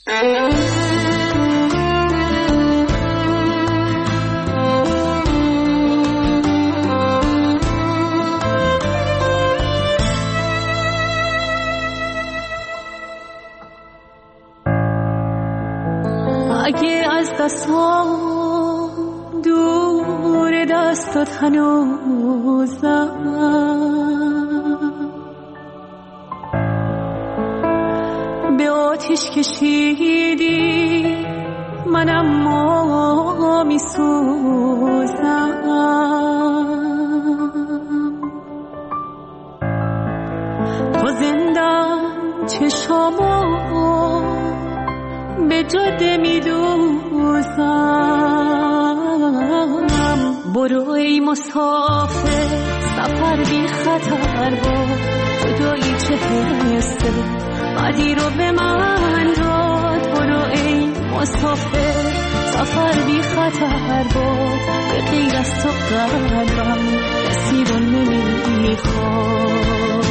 اگه از دستام دور دستات هنوزم، به آتیش کشیدی منم ما میسوزم. تو زندم چشامو به جاده میدوزم. برو ای مسافر سفر بی خطر با جدایی چه حسه بعدی رو به من داد. برو ای مسافر سفر بی خطر با به غیر از تو قلبم کسی رو نمیخواد.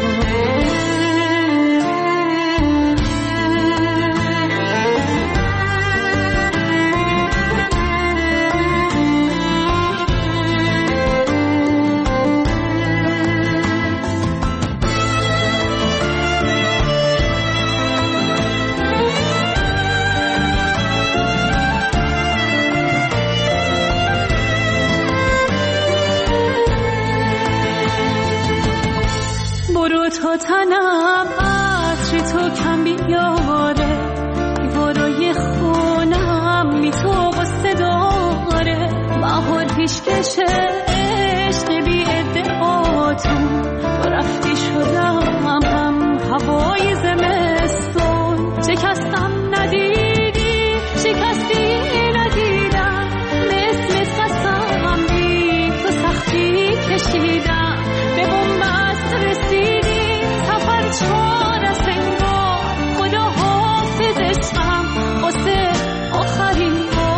تا تنم عطر تو کم بیاره، دیوارای خونم بی تو غصه داره. بهار پیشکش عشق بی ادعاتون، تو رفتی شدم هم هوای زمستون. شکستم ندیدی شکستی ندیدم، به اسم قسم بی تو سختی کشیدم. به بنبست رسیدی چار از انگار، خدا حافظ عشقم واسه آخرین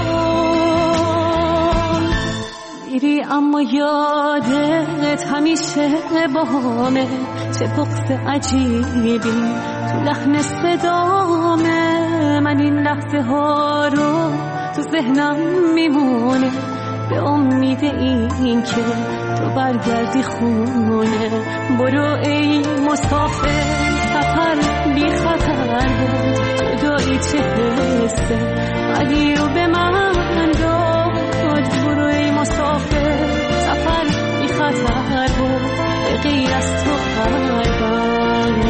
بار. میری اما یادت همیشه بامه، چه بغض عجیبی تو لحن صدامه. من این لحظه ها رو تو ذهنم میمونه، به امید این که تو برگردی خونه. برو ای مسافر سفر بی خطر بود، جدایی چه حسه بعدی رو به من داد. برو ای مسافر سفر بی خطر بود، به غیر از تو قلبم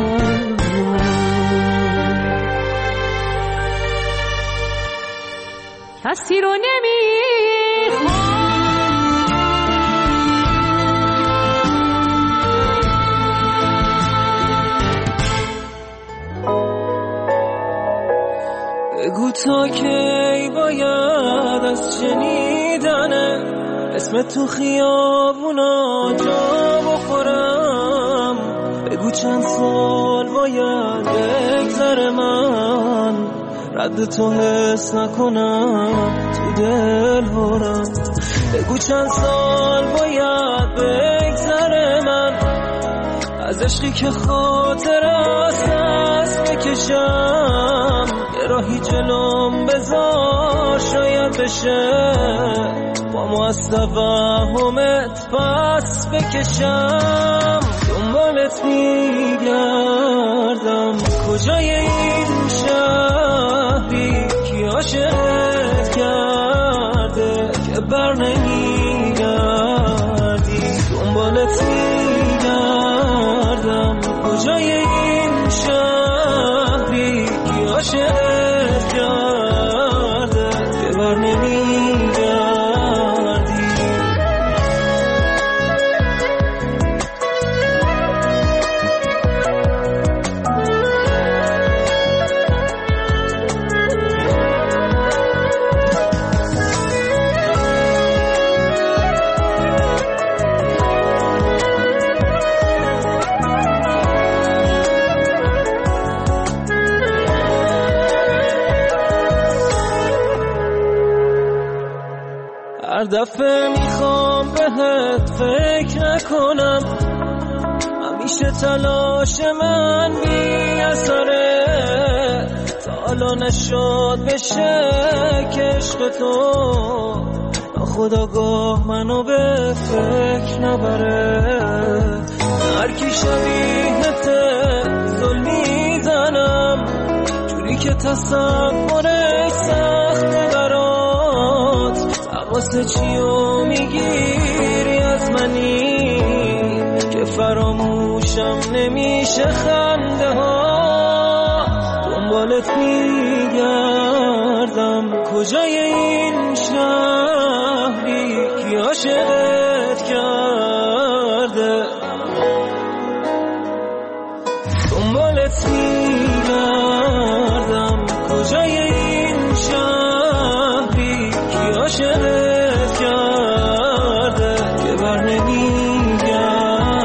کسی رو نمیخواد. بگو تا کی باید از شنیدنه اسم تو خیابونا جا بخورم. بگو چند سال باید بگذره من رد تو حس نکنم تو دل هرم. بگو چند سال باید بگذره من از عشقی که خاطر است بکشم. یه راهی جلوم بذار شاید بشه با ما از توهمت پس بکشم. دنبالت میگردم کجای این شهری کی عاشقت کرده که بر نمیگردی. دنبالت میگردم کجای این شهری کی عاشقت کرده که بر نمیگردی. هر دفعه میخوام بهت فکر نکنم، همیشه تلاش من بی اثره. حالا نشد بشه که عشق تو ناخودآگاه منو به فکر نبره. هر کی شبیهته ظلم میزنم جوری که تصورش سخته برات. واسه چیو میگیری از منی که فراموشم نمیشه خنده ها. دنبالت میگردم کجای این شهری که عاشقت کرده. دنبالت میگردم کجای این شهری که عاشقت کرده که بر نمیگردی.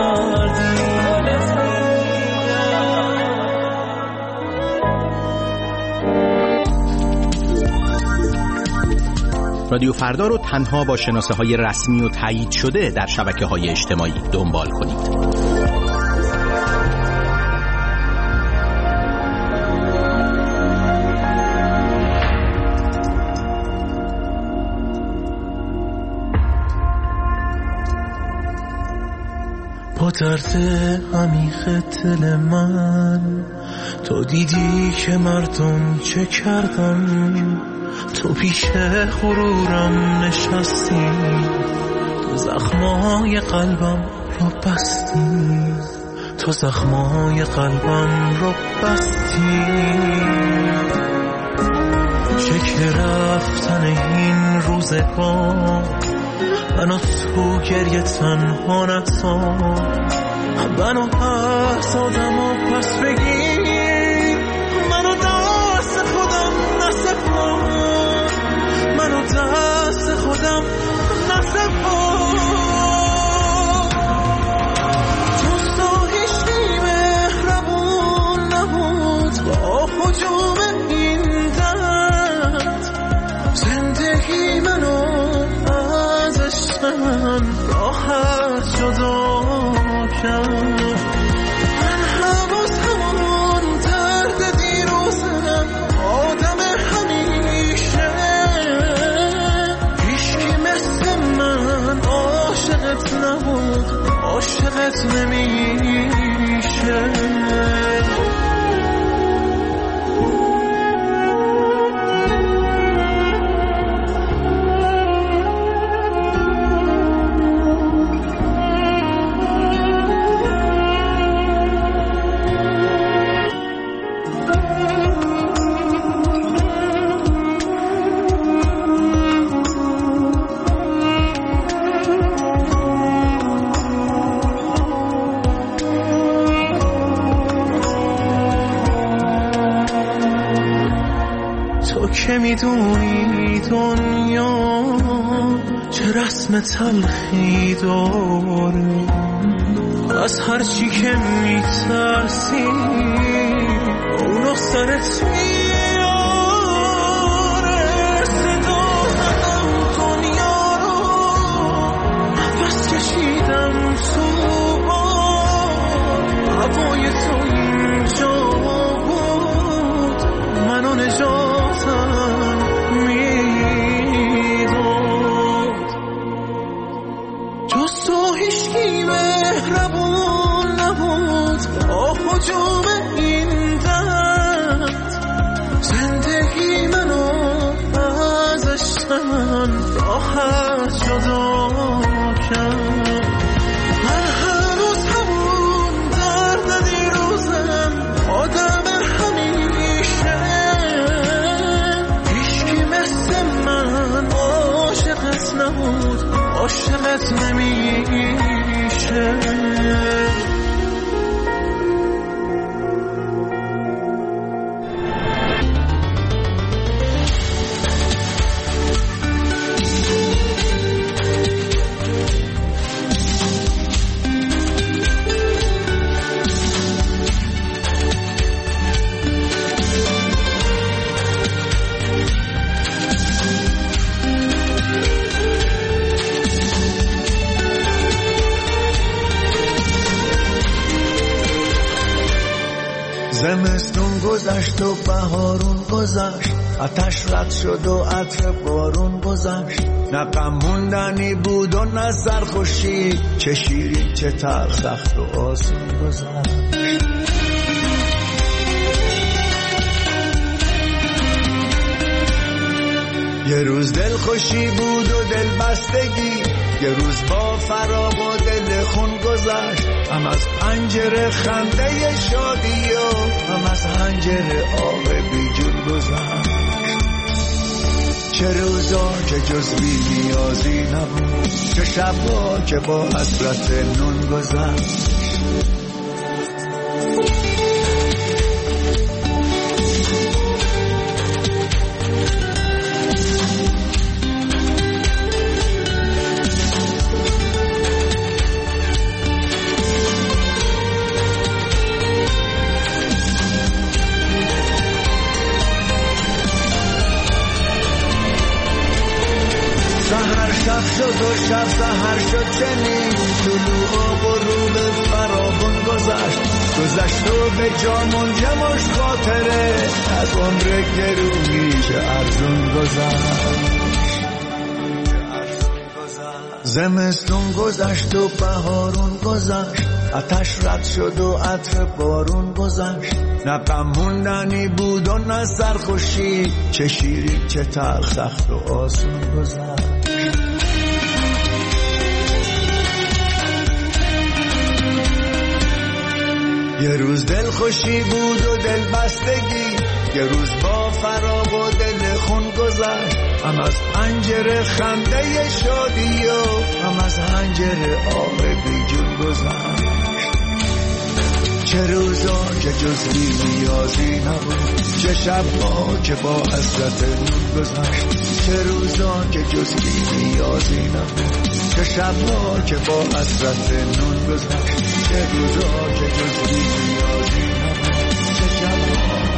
رادیو فردا رو تنها با شناسه‌های رسمی و تایید شده در شبکه‌های اجتماعی دنبال کنید. با درد عمیق دل من تو دیدی که مردم چه کردم. تو پیش غرورم نشستی، تو زخمای قلبم رو بستی، تو زخمای قلبم رو بستی. شکل رفتن این روزگار منو تو گریه تنها نذار. منو پس آدم و پس بگیر، منو دست خودم نسپار، منو دست خودم نسپار. دوستا هیچی مهربون نبود با هجوم این درد. زندگی منو من راحت جدا کرد. من حواس همون درد دیروزم، آدم همیشه. هیچکی مثل من عاشقت نبود، عاشقت نمیشه. که میدونی دنیا چه رسم تلخی داره، از هر چی که میترسی اونو سرت میاره. صدا زدم دنیا رو، نفس کشیدم تو هوای تو اینجا بود، منو نجاتم میداد. جز تو هیچکی مهربون نبود با هجوم این درد. زندگی منو از عشقم راحت جدا کرد. من هنوز همون درد دیروزم، آدم همیشه. هیچکی مثل من عاشقت نبود، عاشقت نمیشه. گذشت، آتش رد شد و عطر بارون گذشت. نه غم موندنی بود و نه سرخوشی، چه شیرین چه تلخ، سخت و آسون گذشت. یه روز دل خوشی بود و دل بستگی، یه روز با فراق و دل خون گذشت. هم از پنجره خنده شادی و هم از حنجره آب بی جون گذشت. چه روزا که جز بی نیازی نبود، چه شبا که با حسرت نون گذشت. شب شد و شب سحر شد چنین، طلوع و غروب فراوون گذشت و به جا منجمش خاطره، از عمر گرونیش ارزون گذشت. زمستون گذشت و بهارون گذشت، آتش رد شد و عطر بارون گذشت. نه غم موندنی بود و نه سرخوشی، چه شیرین چه تلخ، سخت و آسون گذشت. یه روز دل خوشی بود و دل بستگی، یه روز با فراق و دل خون گذشت. هم از پنجره خنده شادی و هم از حنجره آب بی جون گذشت. چه روزا که جز بی نیازی نبود، چه شبا که با حسرت نون گذشت. چه روزا که جز بی نیازی نبود، چه شبا که با حسرت نون گذشت. چه روزا که جز بی نیازی نبود، چه شبا که با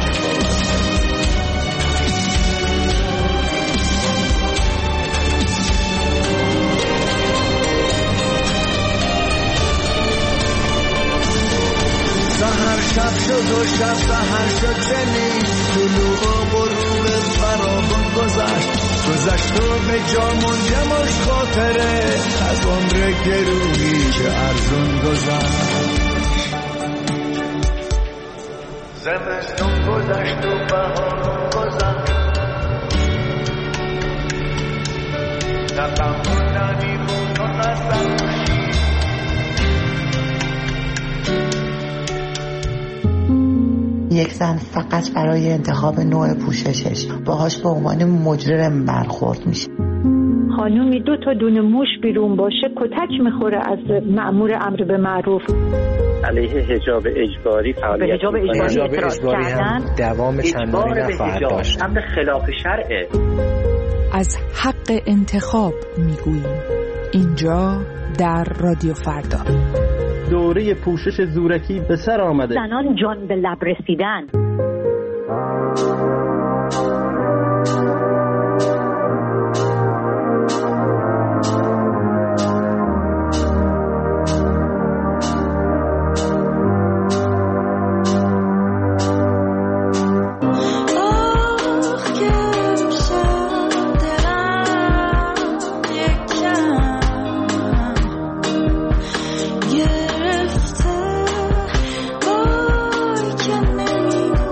سحر شب شد و شب سحر شد چنین، طلوع و غروب فراوون گذشت و به جا منجمش خاطره، از عمر گرونیش ارزون گذشت. زمستون گذشت و بهارون گذشت، نه غم موندنی بود و نه سرخوشی. یک زن فقط برای انتخاب نوع پوششش باهاش به عنوان مجرم برخورد میشه. خانومی 2 تا دونه موش بیرون باشه کتک میخوره از مأمور امر به معروف. علیه حجاب اجباری فعالیت به حجاب اجباری اعتراض کردن، دوام چندانی نخواهد داشت. امر خلاف شرعه. از حق انتخاب میگوییم اینجا در رادیو فردا. دوره پوشش زورکی به سر آمده. زنان جان به لب رسیدن. گرفته وای که نمیگم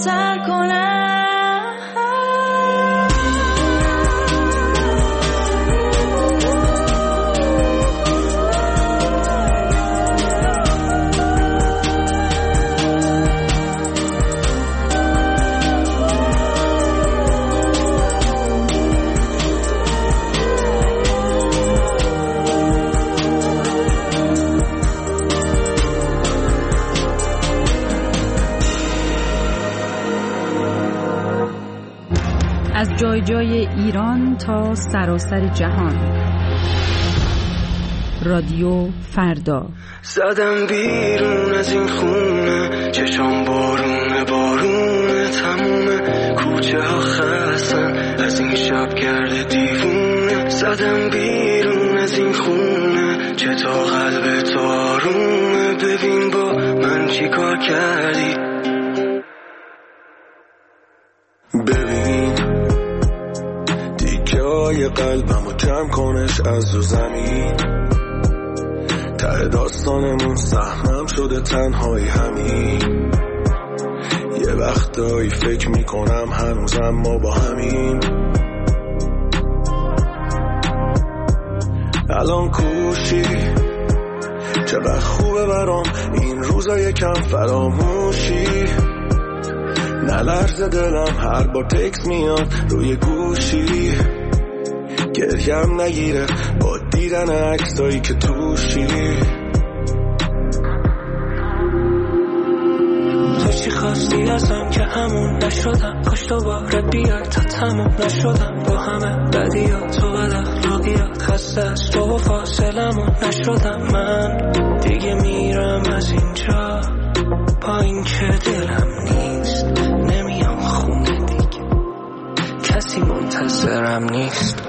سر کنم. از جای جای ایران تا سراسر جهان. رادیو فردا. زدم بیرون از این خونه، چشام بارونه بارونه، تموم کوچه ها خستن از این شب گرد دیوونه. زدم بیرون از این خونه، چطور قلب تو آرومه، ببین با من چی کار کردی. ببین دیگه های قلبمو جمع کنش از رو زمین، ته داستانمون سهمم شده تنهایی همین. یه وقتایی فکر میکنم هنوزم ما با همین. الان کوشی چقدر خوبه برام این روزا یکم فراموشی. نلرزه دلم هر بار تکس میاد روی گوشی، گریم نگیره با دیدن عکسایی که توشی. تو چی خواستی ازم که همون نشدم، کاش دوباره بیاد تا تموم نشدم با همه بدیات تو بد اخلاقیات، خسته از تو و فاصلمون نشدم. من دیگه میرم از اینجا با این که دلم نیست، نمیام خونه دیگه، کسی منتظرم نیست.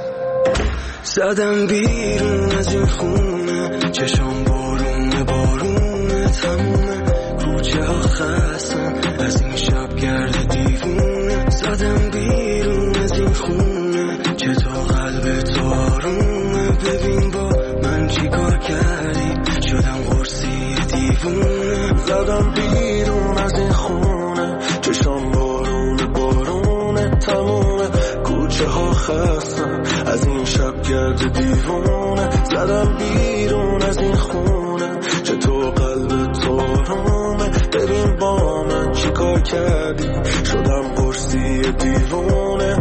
زدم بیرون از این خونه، چشام بارونه بارونه، تموم کوچه ها خستن از این شب گرد دیوونه. زدم بیرون از این خونه، چطور قلب تو آرومه، ببین با من چی کار کردی، شدم قرصی دیوونه. زدم بیرون از این خونه، چشام بارونه بارونه، تموم کوچه ها خستن از این شب گرد دیوونه. زدم بیرون از این خونه، چطور قلب تو آرومه، ببین با من چی کار کردی، شدم قرصی دیوونه.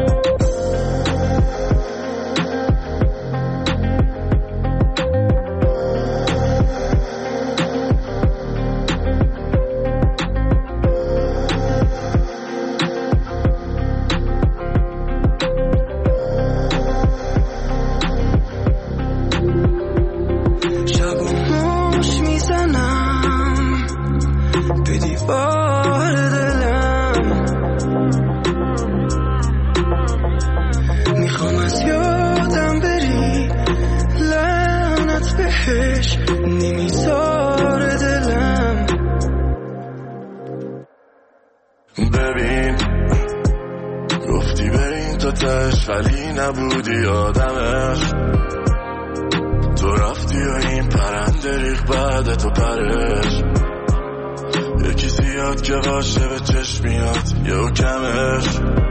ببین گفتی برین تو تش ولی نبودی آدمش، تو رفتی و این پرنده ریخ بعد تو پرش. یکی زیاد که باشه به چشم میاد یه کمش.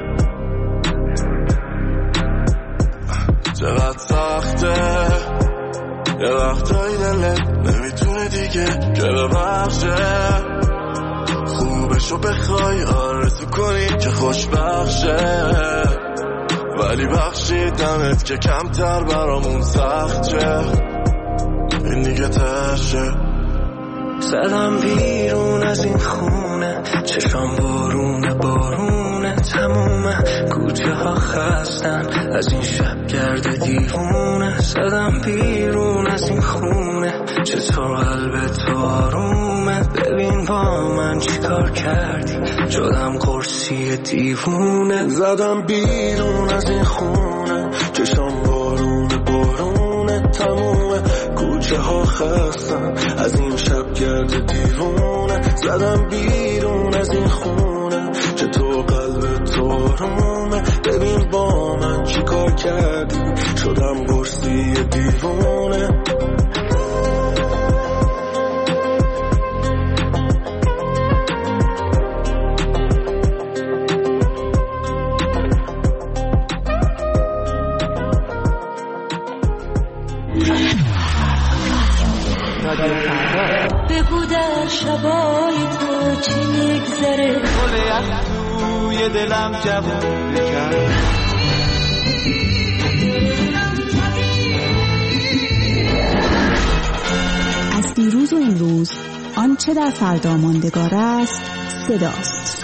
چقدر سخته یه وقتایی دلت نمیتونه دیگه که ببخشه، خوبشو بخوای آرزو کنی که خوشبخشه، ولی بخشیدمت که کمتر برامون سخت شه، این دیگه تشه. زدم بیرون از این خونه، چشام بارونه بارونه، تموم کوچه ها خستن از این شب گرد دیوونه. زدم بیرون از این خونه، چطور قلب تو آرومه، ببین با من چی کار کردی، شدم قرصی دیوونه. زدم بیرون از این خونه، چشام بارونه بارونه، تموم کوچه ها خستن از این شب گرد دیوونه. زدم بیرون از این خونه، چطور قلب تو آرومه، ببین با من چی کار کردی، شدم قرصی دیوونه. بگذره گل یخ توی دلم جوون بکن. از دیروز و امروز آنچه در فردا ماندگار است صداست.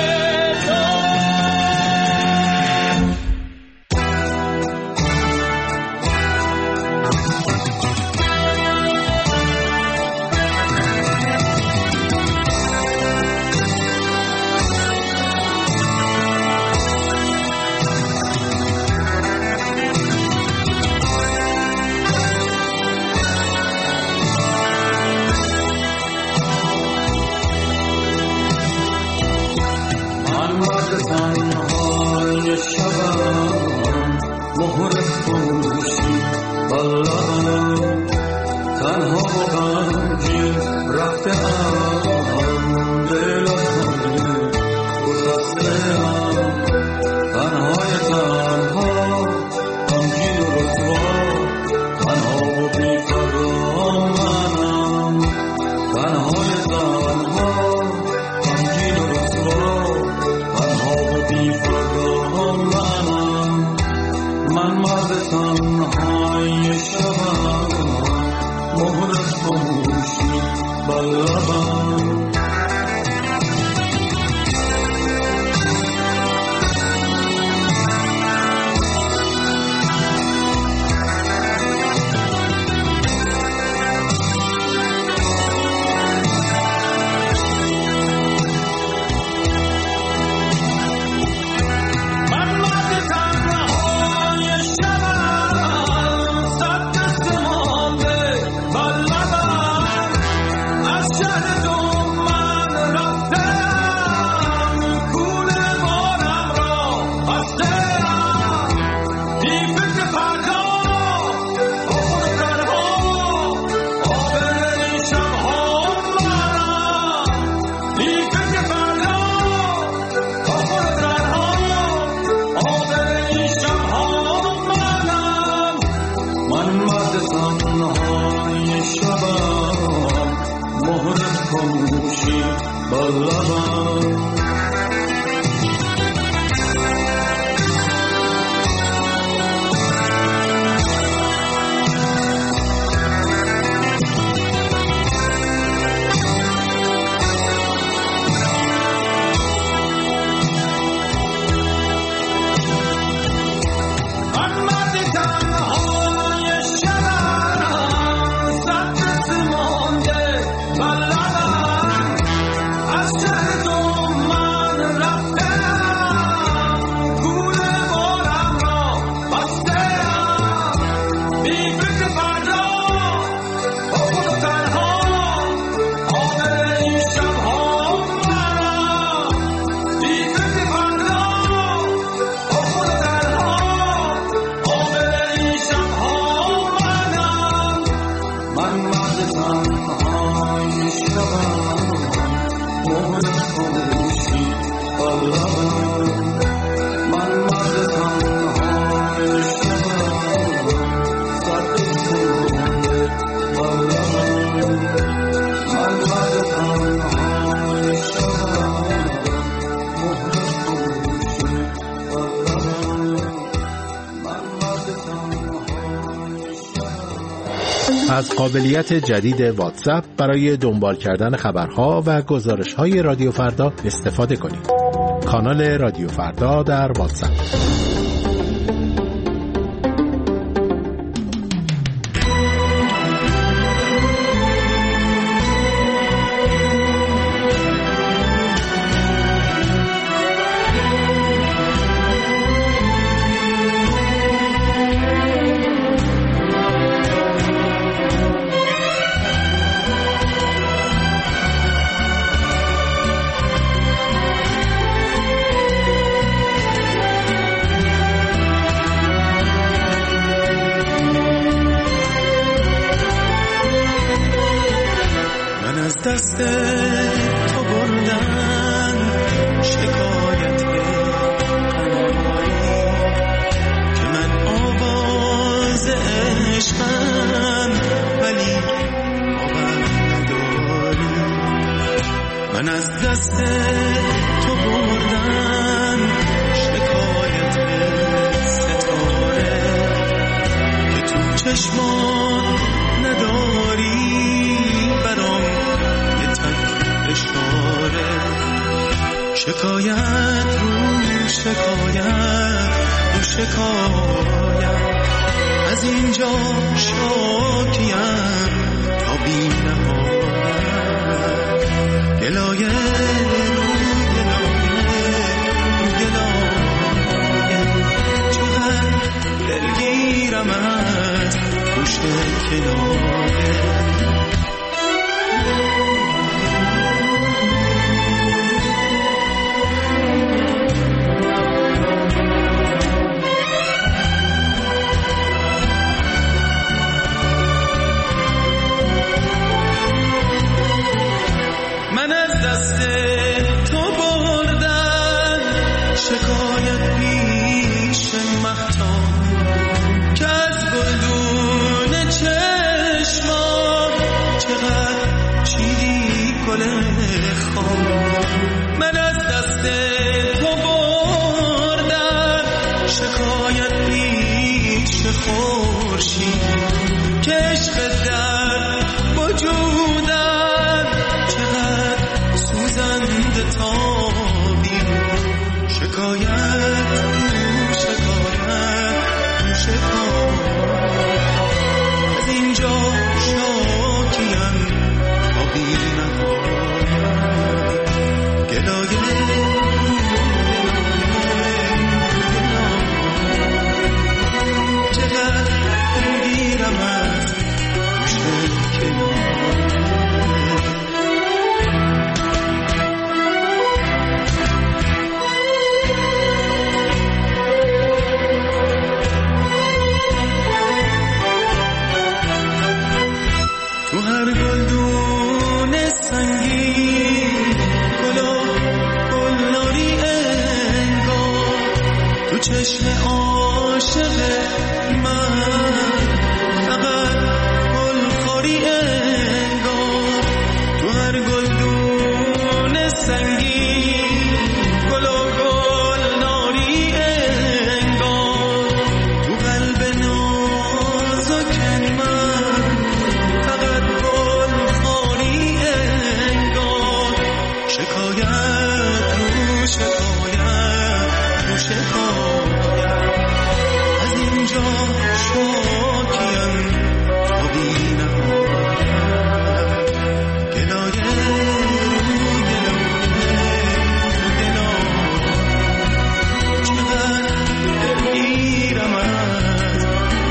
از قابلیت جدید واتساپ برای دنبال کردن خبرها و گزارش‌های رادیو فردا استفاده کنید. کانال رادیو فردا در واتساپ. دست تو بردن شکایت قناری که من آواز عشقم ولی باور نداری. من از دست تو بردن شکایت ستاره که تو چشمان نداری برام یه تک اشاره شکایت رو شکایت رو شکایت از اینجا شاکیم تا بی نهایت گلایه رو گلایه چقدر دلگیرم از پشت کنایه من از دست تو بردم شکایت پیش خورشید که عشق در وجودم چقدر سوزنده تابی شکایت از اینجا شاکیم تا بی نهایت تو هر گلدون سنگین گلناری انگار تو چشم عاشق من فقط گلخوری انگار تو هر گلدون سنگین گلناری انگار تو قلب نازک من فقط گلخوری انگار شکایت رو شکایت از اینجا شاکیم تا بی نهایت گلایه چقدر دلگیرم از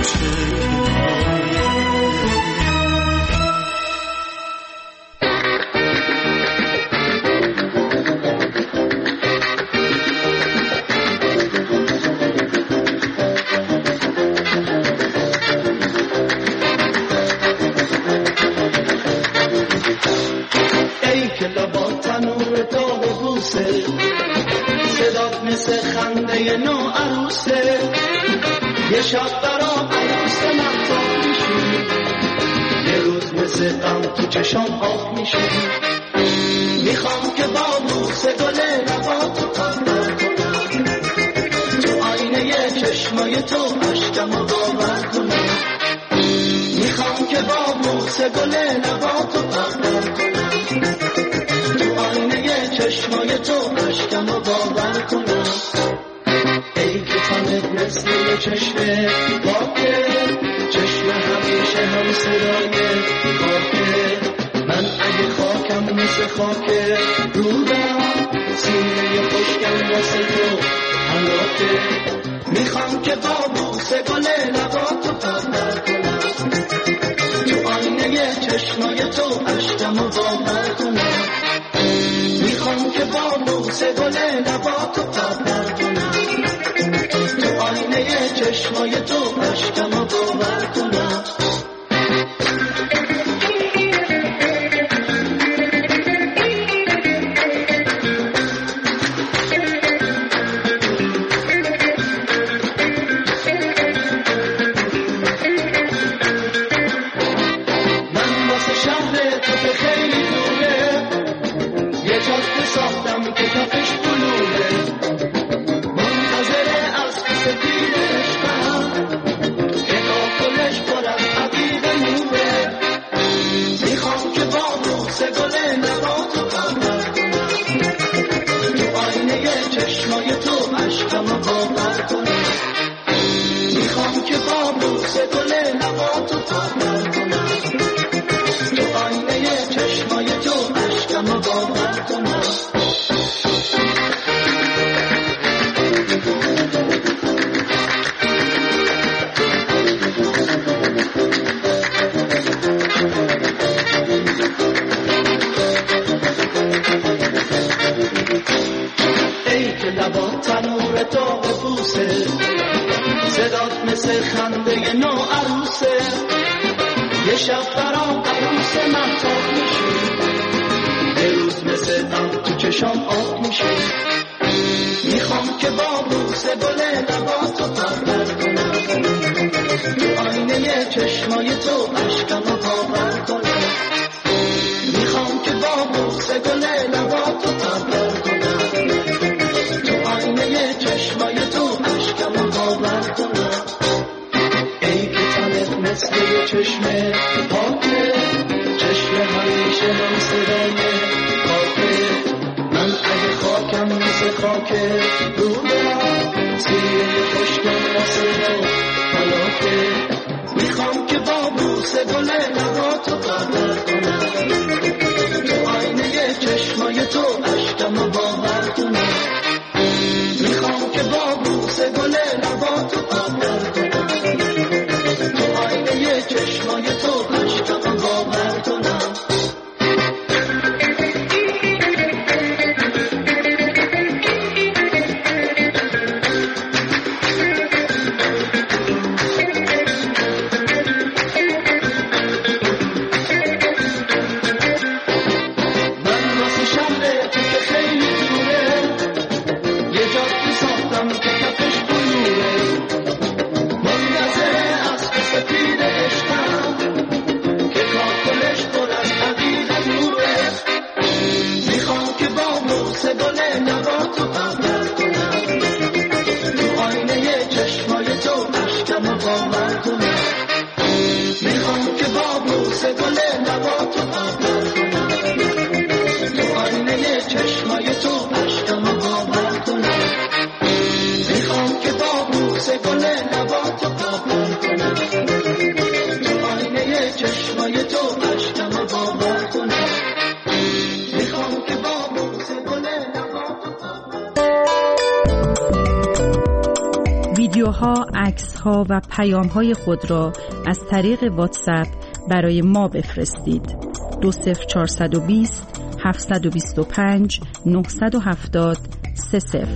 صدات مثل خنده نو عروسه یه شب برام عروس مهتاب میشی یه روز مثل غم تو چشام آب میشی میخوام که با بوسه گل لباتو قطر کنم تو آینه چشمای تو عشقمو باور کنم میخوام که با بوسه گل لباتو قطر کنم تو آینه چشمای تو عشقمو باور کنم ای که تنت مثل چشم پاکه چشم همیشه هم سرای خاکه من اگه خاکم مثل خاکه رودم سینه خوشگم واسه تو حلاکه میخوام که با بوسه گل لباتو قطر کنم تو آینه چشمای تو عشقمو باور کنم میخوام که با بوسه گل لباتو قطر کنم تو آینه چشمای تو عشقمو باور کنم که کفش بلوره منتظر از سفید عشقم که کاکلش پر از عقیق نوره میخوام که با بوسه گل نباتو باور کنم تو آینه چشمای تو عشقمو باور کنم میخوام که با بوسه گل نباتو باور کنم تو آینه چشمای تو عشقمو باور کنم تنور داغ بوسه صدات مثل خنده نو عروسه یه شب برام عروس مهتاب میشی یه روز مثل دم تو چشام آب میشی میخوام که با بوسه گل لباتو پرور کنم تو آینه چشمای تو عشقمو باور کنم میخوام که با بوسه گل لباتو پرور کنم چشمای تو عشقمو باور کنم ای که تنت مثل یه چشمه پاکه چشمه همیشه هم صدای پاکه من اگه خاکم مثل خاکه رودم سیره خشکم واسه حلاکه میخوام که با بوسه گل لباتو باور کنم تو آینه چشمای تو عشقمو باور کنم میخوام که با بوسه گل لباتو باور کنم تو آینه چشمای تو عشقمو باور کنم من واسه شهر تو که خیلی دوره یه جا ساختم که کفش بلوره منتظر از سفید عشقم که کاکلش پر از عقیق نوره میخوام که با بوسه گل نباتو باور کنم تو آینه چشمای تو عشقمو باور کنم میخوام که با بوسه گل نباتو باور کنم تو آینه چشمای تو عشقمو باور کنم میخوام که با بوسه گل لباتو باور کنم تو آینه چشمای تو عشقمو باور کنم میخوام که با بوسه گل لباتو ویدیوها، عکس‌ها و پیام‌های خود را از طریق واتساپ برای ما بفرستید. 20420 725 970 30.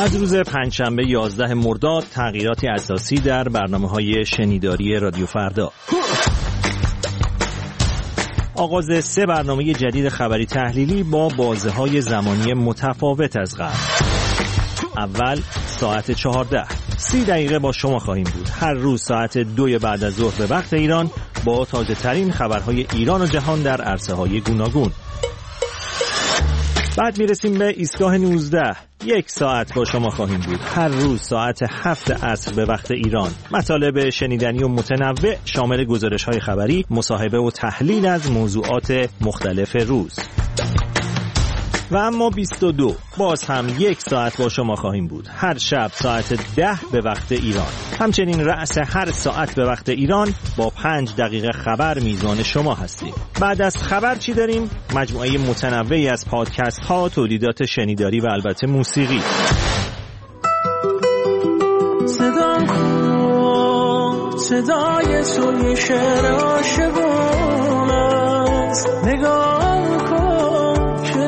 از روز پنجشنبه 11 مرداد تغییراتی اساسی در برنامه‌های شنیداری رادیو فردا. آغاز 3 برنامه جدید خبری تحلیلی با بازه‌های زمانی متفاوت از قبل. اول ساعت 14 30 دقیقه با شما خواهیم بود. هر روز ساعت 2 بعد از ظهر به وقت ایران با تازه ترین خبرهای ایران و جهان در عرصه‌های گوناگون. بعد میرسیم به ایستگاه 19. 1 ساعت با شما خواهیم بود. هر روز ساعت 7 عصر به وقت ایران. مطالب شنیدنی و متنوع شامل گزارش‌های خبری، مصاحبه و تحلیل از موضوعات مختلف روز. و اما 22 باز هم 1 ساعت با شما خواهیم بود. هر شب ساعت 10 به وقت ایران. همچنین رأس هر ساعت به وقت ایران با 5 دقیقه خبر میزبان شما هستیم. بعد از خبر چی داریم؟ مجموعه متنوعی از پادکست ها، تولیدات شنیداری و البته موسیقی. صدای تو شعر عاشقون است. نگاه کن که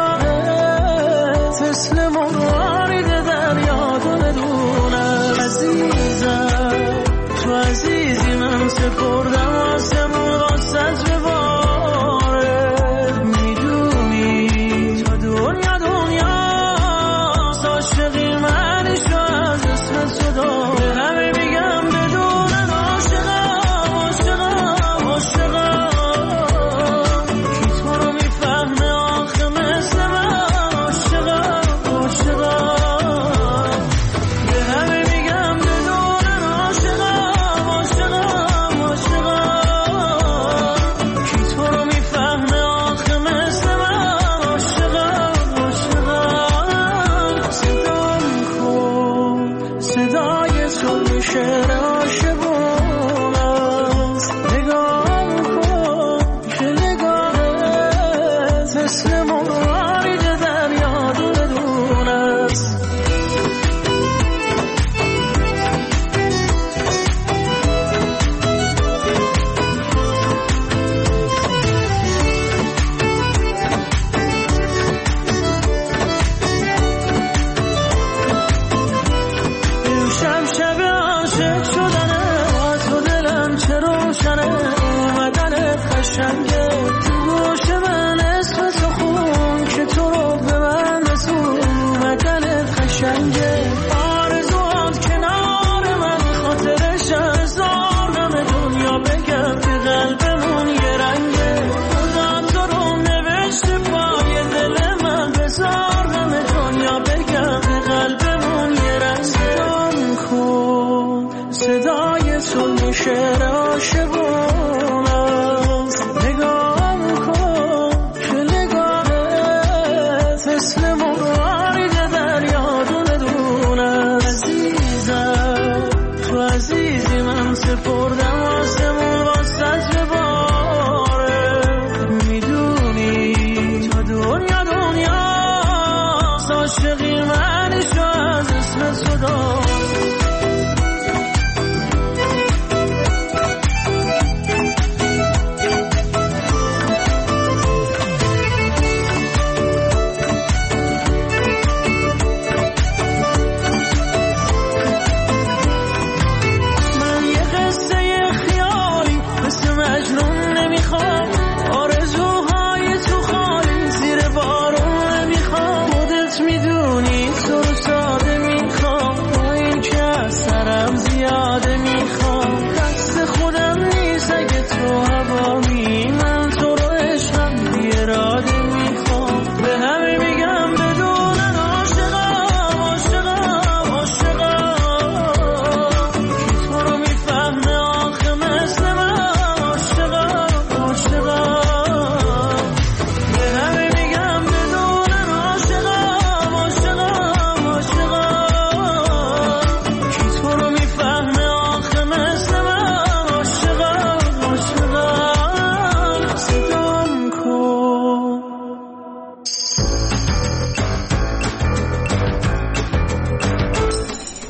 نگاهت مثل مرارید دریا دونه عزیزم، تو عزیزی من سپردم آسمون واسط به باره. میدونی تا دنیا عاشقی منشو از اسمت صدا به همه میگم بدون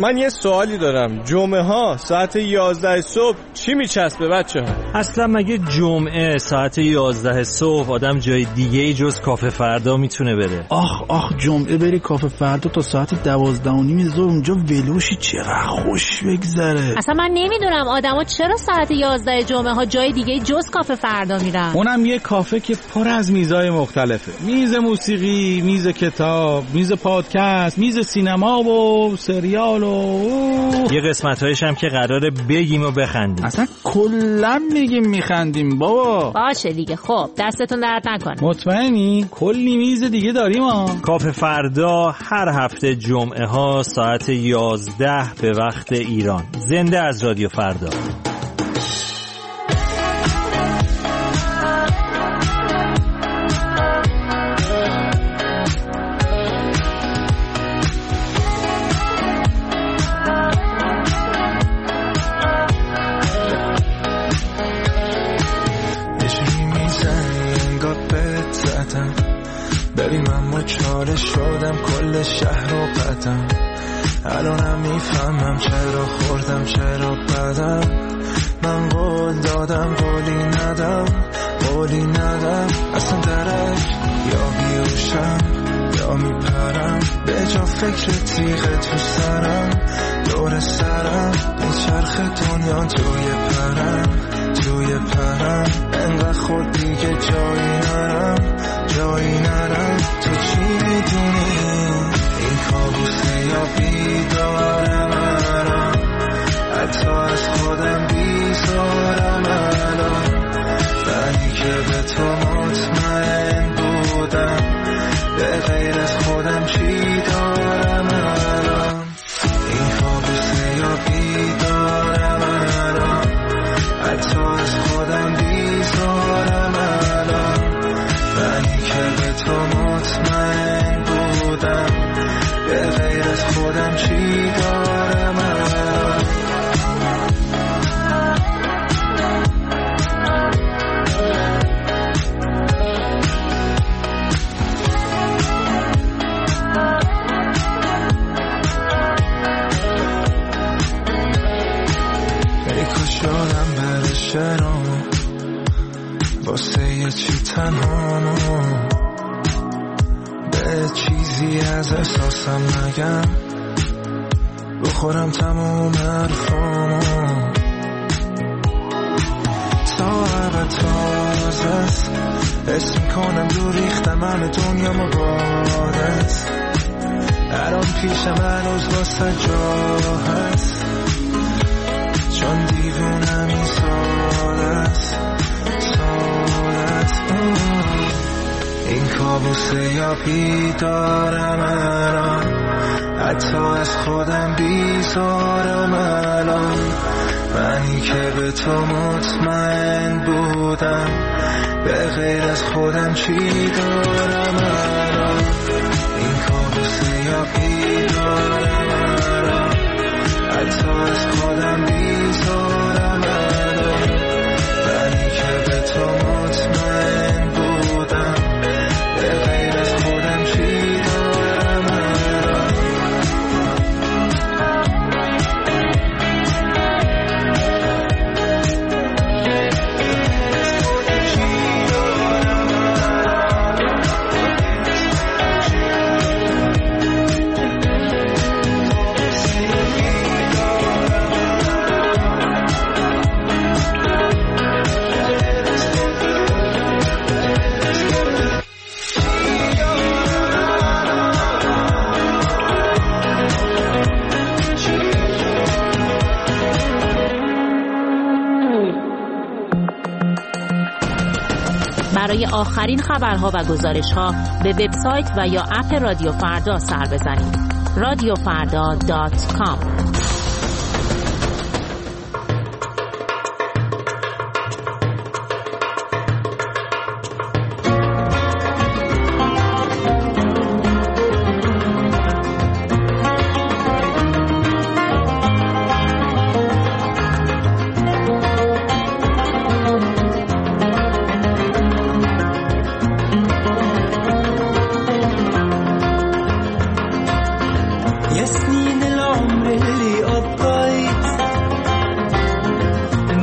من یه سوالی دارم. جمعه ها ساعت 11 صبح چی میچسبه بچه‌ها؟ اصلا مگه جمعه ساعت 11 صبح آدم جای دیگه جز کافه فردا میتونه بره؟ آخ جمعه بری کافه فردا تا ساعت 12:30 ظهر اونجا ولوشی، چقدر خوش بگذره. اصلا من نمیدونم آدما چرا ساعت 11 جمعه ها جای دیگه جز کافه فردا میرن. اونم یه کافه که پر از میزای مختلفه. میز موسیقی، میز کتاب، میز پادکست، میز سینما و سریال و یه قسمت‌هایش هم که قراره بگیم و بخندیم. اصلا کلا میگیم میخندیم بابا. باشه دیگه. خب دستتون درد نکنه. مطمئنی؟ کلی میز دیگه داریم ها. کافه فردا هر هفته جمعه ها ساعت 11 به وقت ایران. زنده از رادیو فردا. چاره شدم کل شهر رو قدم، الانم میفهمم چرا خوردم چرا بدم. من قول دادم قولی ندم اصلا درک یا بیوشم یا میپرم، به جا فکر تیغ تو سرم دور سرم به چرخ دنیا توی پرم انقدر خود دیگه جایی نرم تو چی میدونی این کابوسه یا بیدارم الان، حتی از خودم بیزارم الان، ولی که به تو مطمئن بودم به غیر از خودم چی دارم الان. این کابوسه یا بیدارم الان، حتی از خودم بیزارم الان، ولی که به تو مطمئن بودم به غیر از خودم چی دارم الان. ای کاش یادم بره شرامو واسه یه چی تنهامو، به چیزی از احساسم نگم بخورم تموم حرفامو، تا ابد تازه است حس میکنم دور ریختم همه دنیا مبادت، الان پیشم هنوز واسه جا هست چون دیوونم این ساده است. این کابوسه یا بیدارم الان، حتی از خودم بیزارم الان، منی که به تو مطمئن بودم به غیر از خودم چی دارم الان. این کابوسه یا بیدارم الان، حتی از خودم بیزارم الان، منی که به تو مطمئن بودم به غیر از خودم چی دارم الان. برای آخرین خبرها و گزارش‌ها به وبسایت و یا اپ رادیو فردا سر بزنید. radiofarda.com. يا سنين العمر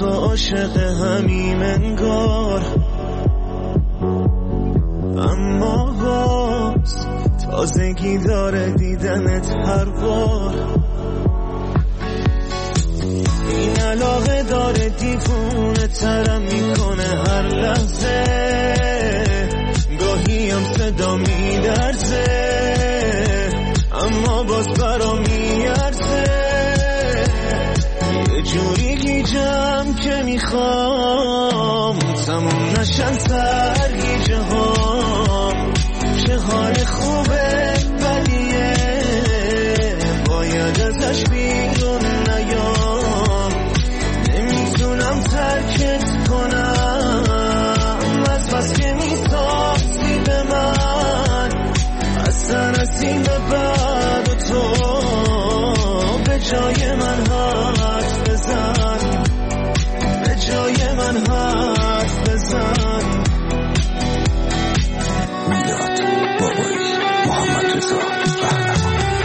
تو عاشق همیم انگار، اما باز تازگی داره دیدنت هر بار. این علاقه داره دیوونه ترم میکنه هر لحظه، گاهی هم صدا میلرزه اما باز برا میارزه. یه جوری گیجم که میخوام تموم نشن سرگیجه هام. چه حال خوبه بدیه باید ازش بیرون نیام. نمیتونم ترکت کنم از بس که میسازی به من. اصلا از این به بعد و تو به جای من حرف بزن، به جای من حرف بزن. میلاد بابایی، محمد رضا رهنما.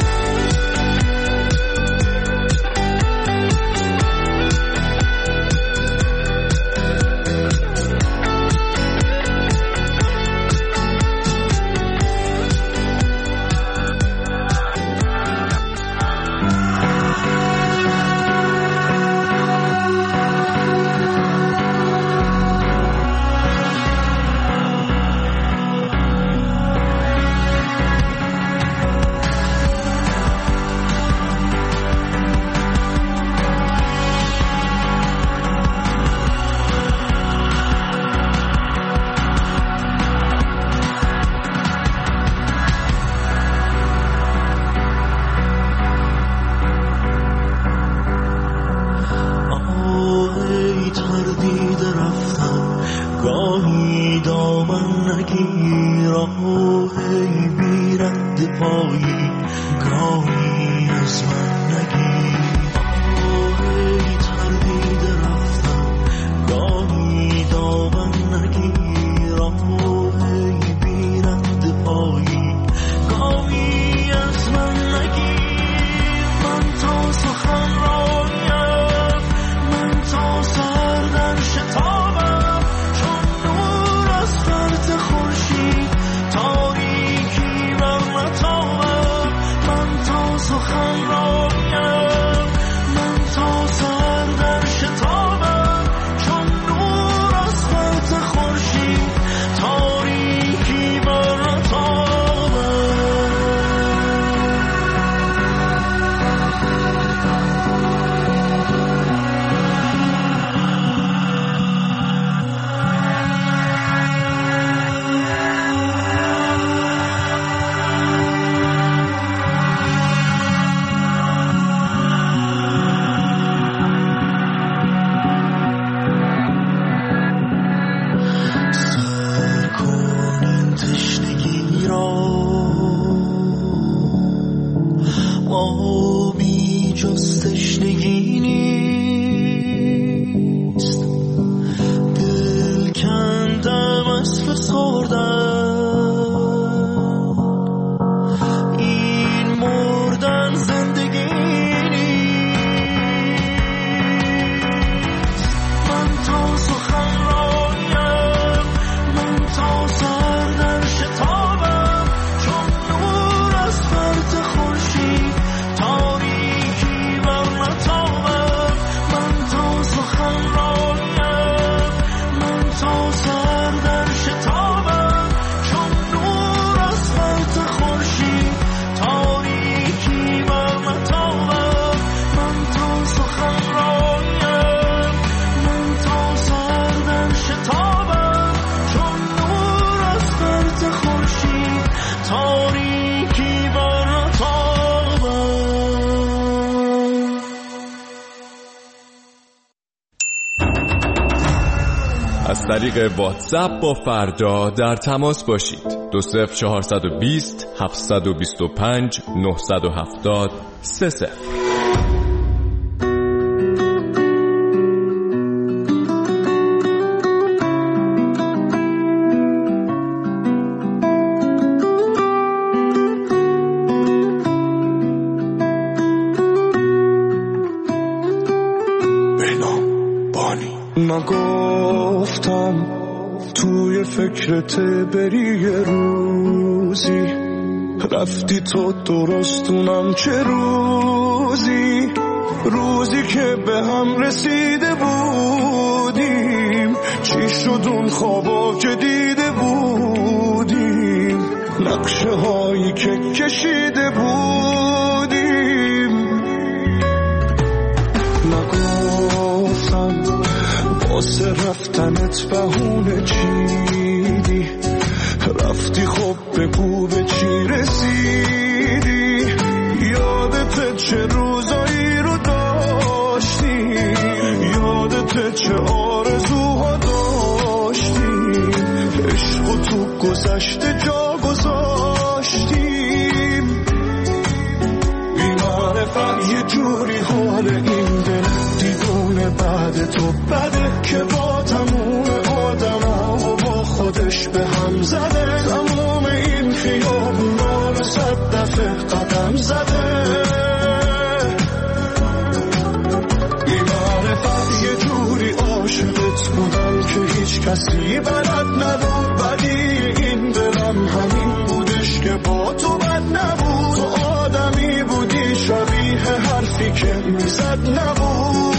از طریق واتساپ با فردا در تماس باشید. 20420 725 970 30. قربانی. نگفتم توی فکرت بری یه روزی، رفتی تو درستونم چه روزی، روزی که به هم رسیده بودیم، چی شد اون خوابا که دیده بودیم، نقشه هایی که کشیده بودیم. نگفتم واسه رفتنت بهونه چیدی، رفتی خب بگو به چی رسیدی، یادت چه روزایی رو داشتی، یادت چه آرزوها داشتیم، عشق تو گذشته جا گذاشتیم. بی‌معرفت یه جوری حال این دل دیوونه بعد تو بده که با تموم آدما و با خودش به هم زده، تموم این خیابونا رو 100 دفعه قدم زده. بی‌معرفت یه جوری عاشقت بودم که هیچ کسی بلد نبود، ولی این دلم همین بودش که با تو بد نبود، تو آدمی بودی شبیه حرفی که میزد نبود.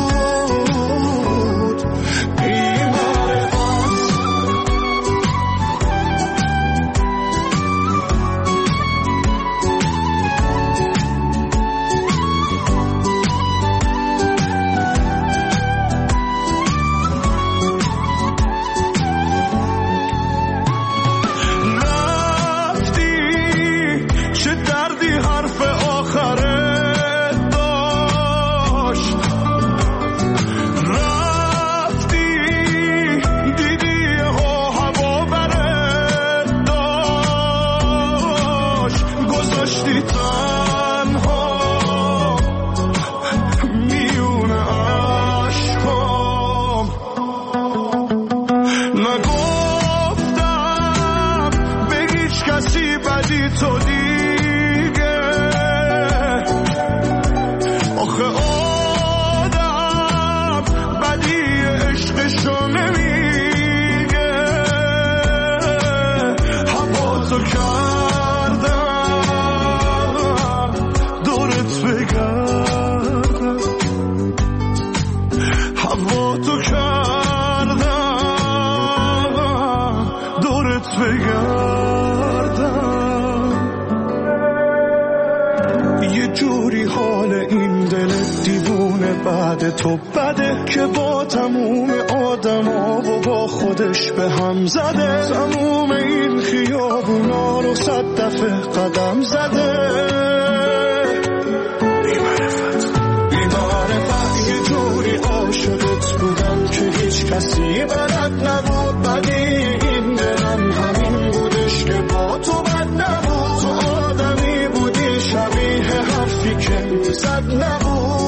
تو بده که با تموم آدما و با خودش به هم زده، تموم این خیابونا رو 100 دفعه قدم زده. بی‌معرفت یه جوری عاشقت بودم که هیچ کسی بلد نبود، ولی این دلم همین بودش که با تو بد نبود، تو آدمی بودی شبیه حرفی که میزد نبود.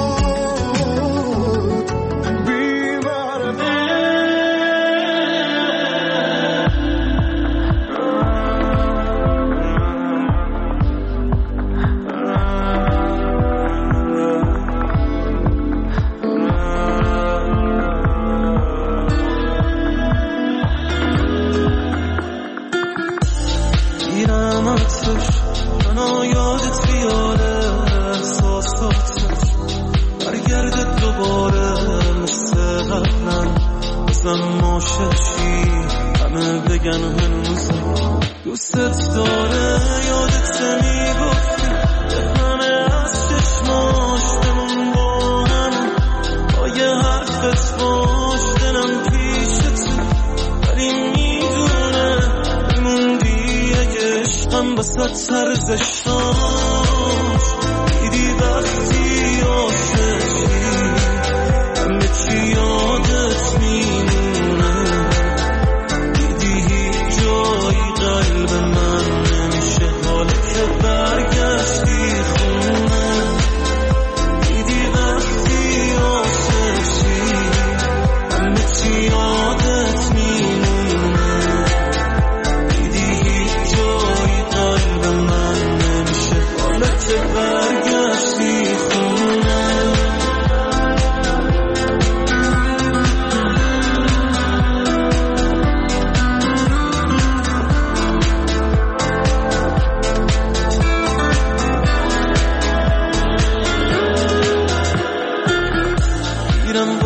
همه بگن هنوز دوستت داره، یادت میگفتی به همه از چشماش بمون با هم، با یه حرفت باش دلم پیشت، ولی میدونه میموندی اگه عشقم بسد سرزش داشت. دیدی وقتی عاشقی همه چی یادت میمونه، قلب من نمیشه حال که برگشتی خونه، دیدی وقتی عاشقی همه چی یادت میمونه، دیدی هیچ جایی قلب من نمیشه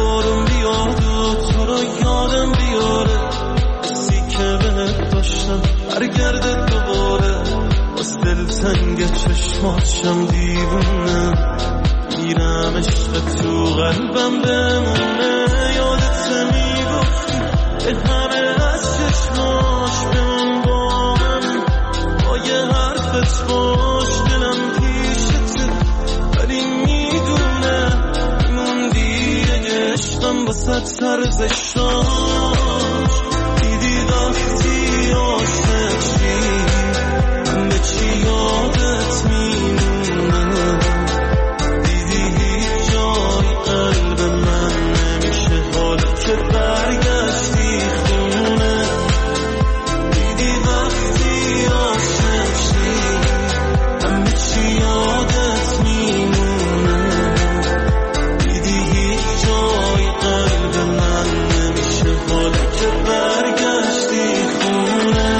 بارون بیاد و تو رو یادم بیاره، حسی که بهت داشتم برگرده دوباره، باز دلتنگ چشماتشم دیوونه، میرم عشق تو قلبم بمونه. یادت میگفتی به همه از چشماش بمون با من، با یه حرفت باش دلم پیشته، ولی میدونه میموندی اگه عشقم واسه ارزش داشت. دیدی وقتی عاشق شی همه چی یادت میمونه، دیدی هیچ جای قلب من نمیشه حالا که برگشتی خونه، دیدی وقتی عاشق شی همه چی یادت میمونه، دیدی هیچ جای قلب من نمیشه حالا که برگشتی خونه.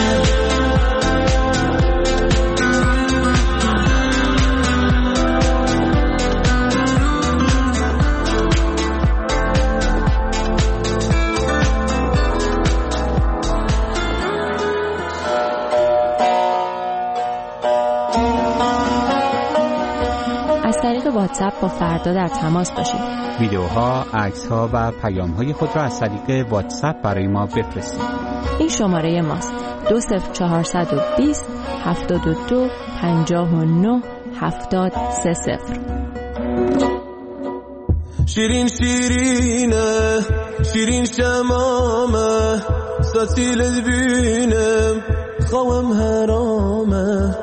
از طریق واتساپ با فردا در تماس باشید. ویدیوها، عکس‌ها و پیام‌های خود را از طریق واتساپ برای ما بفرستید. این شماره ماست: 20420 72 59 7030. شیرین شیرینه شیرین شمامه ستیلت بینم خوام حرامه.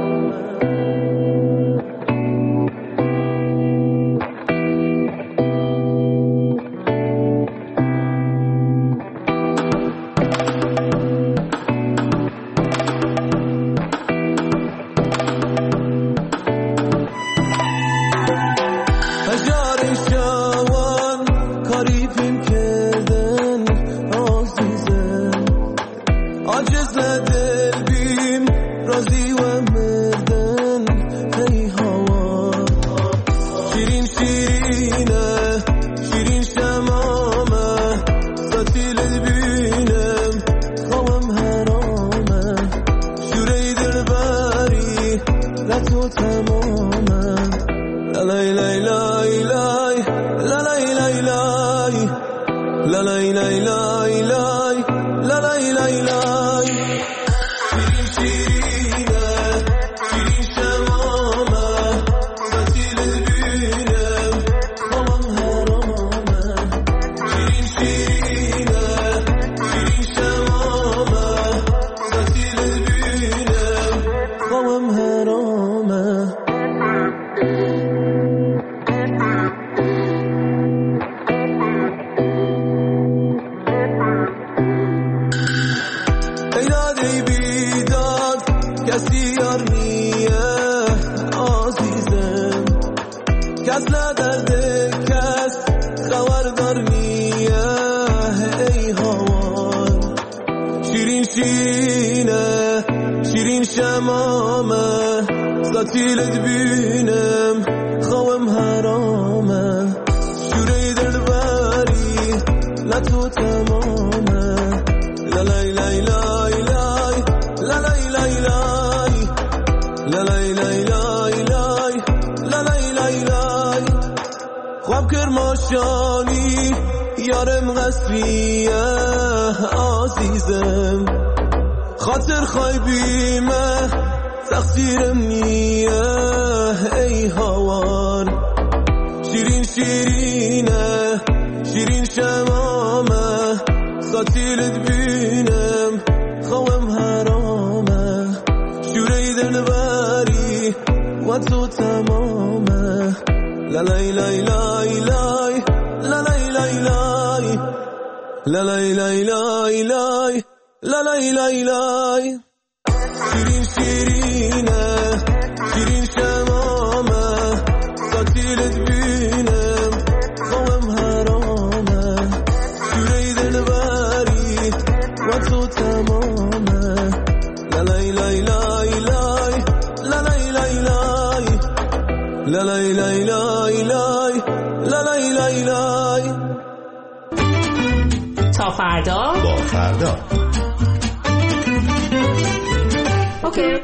ستیلت بینم خوام حرامه، شوره دلبری لطو تمامه. لالای لای لای لای لالای لای لای لالای لای لای لای لالای لای لای. خواب کرماشانی یارم قصریه عزیزم، خاطر خواهی بیمه تقصیرم نیه ای هوان. شیرین شیرینه شیرین شمامه ستیلت بینم خوام حرامه، شوره دلبری و تو تمامه. لالای لای لای لای لالای لای لای لالای لای لای لای لالای لای لای. شیرین شیرینه شیرین شمامه ستیلت بینم خوام حرامه، شوره دلبری و تو تمامه. لالای لای لای لای لالای لای لای لالای لای لای لای لالای لای لای تا فردا با فردا. اوکی.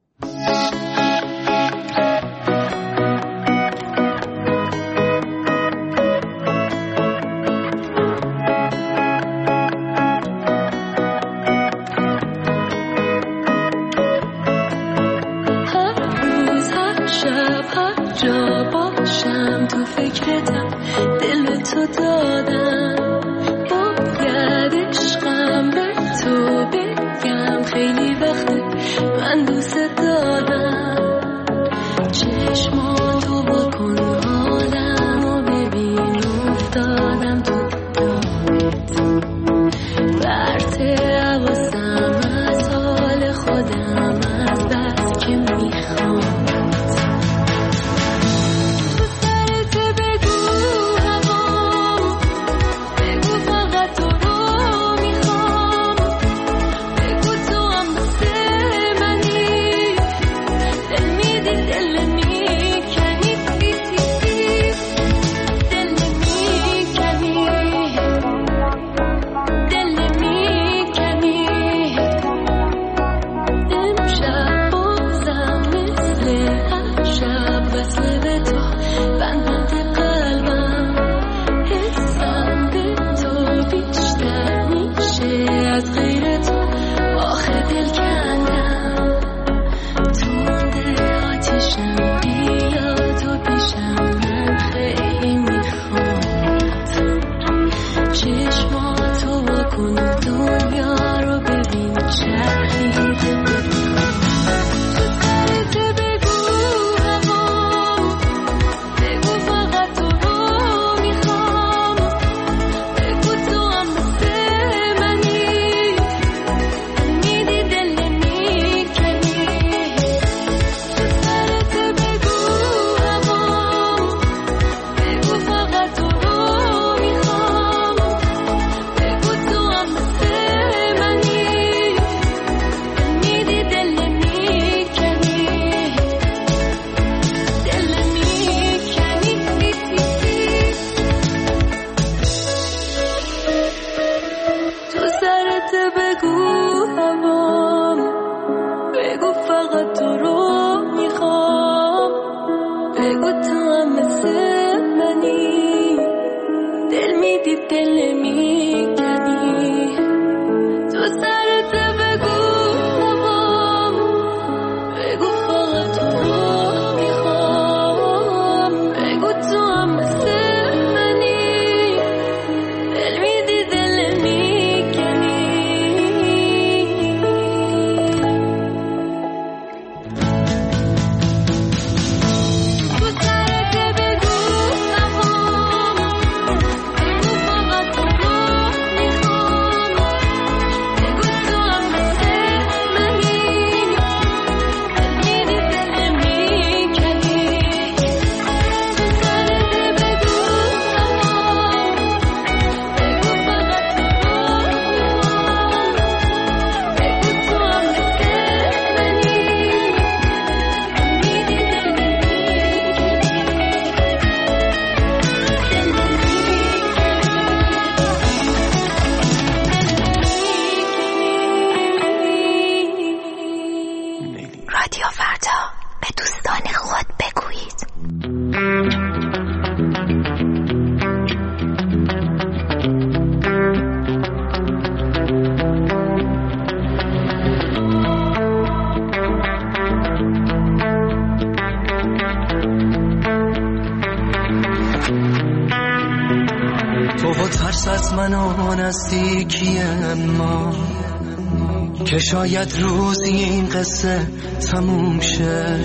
که شاید روزی این قصه تموم شه،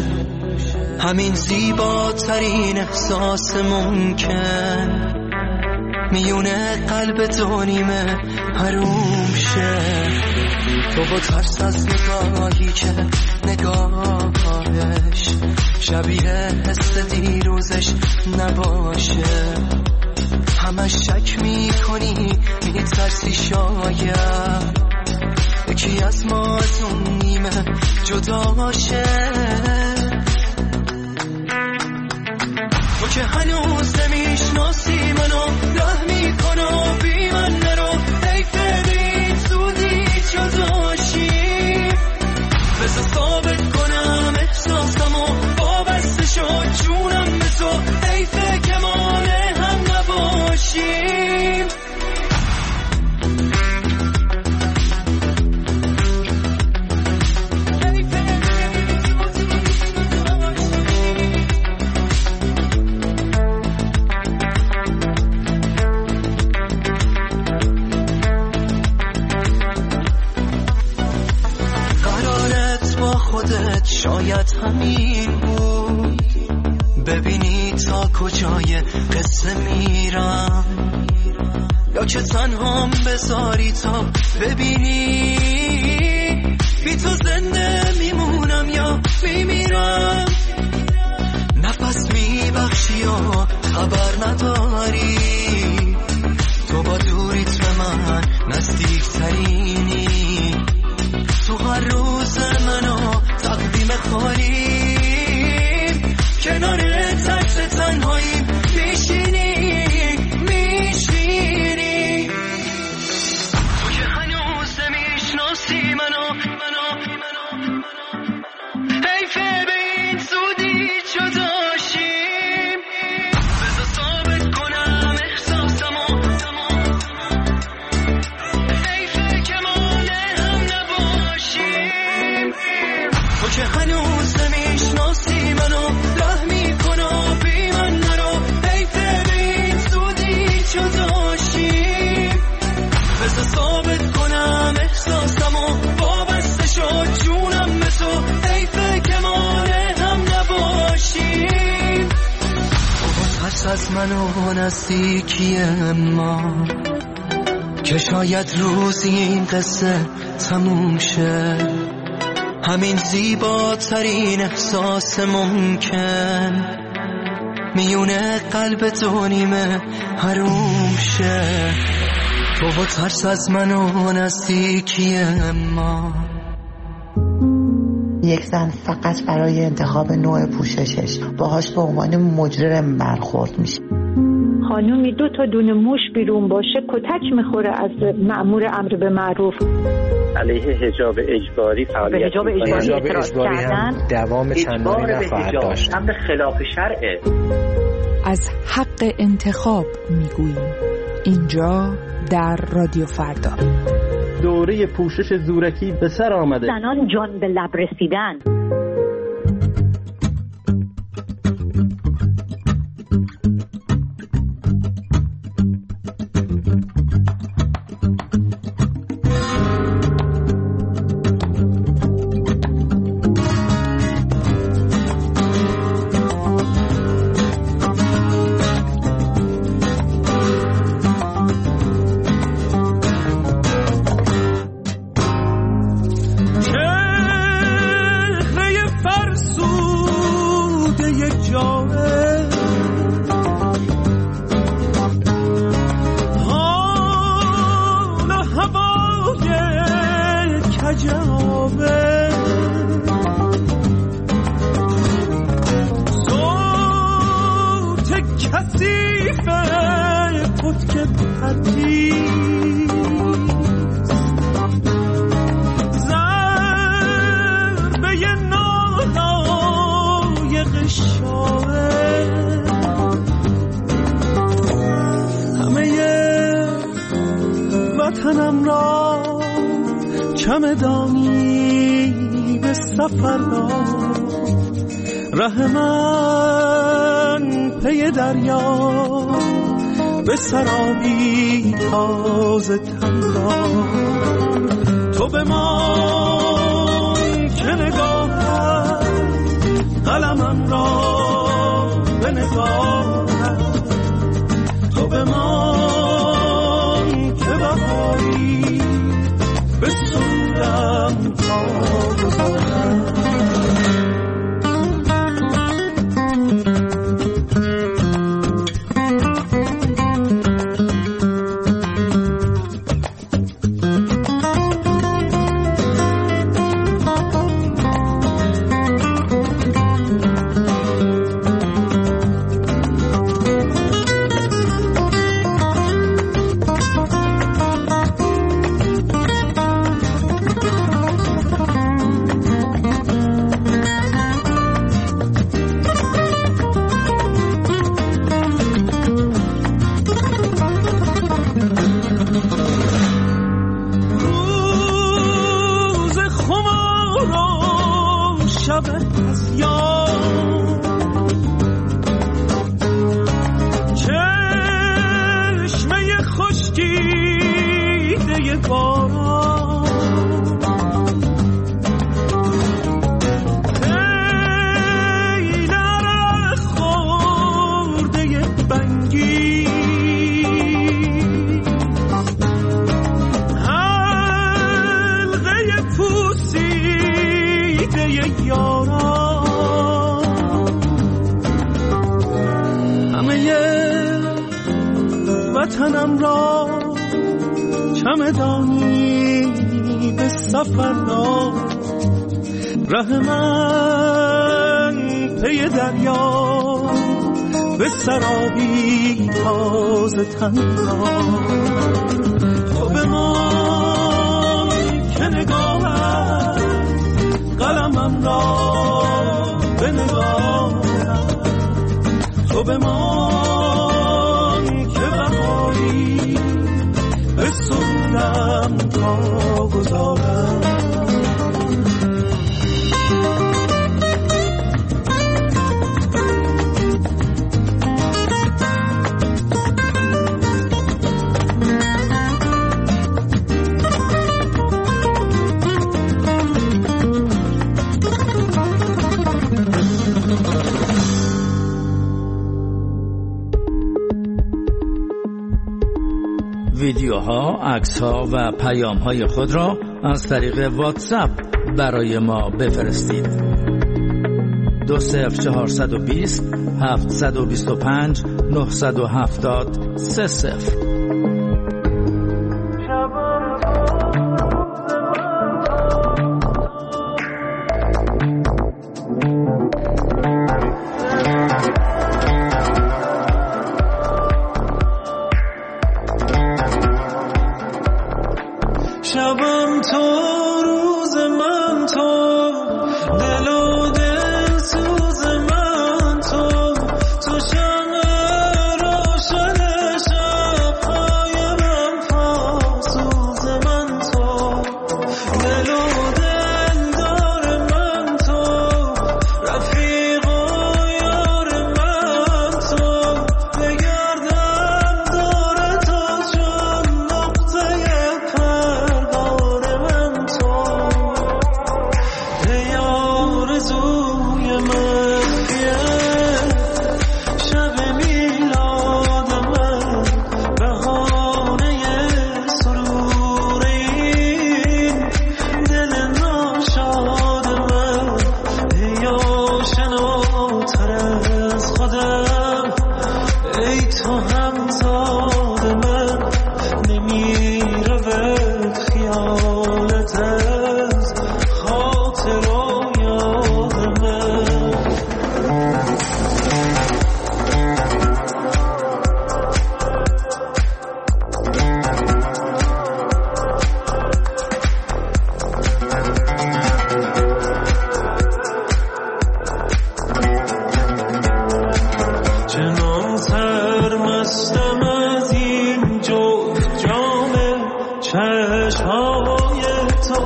همین زیباترین احساس ممکن میونه قلب دو نیمه حروم شه. تو با ترس از نگاهی که نگاهش شبیه حس دیروزش نباشه، همش شک میکنی میترسی شاید یکی از ما از اون نیمه جدا شه. تو که هنوز نمیشناسی منو، ره میکنو بی من نرو، حیف شاید همین بود، ببینی تا کجای قصه میرم، یا که تنهام بذاری تا ببینی بی تو زنده میمونم یا میمیرم. نفس میبخشی و خبر نداری، تو با دوریت به من نزدیک ترینی، تو هر روز منو تقدیم خوریم، کنار ترس تنهاییم میشینی تو که هنوز نمیشناسی منو حیفه به این زودی جداشیم، بذار ثابت کنم احساسمو، حیفه که مال هم نباشیم، تو که هنوز نمیشناسی منو ره میکنو بی من نرو، حیفه به این زودی جداشیم، بذار ثابت کنم احساسمو، وابسته شد جونم به تو، حیفه که مال هم نباشیم. بابا ترس از منو نزدیکی ما، که شاید روزی این قصه تموم شه، همین زیباترین احساس ممکن میونه قلب دو نیمه حروم شه. تو ترس از منو نزدیکی ما. یک زن فقط برای انتخاب نوع پوششش باهاش به عنوان مجرم برخورد میشه. خانومی 2 تا دونه موش بیرون باشه کتک میخوره از مأمور امر به معروف. علیه حجاب اجباری فعالیت حجاب اجباری اعتراض کردن، دوام چندانی نخواهد داشت، امر خلاف شرعه. از حق انتخاب میگوییم اینجا در رادیو فردا. دوره پوشش زورکی به سر آمده. زنان جان به لب رسیدن. وطنم را چمدانی به سفر دار، ره من پی دریا به سرابی تازه تندار. تو به من که نگاهت قلمم را به نگاهت، تو به من که بهاری به سودم تازه. من را چمدانی به سفر دار، ره من پی دریا به سرابی تازه تنها. تو به من که نگاهت قلمم را به نگاهت، تو به من که بهاری به سودم تا گذارم. ویدیوها، عکس‌ها و پیام‌های خود را از طریق واتساپ برای ما بفرستید. 20420 725 970 30. شبم تو روز من تو، دل و دل سوز من تو، تو شمع روشن شب قایمم پاسوز من تو، دل و دل دار من تو، رفیق و یار من تو، بگردم دور تو چون نقطه چشمهای تو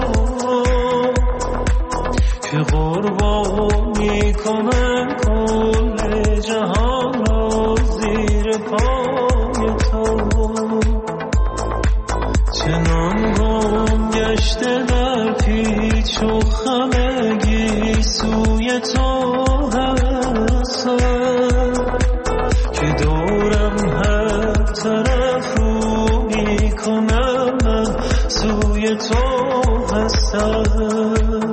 که قربانی کنم کل جهان را زیر پای تو، چنان گم گشته در پیچ و خمگی سوی تو هستم که دورم هر طرف رو می کنم من سوی تو هستم.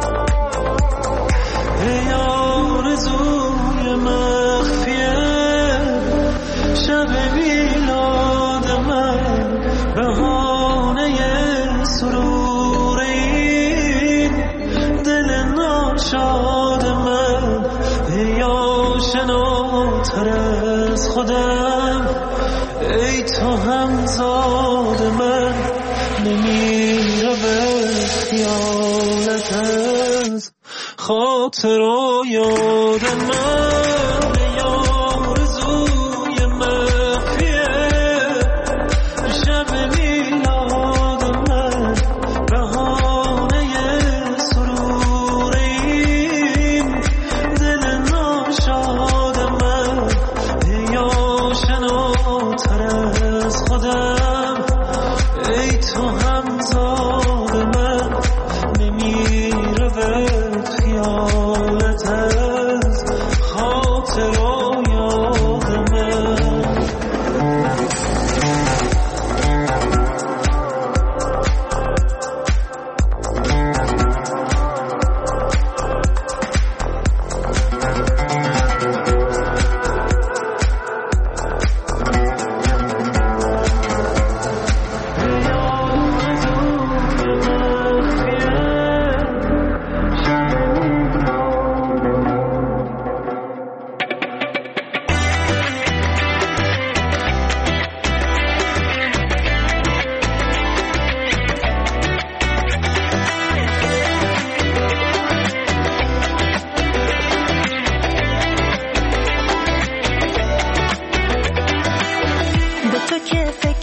ای آرزوی مخفیه شب میلاد من، بهانه سرور این دل ناشاد من، ای آشناتر از خودم، ای تو همزاد من، نمیره به خیالت از خاطر و یاد من. ای آرزوی مخفیه شب میلاد من، بهانه سرور این دل ناشاد من، ای آشناتر از خودم، ای تو همزاد من، نمیره به خیالت از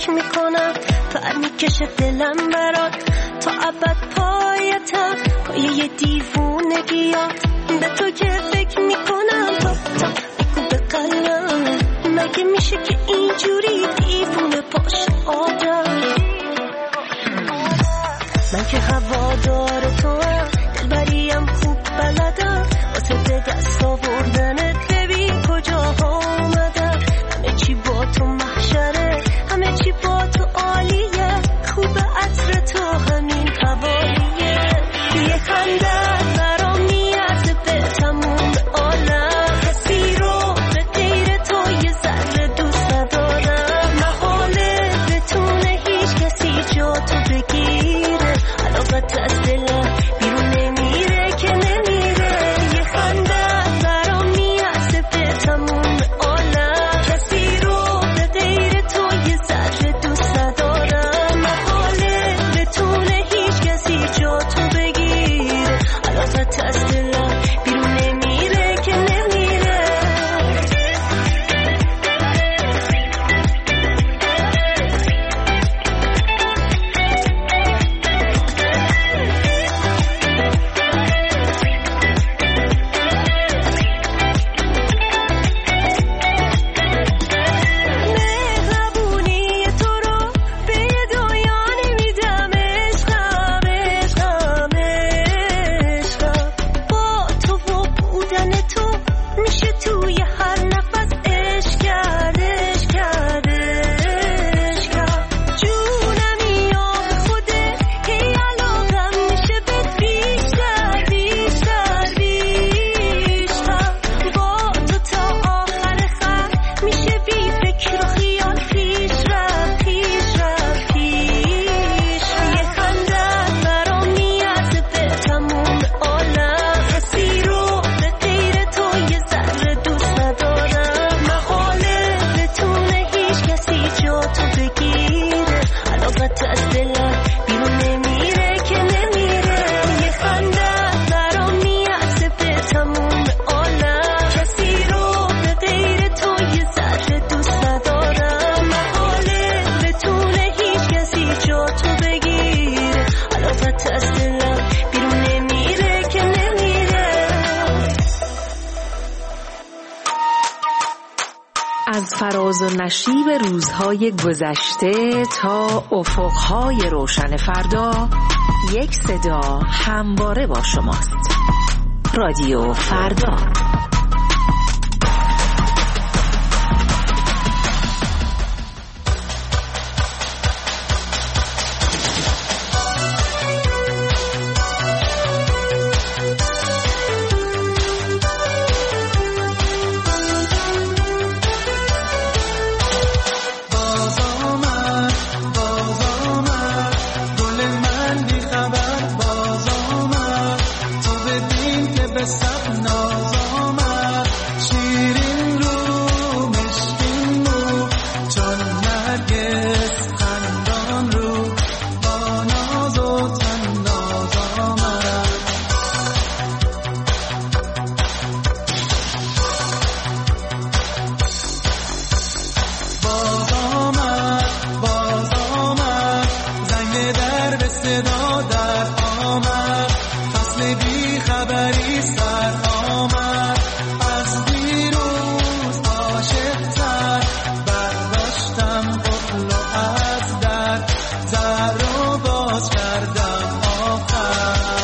فکر میکنم پر میکشه دلم برات تا ابد پایتم پایه دیوونگیات به تو که فکر میکنم تا بگو به قلبم مگه میشه که اینجوری دیوونه باشه آدم من که هوادار تو هم دلبریم خوب بلدم واسه به دست آوردنت ببین کجا آمدم همه چی با تو محشره همه چی با تو عالیه خوب عطر تو همین حوالیه یه خنده برام میارزه به تموم عالم کسی رو به غیر تو یه ذره دوست ندارم محاله بتونه هیچ کسی جا تو بگیره علاقت از دلم بیرون نمیره که نمیره یه خنده برام میارزه به تموم عالم کسی رو به غیر تو یه ذره دوست ندارم محاله بتونه هیچ کسی جا تو بگیره علاقت از دلم بیرون نمیره که نمیره مهربونی تو رو به یه دنیا نمیدم عشقم عشقم عشقم با تو و بودن تو میشه توی هر نفس عشق کرد عشق کرد عشقم جونمی یا به خوده هی علاقم میشه به بیشتر بیشتر بیشتر با تو تا آخر خط میشه بی فکر و خیال پیش رفت پیش رفت پیش یه خنده برام میارزه به تموم عالم کسی رو به غیر تو یه ذره دوست ندارم محاله بتونه هیچ کسی جا تو بگیره علاقت از دلم بیرون نمیره که نمیره یه خنده برام میارزه به تموم عالم کسی رو به غیر تو یه ذره دوست ندارم محاله بتونه هیچ کسی جا تو بگیره علاقت از دلم بیرون نمیره که نمیره از فراز و نشیب روزهای گذشته تا افقهای روشن فردا یک صدا همواره با شماست. رادیو فردا. گل من بی خبر باز آمد تو ببین که به سب ناز آمد شیرین رو مشکین رو چون نرگس خندان رو با ناز و تناز آمد باز آمد زنگ در به صدا در آمد فصل بی خبری سر آمد از دیروز عاشق‌تر برداشتم قفل و از در رو باز کردم آخر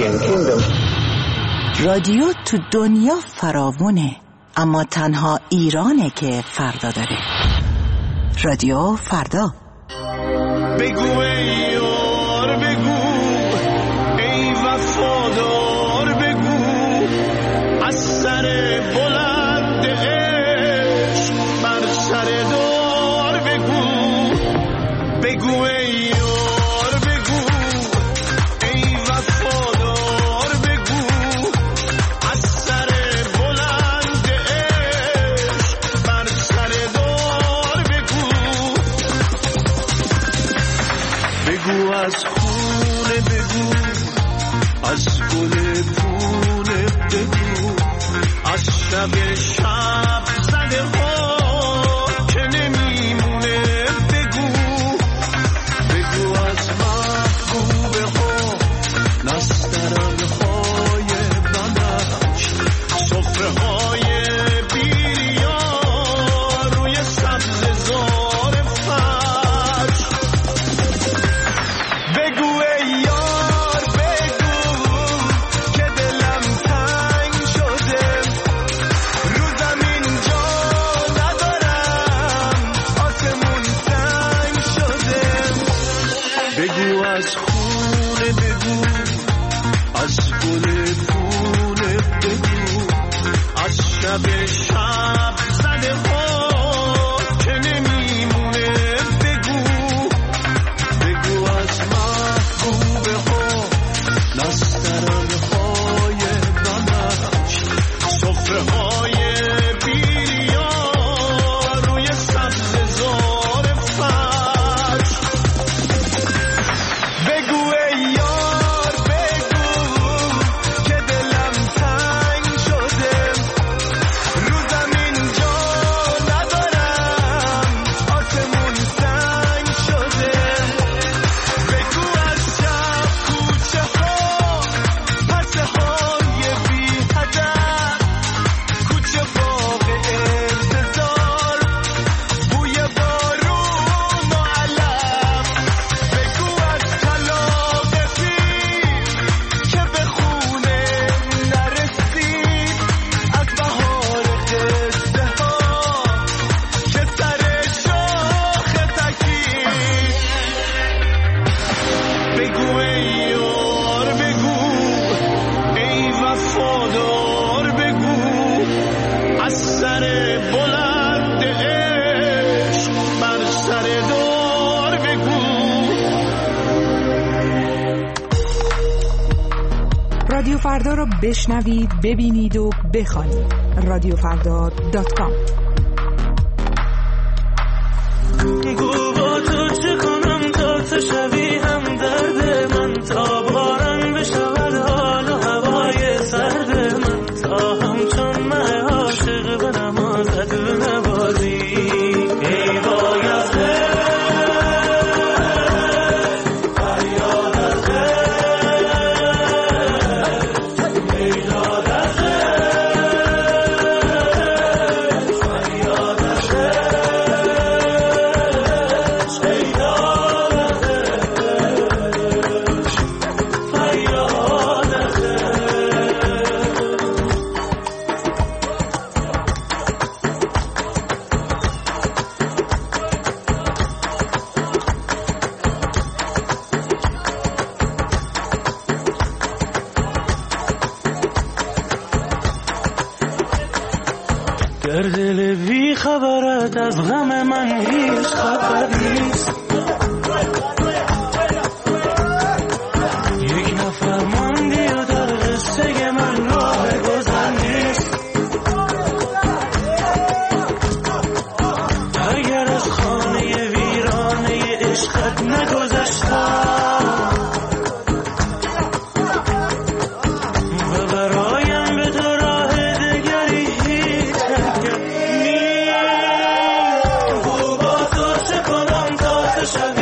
رادیو تو دنیا فراوونه، اما تنها ایرانه که فردا داره. رادیو فردا. بگو ای یار بگو، ای وفادار بگو، از سر بلند عشق بر سر دار بگو. بگو ای یار بگو، ای وفادار بگو، از سر بلند عشق بر سر دار بگو. بگو از خونه بگو، از گل پونه بگو، از شب شب زده ها که نمیمونه بگو. بگو از محبوبه ها، نسترن های بنفش، صفره های بیریا روی سبز زار فرش. بگو ای یار بگو که دلم تنگ شده، رو زمین جا ندارم، آسمون سنگ شده. بگو از خونه بگو، از گل پونه بگو، از شب شب زده ها که نمیمونه بگو. بگو از محبوبه ها، نسترن های بنفش، صفره های بیریا روی سبز زار فرش. بگو ای یار بگو که دلم تنگ شده، رو زمین جا ندارم، آسمون سنگ شده. بگو از شب کوچه ها، پرسه های بی هدف، کوچه باغ انتظار، بوی بارون و علف. بگو از طلاق پیر که به خونه نرسید، از بهار قصه ها که سر شاخ تکید. بگو ای یار بگو، ای وفادار بگو، از سر بلند عشق بر سر دار بگو. رادیو فردا رو بشنوید، ببینید و بخوانید. رادیوفردا.com. گو با تو چه کنم تا تو شوی هم درد من، تا باران بشود حال و هوای سرد من، تا همچون مه عاشق به نمازت بنوازی. ای بایسته فریاد از ایجاد از فریاد از در دل بی خبرت از غم من هیچ خبر نیست. یک نفر ماندی و در قصه من راه گذر نیست. اگر از خانه ویرانه عشقت نگذشتم و برایم به تو راه دگری هیچ نیست. با تو چه کنم تا تو شوی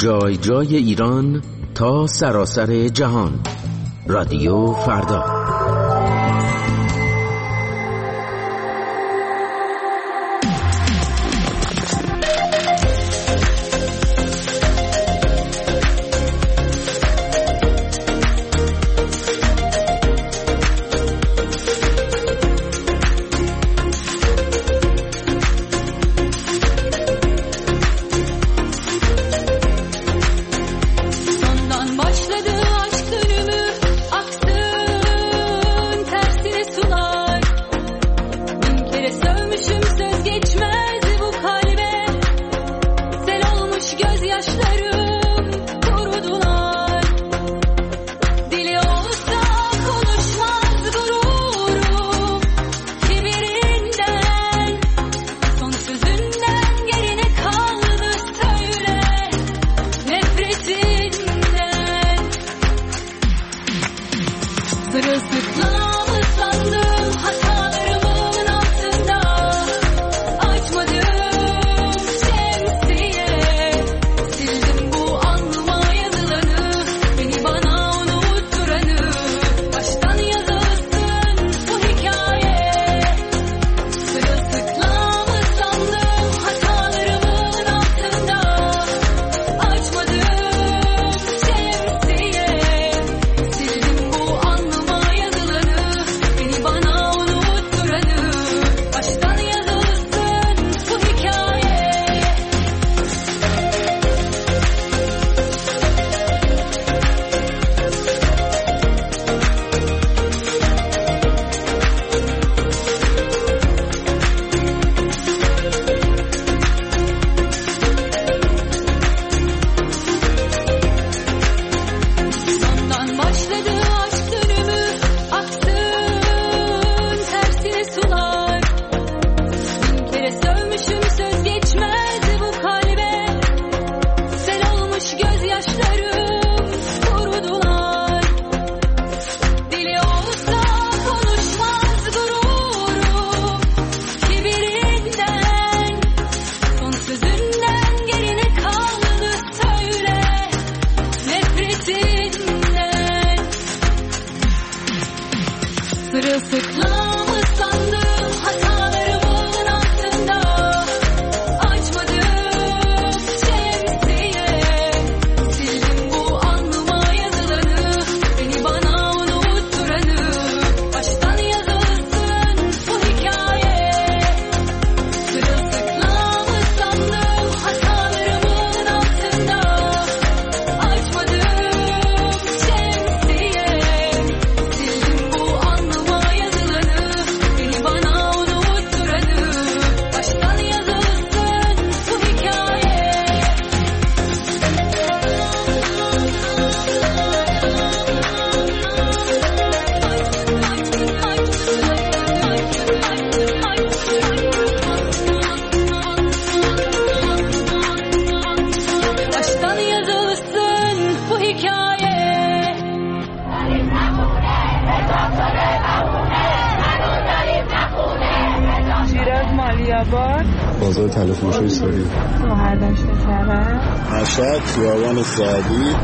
جای جای ایران تا سراسر جهان. رادیو فردا. بازار تلفروشی سوری سوهردشت کرد مشهد خیابان سعدی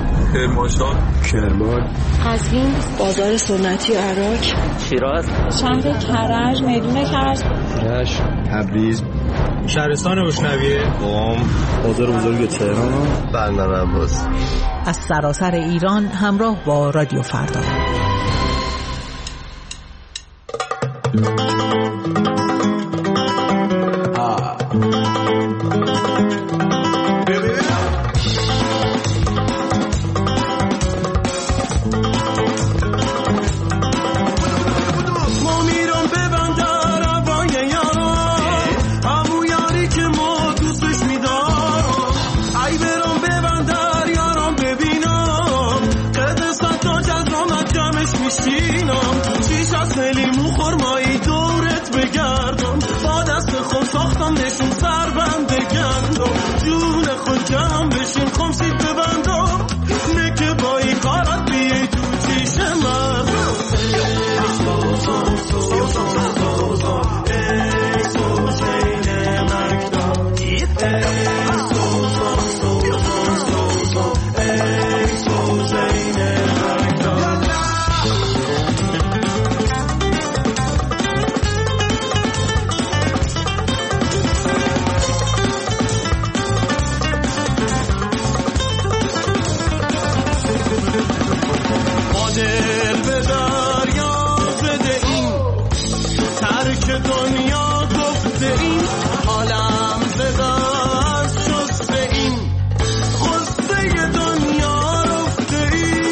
کرمان قزوین بازار سنتی عراق شیراز شهر کرج میدون کرج رشت تبریز شهرستان روشنویه قم بازار بزرگ تهران بندر عباس. از سراسر ایران همراه با رادیو فردا. دنیا گفته این عالم زداست شسته این غصه دنیا رفته این.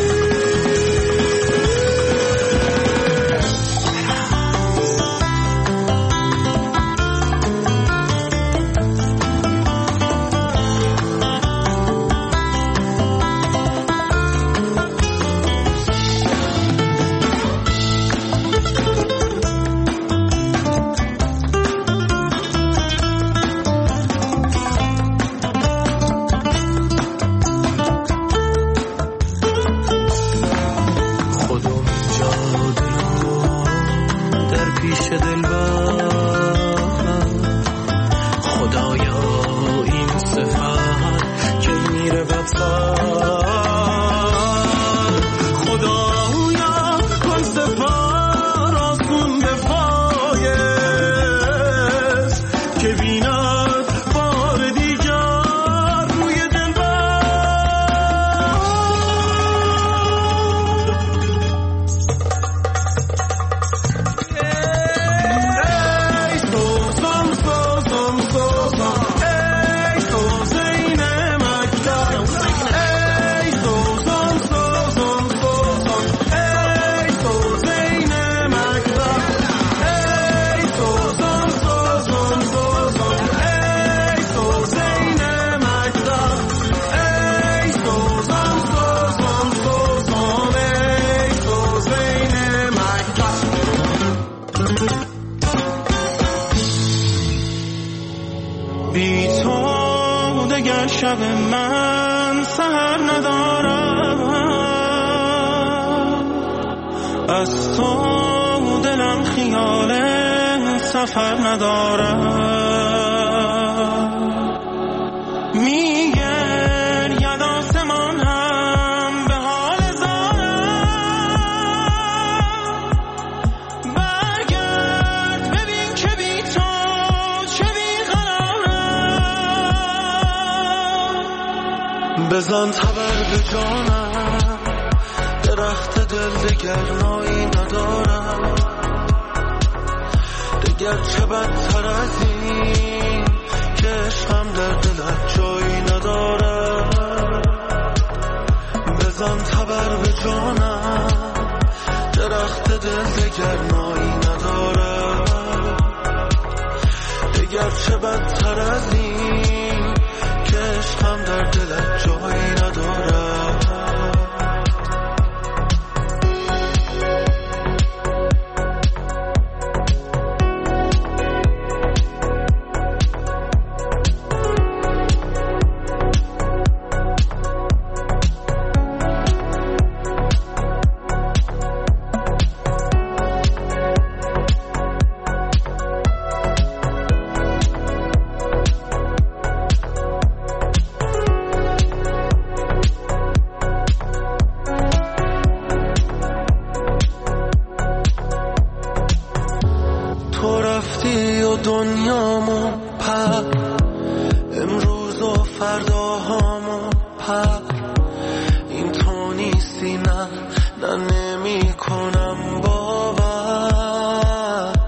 شب من سحر ندارم، از تو دلم خیال سفر ندارم. میگن ید آسمان هم به حال زارم، برگرد ببین که بی تو چه بی قرارم. بزن تبر به جانم، درخت دل دگر نایی ندارم، دگر چه بدتر از این که عشقم در دلت جایی ندارم. بزن تبر به جانم، درخت دل دگر نایی ندارم، دگر چه بدتر از این که عشقم در دلت جایی ندارم. دنیامو پر امروز و فرداهامو پر، این تو نیستی نه نمی کنم باور.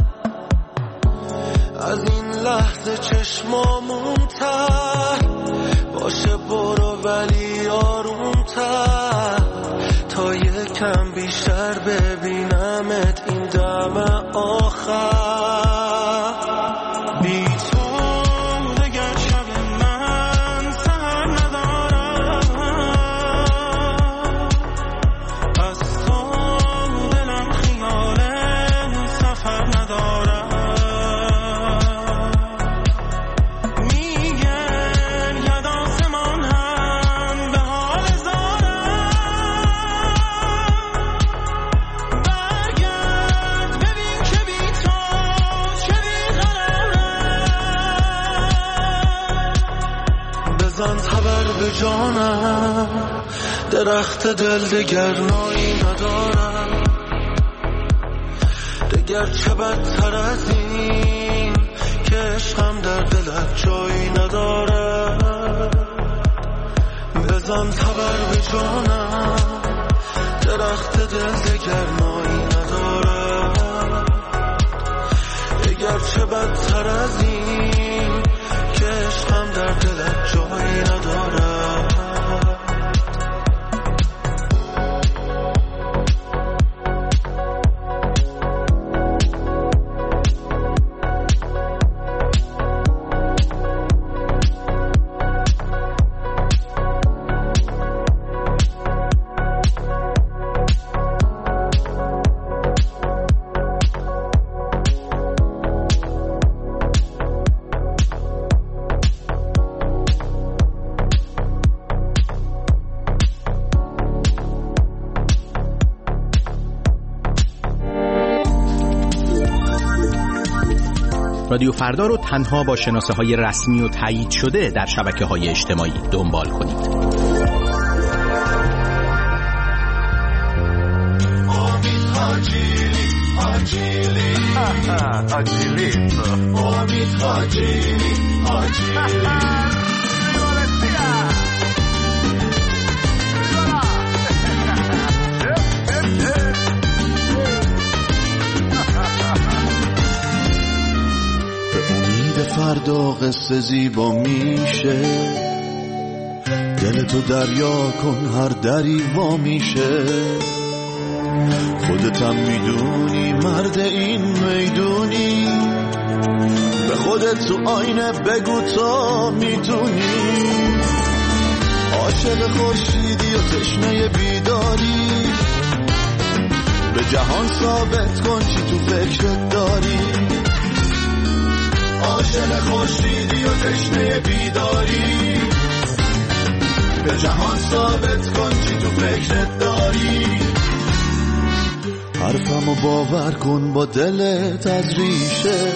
از این لحظه چشمامون تر باشه برو ولی آرومتر، تا یکم بیشتر ببینمت این دم آخر. بی تو دگر شب من سحر ندارم، از تو دلم خیال سفر ندارم. میگن ید آسمان هم به حال زارم، برگرد ببین که بی تو چه بزن تبر به جانم، درخت دل دگر نایی ندارم، دگر چه بدتر از این که عشقم در دلت جایی ندارم. بزن تبر به جانم، درخت دل دگر نایی ندارم، بدتر از این که عشقم در دلت جایی نداره. رادیو فردا رو تنها با شناسه‌های رسمی و تایید شده در شبکه‌های اجتماعی دنبال کنید. امید حاجیلی حاجیلی امید حاجیلی حاجیلی فردا قصه زیبا میشه، دلتو دریا کن هر دری وا میشه. خودتم میدونی مرد این میدونی، به خودت تو آینه بگو تا میتونی. عاشق خورشیدی و تشنه بیداری، به جهان ثابت کن چی تو فکرت داری. عاشق خورشیدی و تشنه بیداری، به جهان ثابت کن چی تو فکرت داری. حرفمو باور کن با دلت از ریشه،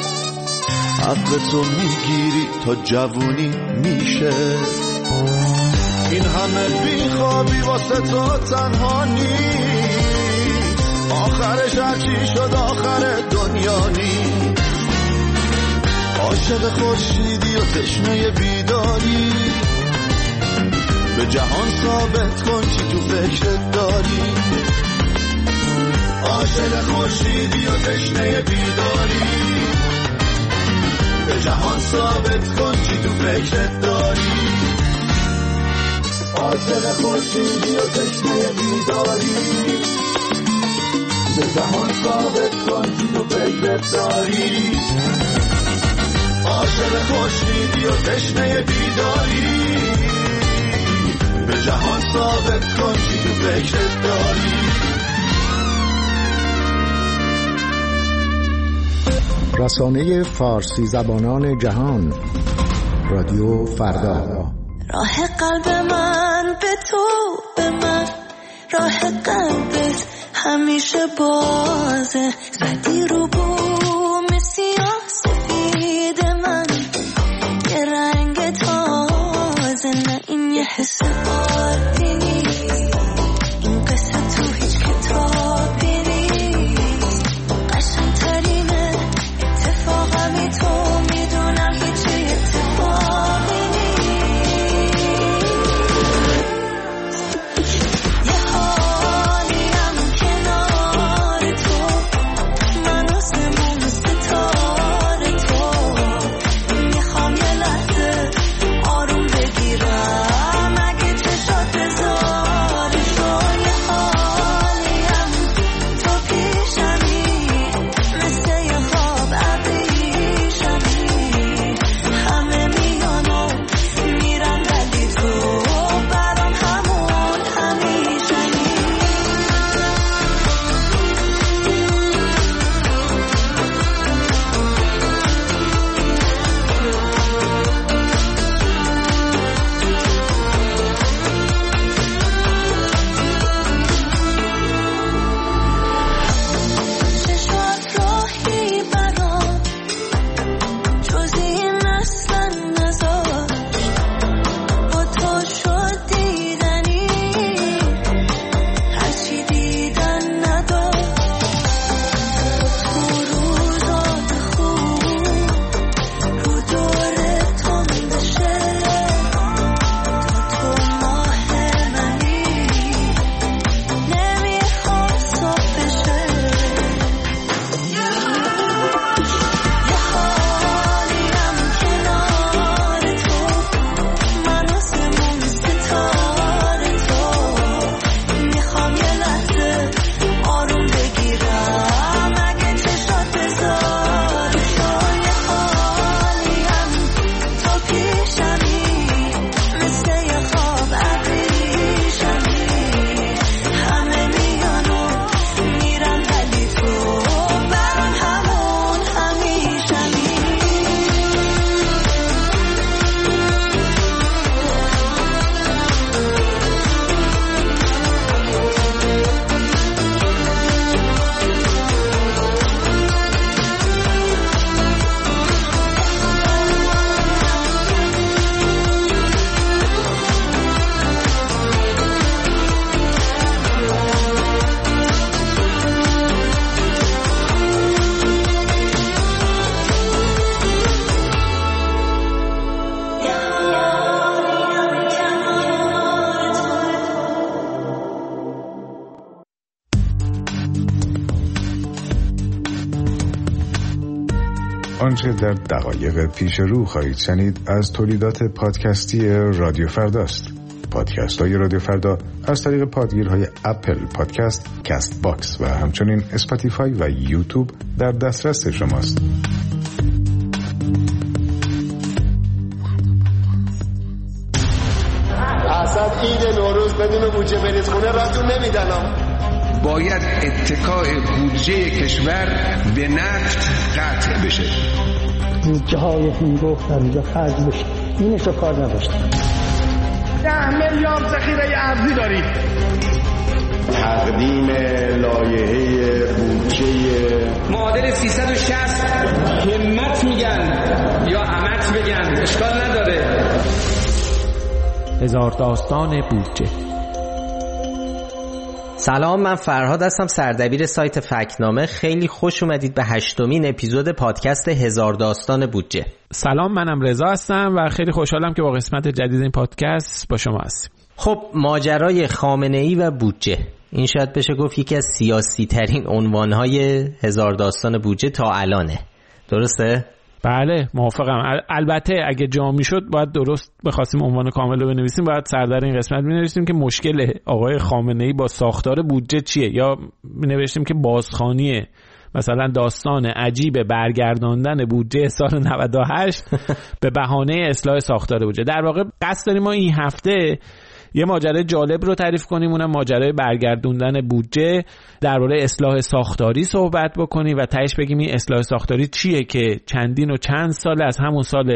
حقتو میگیری تا جوونی میشه. این همه بیخوابی واسه تو تنها نیست، آخرش هرچی شد آخر دنیا نیست. عاشق خورشیدی و تشنه بیداری، به جهان ثابت کن چی تو فکرت داری. عاشق خورشیدی و تشنه بیداری، به جهان ثابت کن چی تو فکرت داری. عاشق خورشیدی و تشنه بیداری، به جهان ثابت کن چی تو فکرت داری. عاشق خورشیدی و تشنه بیداری، به جهان ثابت کن چی تو فکرت داری. رسانه فارسی زبانان جهان، رادیو فردا. راه قلب من به تو، به من راه قلبت همیشه بازه. زدی رو بوم سیاه سفید من یه رنگ تازه. نه این یه حس عادی نیست، این قصه تو هیچ کتابی نیست. قشنگ‌ترینه اتفاقمی تو میدونم هیچ اتفاقی نیست. یه حالیم کنار تو، منو آنچه در دقایق پیش رو خواهید شنید از تولیدات پادکستی رادیو فرداست. پادکست های رادیو فردا از طریق پادگیرهای اپل پادکست، کست باکس و همچنین اسپاتیفای و یوتیوب در دسترس شماست. اصلا عید نوروز بدون بودجه برید خونه راتون نمیدن. باید اتکاء بودجه کشور به نفت قطع بشه. بودجه های این گفتن اینجا خرج بشه، اینش رو کار نداشتن. 10 میلیارد ذخیره ارزی داریم. تقدیم لایحه بودجه معادل 360 همت میگن یا امت بگن اشکال نداره. هزار داستان بودجه. سلام، من فرهاد هستم، سردبیر سایت فکتنامه. خیلی خوش اومدید به 8مین اپیزود پادکست هزار داستان بودجه. سلام، منم رضا هستم و خیلی خوشحالم که با قسمت جدید این پادکست با شما هستیم. خب، ماجرای خامنه‌ای و بودجه، این شاید بشه گفت یکی از سیاسی ترین عنوانهای هزار داستان بودجه تا الانه. درسته؟ بله، موافقم. البته اگه جا میشد باید درست بخواستیم عنوان کامل رو بنویسیم، باید سردر این قسمت بنویسیم که مشکل آقای خامنه‌ای با ساختار بودجه چیه، یا بنویسیم که بازخوانی مثلا داستان عجیب برگرداندن بودجه سال 98 به بهانه اصلاح ساختار بودجه. در واقع قصد داریم ما این هفته یه ماجرای جالب رو تعریف کنیم، اونم ماجرای برگردوندن بودجه، درباره اصلاح ساختاری صحبت بکنیم و تهش بگیم این اصلاح ساختاری چیه که چندین و چند سال از همون سال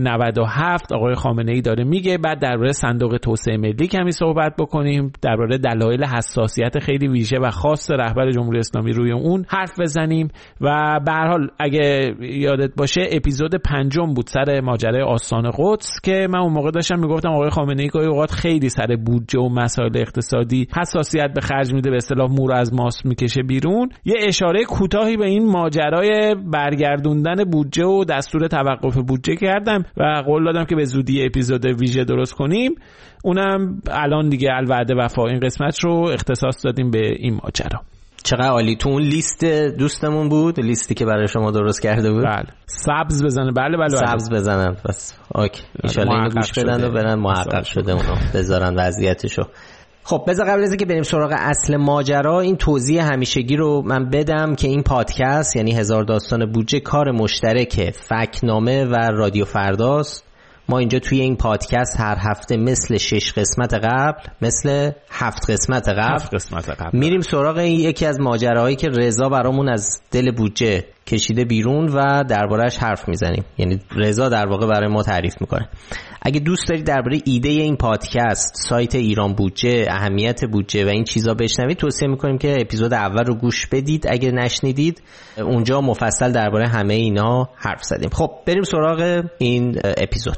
97 آقای خامنه‌ای داره میگه. بعد درباره صندوق توسعه ملی کمی صحبت بکنیم، درباره دلایل حساسیت خیلی ویژه و خاص رهبر جمهوری اسلامی روی اون حرف بزنیم و به هر حال اگه یادت باشه اپیزود 5 بود سر ماجرای آستان قدس که من اون موقع داشتم میگفتم آقای خامنه‌ای گاهی اوقات خیلی سر بودجه و مسائل اقتصادی حساسیت به خرج میده، به اصطلاح مور از ماست میکشه بیرون. یه اشاره کوتاهی به این ماجرای برگردوندن بودجه و دستور توقف بودجه کردم و قول دادم که به زودی اپیزود ویژه درست کنیم. اونم الان دیگه الوعده وفا، این قسمت رو اختصاص دادیم به این ماجرا. چقدر عالی. تو اون لیست دوستمون بود، لیستی که برای شما درست کرده بود. بله، سبز بزنه. بله سبز بزنن. بس اوکی، ان شاء الله اینو گوش بدن و برن محقق شده اونو بذارن وضعیتشو. خب بذار قبل از اینکه بریم سراغ اصل ماجرا این توضیح همیشگی رو من بدم که این پادکست یعنی هزار داستان بودجه کار مشترک فکتنامه و رادیو فرداست. ما اینجا توی این پادکست هر هفته مثل 6 قسمت قبل، مثل 7 قسمت قبل میریم سراغ یکی از ماجراهایی که رضا برامون از دل بودجه کشیده بیرون و درباره‌اش حرف میزنیم. یعنی رضا در واقع برای ما تعریف میکنه. اگه دوست دارید درباره ایده این پادکست، سایت ایران بودجه، اهمیت بودجه و این چیزا بشنوید، توصیه میکنیم که اپیزود اول رو گوش بدید. اگه نشنیدید اونجا مفصل درباره همه اینا حرف زدیم. خب بریم سراغ این اپیزود.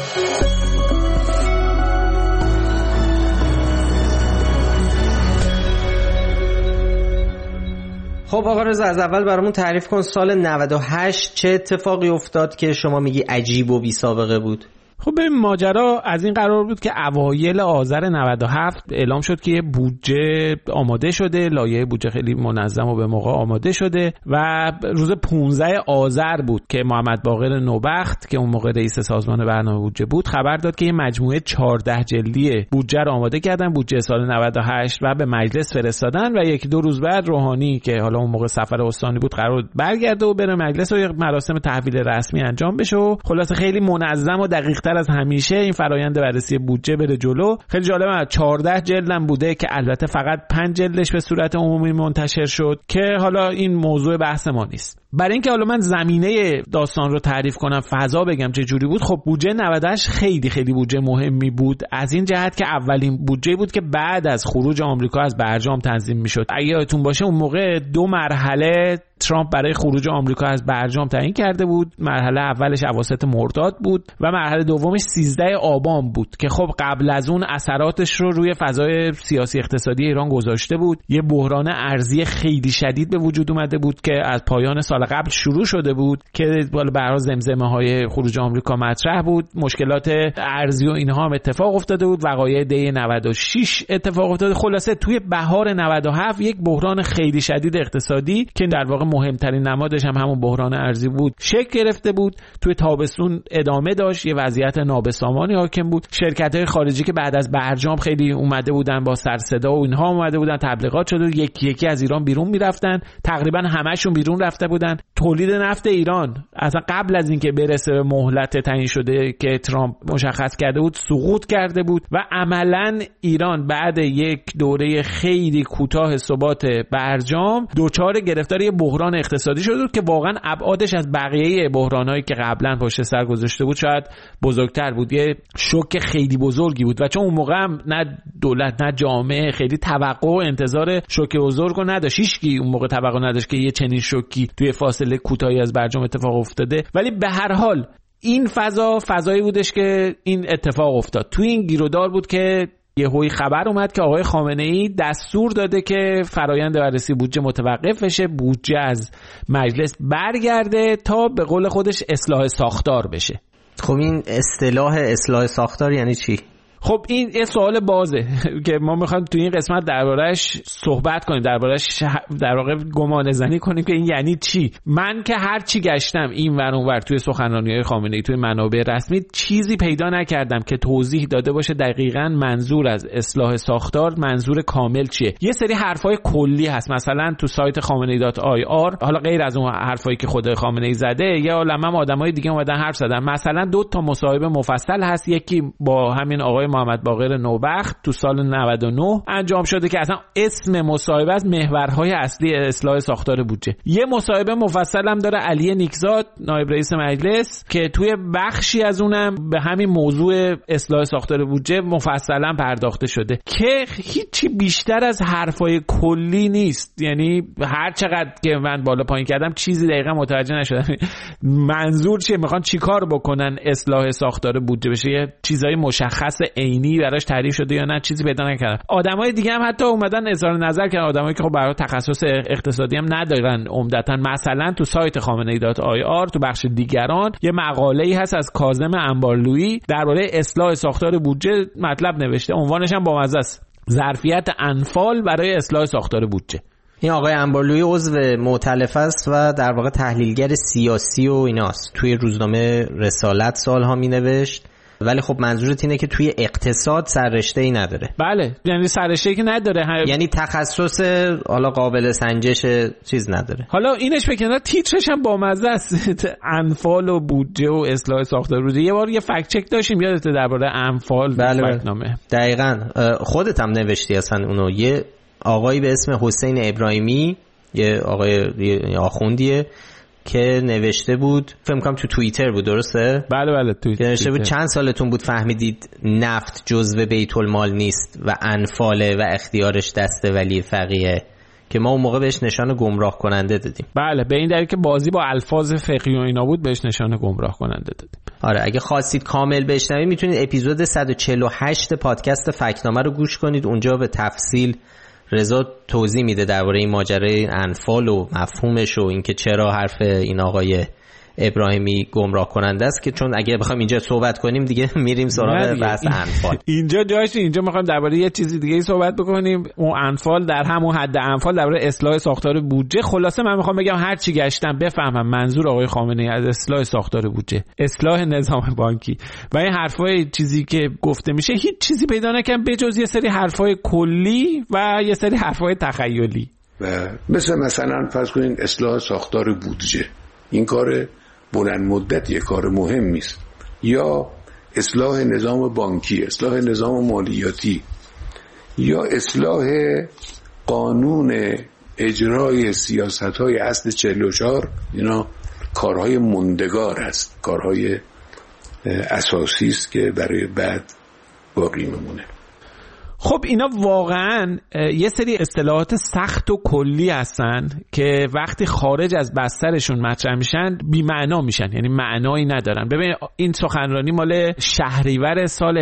خب آقا رضا، از اول برامون تعریف کن سال 98 چه اتفاقی افتاد که شما میگی عجیب و بی سابقه بود؟ خب به ماجرا از این قرار بود که اوایل آذر 97 اعلام شد که بودجه آماده شده، لایحه بودجه خیلی منظم و به موقع آماده شده و روز 15 آذر بود که محمد باقر نوبخت که اون موقع رئیس سازمان برنامه بودجه بود خبر داد که یه مجموعه 14 جلدی بودجه رو آماده کردن، بودجه سال 98 و به مجلس فرستادن و یک دو روز بعد روحانی که حالا اون موقع سفر استانی بود قرار برگرده و بره مجلس و مراسم تحویل رسمی انجام بشه و خلاصه خیلی منظم و دقیق تر از همیشه این فرآیند بررسی بودجه بره جلو. خیلی جالبه 14 جلدم بوده که البته فقط 5 جلدش به صورت عمومی منتشر شد که حالا این موضوع بحث ما نیست. برای اینکه حالا من زمینه داستان رو تعریف کنم، فضا بگم چه جوری بود، خب بودجه 98 خیلی خیلی بودجه مهمی بود از این جهت که اولین بودجه بود که بعد از خروج آمریکا از برجام تنظیم میشد. اگه یادتون باشه اون موقع 2 مرحله ترامپ برای خروج آمریکا از برجام تعیین کرده بود. مرحله اولش اواسط مرداد بود و مرحله دومش 13 آبان بود که خب قبل از اون اثراتش رو روی فضای سیاسی اقتصادی ایران گذاشته بود. یه بحران ارزی خیلی شدید به وجود اومده بود که از پایان سال سال قبل شروع شده بود که بالا برای زمزمه‌های خروج آمریکا مطرح بود، مشکلات ارزی و اینها هم اتفاق افتاده بود، وقایع دی 96 اتفاق افتاده. خلاصه توی بهار 97 یک بحران خیلی شدید اقتصادی که در واقع مهمترین نمادش هم همون بحران ارزی بود شکل گرفته بود. توی تابستون ادامه داشت، یه وضعیت نابسامانی حاکم بود. شرکت‌های خارجی که بعد از برجام خیلی اومده بودن با سر صدا و اینها اومده بودن، تبلیغات شده، یکی یکی از ایران بیرون میرفتن، تقریبا همه‌شون بیرون رفته بودن. تولید نفت ایران اصلا قبل از اینکه برسه به مهلت تعیین شده که ترامپ مشخص کرده بود سقوط کرده بود و عملاً ایران بعد یک دوره خیلی کوتاه ثبات برجام دچار گرفتاری بحران اقتصادی شده بود که واقعا ابعادش از بقیه بحران‌هایی که قبلا پشت سر گذاشته بود شاید بزرگتر بود. یه شوک خیلی بزرگی بود و چون اون موقع هم نه دولت نه جامعه خیلی توقع و انتظار شوک بزرگو نداشت، هیچکی اون موقع توقع نداشت که یه چنین شوکی توی فاصله کوتاهی از برجام اتفاق افتاده، ولی به هر حال این فضایی بودش که این اتفاق افتاد. توی این گیرودار بود که یهویی خبر اومد که آقای خامنه‌ای دستور داده که فرایند بررسی بودجه متوقف بشه، بودجه از مجلس برگرده تا به قول خودش اصلاح ساختار بشه. خب این اصطلاح اصلاح ساختار یعنی چی؟ خب این یه سوال بازه که ما میخوایم توی این قسمت درباره‌اش صحبت کنیم، درباره‌اش در واقع گمان زنی کنیم که این یعنی چی. من که هر چی گشتم این ور اون ور توی سخنرانی‌های خامنه‌ای توی منابع رسمی چیزی پیدا نکردم که توضیح داده باشه دقیقاً منظور از اصلاح ساختار منظور کامل چیه. یه سری حرفای کلی هست، مثلا تو سایت خامنه‌ای.ir، حالا غیر از اون حرفایی که خود خامنه‌ای زده یا عالمه آدمای دیگه اومدن حرف زدن. مثلا 2 تا مصاحبه مفصل هست، یکی با همین آقای محمد باقر نوبخت تو سال 99 انجام شده که اصلا اسم مصاحبه از محورهای اصلی اصلاح ساختار بودجه. یه مصاحبه مفصل هم داره علی نیکزاد نایب رئیس مجلس که توی بخشی از اونم به همین موضوع اصلاح ساختار بودجه مفصلا پرداخته شده که هیچی بیشتر از حرفای کلی نیست. یعنی هر چقدر که من بالا پایین کردم چیزی دقیقاً متوجه نشدم منظور چیه، میخوان چیکار بکنن اصلاح ساختار بودجه بشه، یه چیزای مشخص عینی براش تعریف شده یا نه چیزی پیدا نکردم. آدمای دیگه هم حتی اومدن اظهار نظر کردن، آدمایی که خب برای تخصص اقتصادی هم ندارن عمدتاً. مثلا تو سایت خامنه‌ای.ir تو بخش دیگران یه مقاله‌ای هست از کاظم انبارلویی درباره اصلاح ساختار بودجه مطلب نوشته، عنوانش هم بامزه است، ظرفیت انفال برای اصلاح ساختار بودجه. این آقای انبارلویی عضو مؤتلفه است و در واقع تحلیلگر سیاسی و ایناست. توی روزنامه رسالت سالها مینوشت، ولی خب منظورت اینه که توی اقتصاد سررشته‌ای نداره. بله، یعنی سررشته‌ای که نداره، یعنی تخصص حالا قابل سنجش چیز نداره. حالا اینش بکنه تیترش هم بامزه است انفال و بودجه و اصلاح ساختار بودجه. یه بار یه فکت چک داشتیم یادته درباره انفال. بله دقیقاً خودت هم نوشتی اصلا اونو. یه آقایی به اسم حسین ابراهیمی، یه آقای آخوندیه که نوشته بود، فکر کنم تو توییتر بود، درسته؟ بله توییتر نوشته بود چند سالتون بود فهمیدید نفت جزو بیت المال نیست و انفاله و اختیارش دست ولی فقیه، که ما اون موقع بهش نشان گمراه کننده دادیم. بله، به این دلیل که بازی با الفاظ فقهی و اینا بود بهش نشان گمراه کننده دادیم. آره، اگه خواستید کامل بشنوید میتونید اپیزود 148 پادکست فکت‌نامه رو گوش کنید، اونجا به تفصیل رضا توضیح میده درباره این ماجرای انفال و مفهومش و اینکه چرا حرف این آقای ابراهیمی گمراه کننده است، که چون اگه بخوایم اینجا صحبت کنیم دیگه میریم سراغ بحث انفال. اینجا جاش، اینجا میخوایم درباره یه چیزی دیگه صحبت بکنیم، اون انفال در همون حد انفال درباره اصلاح ساختار بودجه. خلاصه من میخوام بگم هر چی گشتم بفهمم منظور آقای خامنه‌ای از اصلاح ساختار بودجه، اصلاح نظام بانکی و این حرفای چیزی که گفته میشه هیچ چیزی پیدا نکنم بجز یه سری حرفای کلی و یه سری حرفای تخیلی. و مثلا فرض کنین اصلاح ساختار بودجه این کار بلند مدت، یه کار مهمی است، یا اصلاح نظام بانکی، اصلاح نظام مالیاتی، یا اصلاح قانون اجرای سیاست‌های اصل 44. اینا کارهای موندگار است، کارهای اساسی است که برای بعد باقی میمونه. خب اینا واقعا یه سری اصطلاحات سخت و کلی هستن که وقتی خارج از بسترشون مطرح میشن بی معنا میشن، یعنی معنایی ندارن. ببین این سخنرانی مال شهریور سال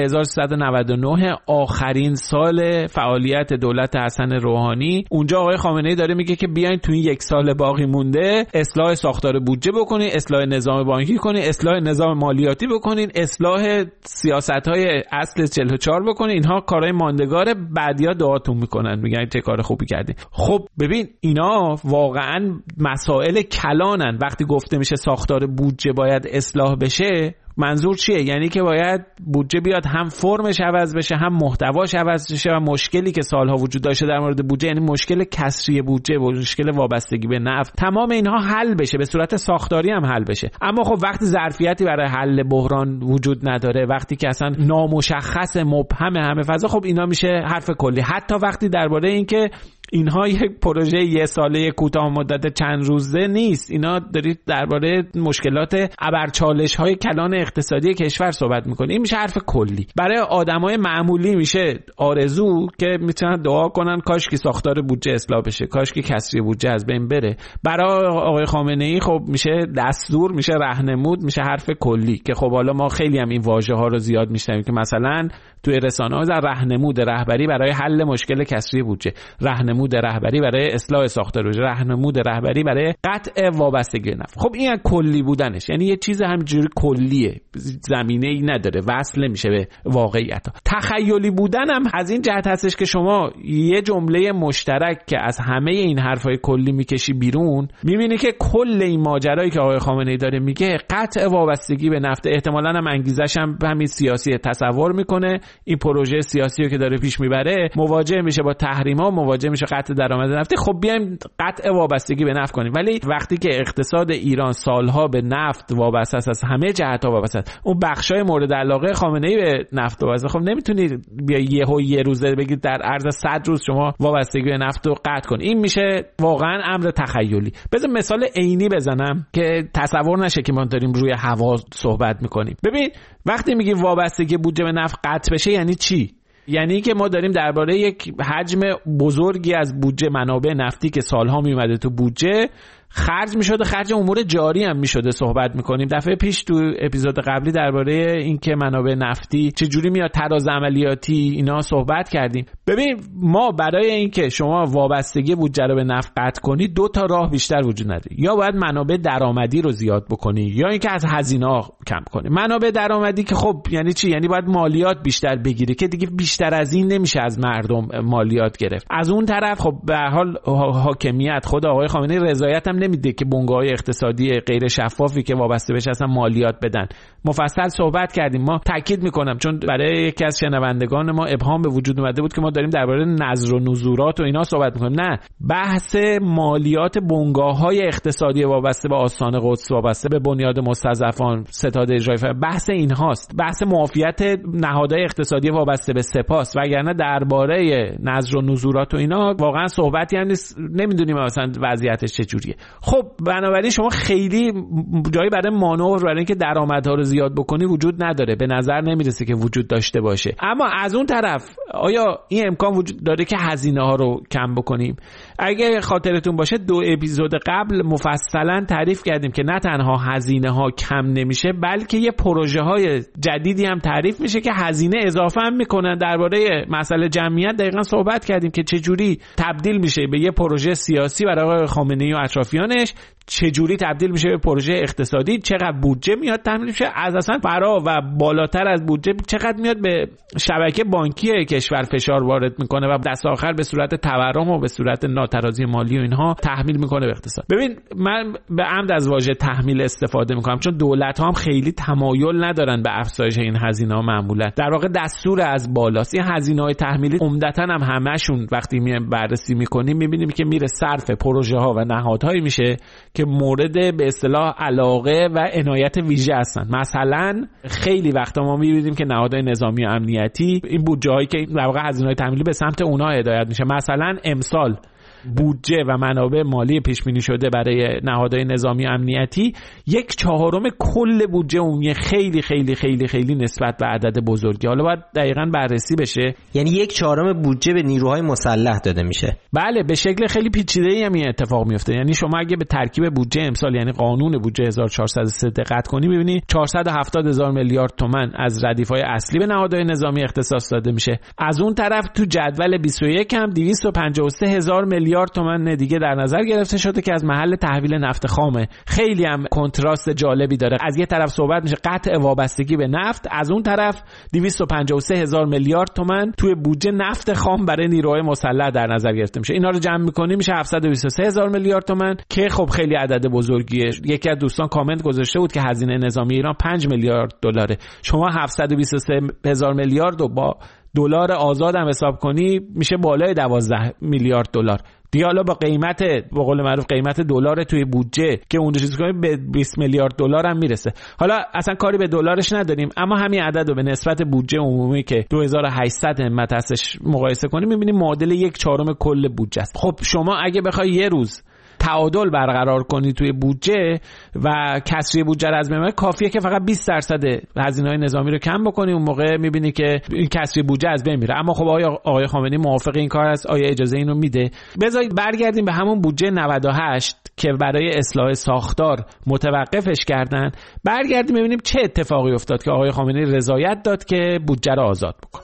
1399، آخرین سال فعالیت دولت حسن روحانی. اونجا آقای خامنه‌ای داره میگه که بیاین تو این 1 سال باقی مونده اصلاح ساختار بودجه بکنین، اصلاح نظام بانکی کنین، اصلاح نظام مالیاتی بکنین، اصلاح سیاست‌های اصل 44 بکنین. اینها کارهای ماندگار، بعدیا دعاتون میکنن میگن چه کار خوبی کردین. خب ببین اینا واقعا مسائل کلانن. وقتی گفته میشه ساختار بودجه باید اصلاح بشه، منظور چیه؟ یعنی که باید بودجه بیاد هم فرمش عوض بشه هم محتواش عوض بشه و مشکلی که سالها وجود داشته در مورد بودجه، یعنی مشکل کسری بودجه و مشکل وابستگی به نفت، تمام اینها حل بشه، به صورت ساختاری هم حل بشه. اما خب وقتی ظرفیتی برای حل بحران وجود نداره، وقتی که اصلا نامشخص مبهم همه فضا، خب اینا میشه حرف کلی. حتی وقتی درباره این که اینها یک پروژه 1 ساله کوتاه مدت چند روزه نیست، اینا دارید درباره مشکلات ابرچالش‌های کلان اقتصادی کشور صحبت می‌کنید، این میشه حرف کلی. برای آدمای معمولی میشه آرزو که میتونن دعا کنن کاش که ساختار بودجه اصلاح بشه، کاش که کسری بودجه از بین بره. برای آقای خامنه‌ای خب میشه دستور، میشه راهنمود، میشه حرف کلی که خب حالا ما خیلی هم این واژه‌ها رو زیاد میشنویم که مثلا توی رسانه‌ها راهنمود رهبری برای حل مشکل کسری بودجه، راهنمود رهبری برای اصلاح ساختار بودجه، راهنمود رهبری برای قطع وابستگی نفت. خب این کلی بودنش، یعنی یه چیز همینجوری کلیه، زمینه‌ای نداره، وصل نمیشه به واقعیت. تخیلی بودن هم از این جهت هستش که شما یه جمله مشترک که از همه این حرفای کلی میکشی بیرون، میبینی که کل این ماجرایی که آقای خامنه‌ای داره میگه قطع وابستگی به نفت، احتمالاً هم انگیزش هم همین سیاسی، تصور میکنه این پروژه سیاسی رو که داره پیش میبره مواجه میشه با تحریم‌ها، مواجه میشه قطع درآمد نفتی. خب بیایم قطع وابستگی به نفت کنیم. ولی وقتی که اقتصاد ایران سالها به نفت وابسته است، از همه جهت‌ها وابسته است، اون بخشای مورد علاقه خامنه‌ای به نفت وابسته، خب نمیتونید بیا یه روزه بگید در عرض 100 روز شما وابستگی به نفت رو قطع کنید. این میشه واقعا امر تخیلی. بذار مثال عینی بزنم که تصور نشه که ما داریم روی هوا صحبت میکنیم. ببین وقتی میگیم وابستگی بودجه به نفت قطع بشه یعنی چی؟ یعنی که ما داریم درباره یک حجم بزرگی از بودجه منابع نفتی که سالها میومده تو بودجه خرج میشده، خرج امور جاری هم میشده صحبت میکنیم. دفعه پیش تو اپیزود قبلی درباره این که منابع نفتی چجوری میاد تراز عملیاتی اینا صحبت کردیم. ببین ما برای اینکه شما وابستگی بودجه رو به نفت قطع کنی 2 تا راه بیشتر وجود نداره. یا باید منابع درآمدی رو زیاد بکنی یا اینکه از هزینه‌ها کم کنی. منابع درآمدی که خب یعنی چی؟ یعنی باید مالیات بیشتر بگیری که دیگه بیشتر از این نمیشه از مردم مالیات گرفت. از اون طرف خب به هر حال حاکمیت خود آقای خامنه‌ای رضایت هم نمیده که بنگاه‌های اقتصادی غیر شفافی که وابسته بشه اصلا مالیات بدن. مفصل صحبت کردیم. ما تاکید میکنم چون برای یکی از شنوندگان ما ابهام به وجود اومده بود که ما داریم درباره نظر و نزورات و اینا صحبت میکنیم. نه، بحث مالیات بنگاه‌های اقتصادی وابسته به آستان قدس، وابسته به بنیاد مستضعفان، ستاد اجرایی، بحث اینهاست. بحث معافیت نهادهای اقتصادی وابسته به سپاس. وگرنه درباره نظر و نزورات و اینا واقعا صحبتی هم نیست، نمیدونیم مثلا وضعیتش چجوریه. خب بنابراین شما خیلی جایی برای مانور برای اینکه درآمدها رو زیاد بکنی وجود نداره، به نظر نمیرسه که وجود داشته باشه. اما از اون طرف آیا این امکان وجود داره که هزینه ها رو کم بکنیم؟ اگه خاطرتون باشه 2 اپیزود قبل مفصلا تعریف کردیم که نه تنها هزینه ها کم نمیشه بلکه یه پروژه های جدیدی هم تعریف میشه که هزینه اضافه هم میکنن. درباره مسئله جمعیت دقیقاً صحبت کردیم که چجوری تبدیل میشه به یه پروژه سیاسی برای آقای خامنه‌ای و اطرافیانش، چجوری تبدیل میشه به پروژه اقتصادی، چقدر بودجه میاد تامین میشه، از اصلا فرا و بالاتر از بودجه چقدر میاد به شبکه بانکی کشور فشار وارد میکنه و دست آخر به صورت تورم و به صورت ناترازی مالی و اینها تحمیل میکنه به اقتصاد. ببین من به عمد از واژه تحمیل استفاده میکنم چون دولت ها هم خیلی تمایل ندارن به افزایش این هزینه ها، معمولا در واقع دستور از بالاست. این هزینه های تحمیلی عمدتاً هم همشون وقتی میایم بررسی میکنیم میبینیم که میره صرف پروژه ها و نهادهایی میشه که مورد به اصطلاح علاقه و عنایت ویژه هستن. مثلا خیلی وقتا ما می‌بینیم که نهادهای نظامی و امنیتی این بودجه‌هایی که در واقع هزینه‌های تحمیلی به سمت اونها هدایت میشه. مثلا امسال بودجه و منابع مالی پیش بینی شده برای نهادهای نظامی امنیتی 1/4 کل بودجه عمومی، خیلی خیلی خیلی خیلی نسبت به عدد بزرگی. حالا باید دقیقاً بررسی بشه. یعنی 1/4 بودجه به نیروهای مسلح داده میشه. بله، به شکل خیلی پیچیده‌ای هم این اتفاق میفته. یعنی شما اگه به ترکیب بودجه امسال، یعنی قانون بودجه 1403 دقت کنی، می‌بینی 470,000 میلیارد تومان از ردیف‌های اصلی به نهادهای نظامی اختصاص داده میشه. از اون طرف تو جدول 21 هم 253,000 میلیارد تومان دیگه در نظر گرفته شده که از محل تحویل نفت خامه. خیلی هم کنتراست جالبی داره. از یه طرف صحبت میشه قطع وابستگی به نفت، از اون طرف 253,000 میلیارد تومان توی بودجه نفت خام برای نیروهای مسلح در نظر گرفته میشه. اینا رو جمع می‌کنی میشه 723,000 میلیارد تومان که خب خیلی عدد بزرگیه. یکی از دوستان کامنت گذاشته بود که هزینه نظامی ایران 5 میلیارد دلاره. شما 723,000 میلیارد رو با دلار آزاد هم حساب کنی میشه بالای 12 میلیارد دلار. دیگه حالا با قیمت، به قول معروف قیمت دلار توی بودجه که اون چیز کنیم به 20 میلیارد دلار هم میرسه. حالا اصلا کاری به دلارش نداریم، اما همین عدد رو به نسبت بودجه عمومی که 2800 همت هستش مقایسه کنیم میبینیم معادل 1/4 کل بودجه است. خب شما اگه بخوای یه روز تعادل برقرار کنی توی بودجه و کسری بودجه رو از بین ببری، کافیه که فقط 20% هزینه‌های نظامی رو کم بکنی، اون موقع می‌بینی که این کسری بودجه از بین میره. اما خب آقای خامنه‌ای موافق این کار است؟ آیا اجازه اینو میده؟ بذارید برگردیم به همون بودجه 98 که برای اصلاح ساختار متوقفش کردن. برگردیم ببینیم چه اتفاقی افتاد که آقای خامنه‌ای رضایت داد که بودجه رو آزاد بکنه.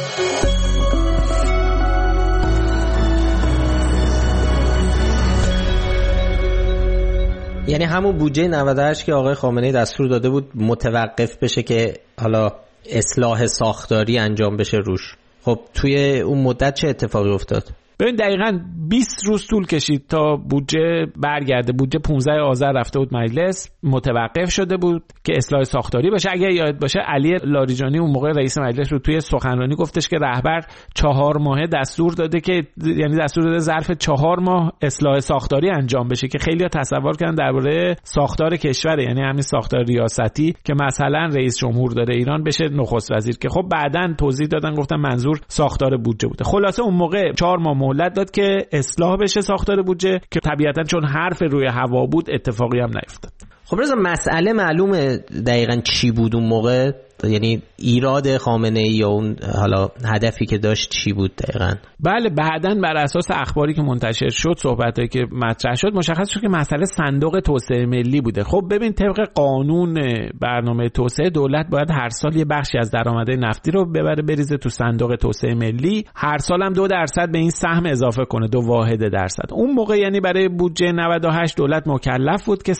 یعنی همون بودجه 98 که آقای خامنه‌ای دستور داده بود متوقف بشه که حالا اصلاح ساختاری انجام بشه روش. خب توی اون مدت چه اتفاقی افتاد؟ ببین دقیقاً 20 روز طول کشید تا بودجه برگرده. بودجه 15 آذر رفته بود مجلس، متوقف شده بود که اصلاح ساختاری بشه. اگه یاد باشه علی لاریجانی اون موقع رئیس مجلس رو توی سخنرانی گفتش که رهبر 4 ماهه دستور داده که یعنی دستور داده ظرف 4 ماه اصلاح ساختاری انجام بشه که خیلی‌ها تصور کردن درباره ساختار کشور، یعنی همین ساختار ریاستی که مثلا رئیس جمهور داره ایران بشه نخست وزیر، که خب بعداً توضیح دادن گفتن منظور ساختار بودجه بوده. خلاصه اون موقع 4 ماه مهلت داد که اصلاح بشه ساختار بودجه که طبیعتاً چون حرف روی هوا بود اتفاقی هم نیفتاد. خب رضا مسئله معلومه دقیقاً چی بود اون موقع؟ یعنی ایراد خامنه‌ای یا اون حالا هدفی که داشت چی بود دقیقاً؟ بله، بعداً بر اساس اخباری که منتشر شد، صحبتایی که مطرح شد، مشخص شد که مسئله صندوق توسعه ملی بوده. خب ببین طبق قانون برنامه توسعه دولت باید هر سال یه بخشی از درآمدهای نفتی رو ببره بریزه تو صندوق توسعه ملی، هر سال هم 2% به این سهم اضافه کنه، 2%. اون موقع یعنی برای بودجه 98 دولت مکلف بود که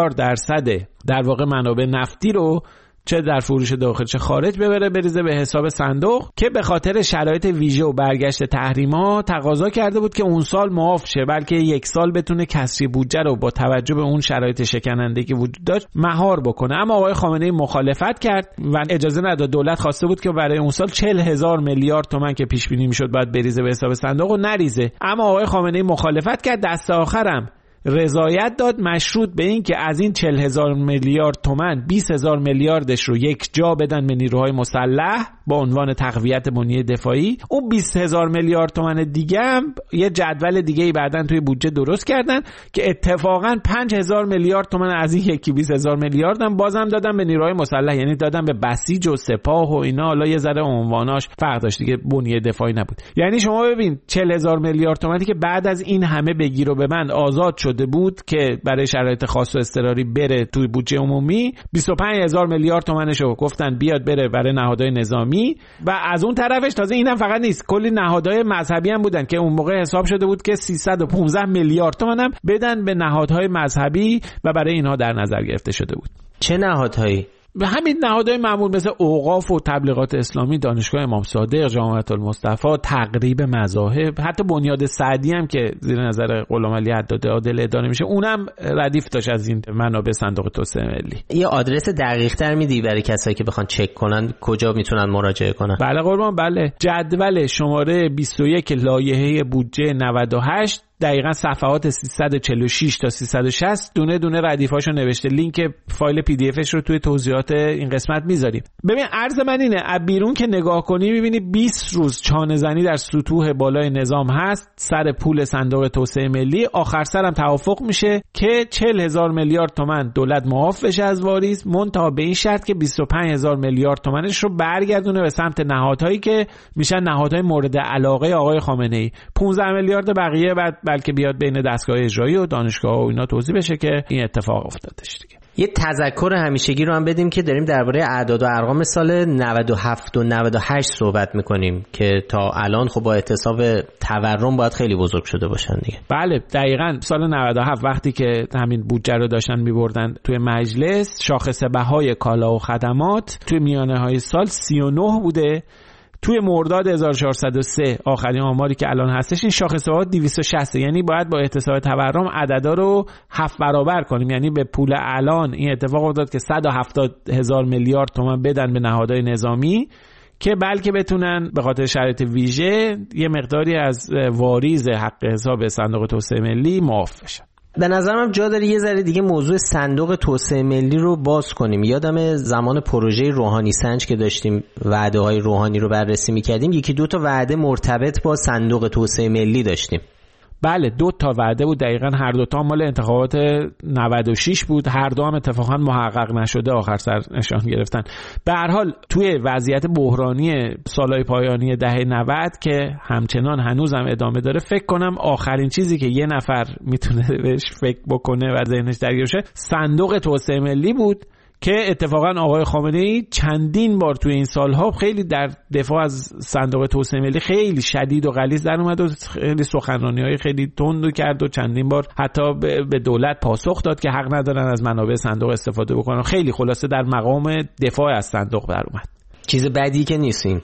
34% در واقع منابع نفتی رو چه در فروش داخل چه خارج ببره بریزه به حساب صندوق، که به خاطر شرایط ویژه و برگشت تحریما تقاضا کرده بود که اون سال معاف شه، بلکه یک سال بتونه کسری بودجه رو با توجه به اون شرایط شکننده که وجود داشت مهار بکنه. اما آقای خامنه‌ای مخالفت کرد و اجازه نداد. دولت خواسته بود که برای اون سال 40,000 میلیارد تومان که پیش بینی میشد باید بریزه به حساب صندوق و نریزه. اما آقای خامنه‌ای مخالفت کرد، دست آخرم رضایت داد، مشروط به این که از این 40,000 میلیارد تومان 20,000 میلیاردش رو یک جا بدن به نیروهای مسلح با عنوان تقویت بنیه دفاعی. اون 20,000 میلیارد تومان دیگه هم یه جدول دیگه‌ای بعدن توی بودجه درست کردن که اتفاقاً 5,000 میلیارد تومان از این یکی 20,000 میلیارد هم بازم دادن به نیروهای مسلح، یعنی دادن به بسیج و سپاه و اینا. حالا یه ذره عنواناش فرق داشت دیگه، بنیه دفاعی نبود. یعنی شما ببین 40,000 میلیارد تومانی که بعد از این همه بگیر و ببند آزاد شده بود که برای شرایط خاص و اضطراری بره توی بودجه عمومی، 25,000 میلیارد تومانشو گفتن بیاد بره برای نهادهای نظامی. و از اون طرفش تازه اینم فقط نیست، کلی نهادهای مذهبی هم بودن که اون موقع حساب شده بود که 315 میلیارد تومان هم بدن به نهادهای مذهبی و برای اینها در نظر گرفته شده بود. چه نهادهایی؟ به همین نهادهای معمول مثل اوقاف و تبلیغات اسلامی، دانشگاه امام صادق، جامعه المصطفی، تقریب مذاهب، حتی بنیاد سعدی هم که زیر نظر غلام علی حداد عادل اداره میشه، اونم ردیف داشت از این منابع صندوق توسعه ملی. یه آدرس دقیق تر میدی برای کسایی که بخوان چک کنن کجا میتونن مراجعه کنن؟ بله قربان، بله. جدول شماره 21 لایحه بودجه 98 دقیقاً صفحات 346 تا 360 دونه دونه ردیفاشو نوشته. لینک فایل پی دی افش رو توی توضیحات این قسمت میذاریم. ببین عرض من اینه، از بیرون که نگاه کنی میبینی 20 روز چانه زنی در سطوح بالای نظام هست سر پول صندوق توسعه ملی. آخر سرم توافق میشه که 40,000 میلیارد تومان دولت معاف بشه از واریز، منتها به این شرط که 25,000 میلیارد تومانش رو برگردونه به سمت نهادهایی که میشن نهادهای مورد علاقه آقای خامنه‌ای. 15 میلیارد بقیه بعد بلکه بیاد بین دستگاه اجرایی و دانشگاه و اینا توضیح بشه که این اتفاق افتادش دیگه. یه تذکر همیشگی رو هم بدیم که داریم درباره اعداد و ارقام سال 97 و 98 صحبت میکنیم که تا الان خب با احتساب تورم باید خیلی بزرگ شده باشن دیگه. بله دقیقاً سال 97 وقتی که همین بودجه رو داشتن میبردن توی مجلس، شاخص بهای کالا و خدمات توی میانه های سال 39 بوده. توی مرداد 1403 آخرین آماری که الان هستش این شاخص بها 260، یعنی باید با احتساب تورم عددا رو 7 برابر کنیم. یعنی به پول الان این اتفاق افتاد که 170,000 میلیارد تومان بدن به نهادهای نظامی که بلکه بتونن به خاطر شرایط ویژه یه مقداری از واریز حق حساب صندوق توسعه ملی معاف بشن. به نظرم جا داره یه ذره دیگه موضوع صندوق توسعه ملی رو باز کنیم. یادم زمان پروژه روحانی سنج که داشتیم وعده های روحانی رو بررسی میکردیم، یکی دو تا وعده مرتبط با صندوق توسعه ملی داشتیم. بله 2 تا وعده بود دقیقاً، هر دو تا مال انتخابات 96 بود، هر دو هم اتفاقا محقق نشده آخر سر نشان گرفتن. به هر حال توی وضعیت بحرانی سالهای پایانی دهه 90 که همچنان هنوزم ادامه داره، فکر کنم آخرین چیزی که یه نفر میتونه بهش فکر بکنه و ذهنش درگیر شه صندوق توسعه ملی بود که اتفاقا آقای خامنه‌ای چندین بار توی این سالها خیلی در دفاع از صندوق توسعه ملی خیلی شدید و غلیظ در اومد و خیلی سخنرانی‌های خیلی تند کرد و چندین بار حتی به دولت پاسخ داد که حق ندارن از منابع صندوق استفاده بکنن. خیلی خلاصه در مقام دفاع از صندوق در اومد. چیز بدی که نیستین.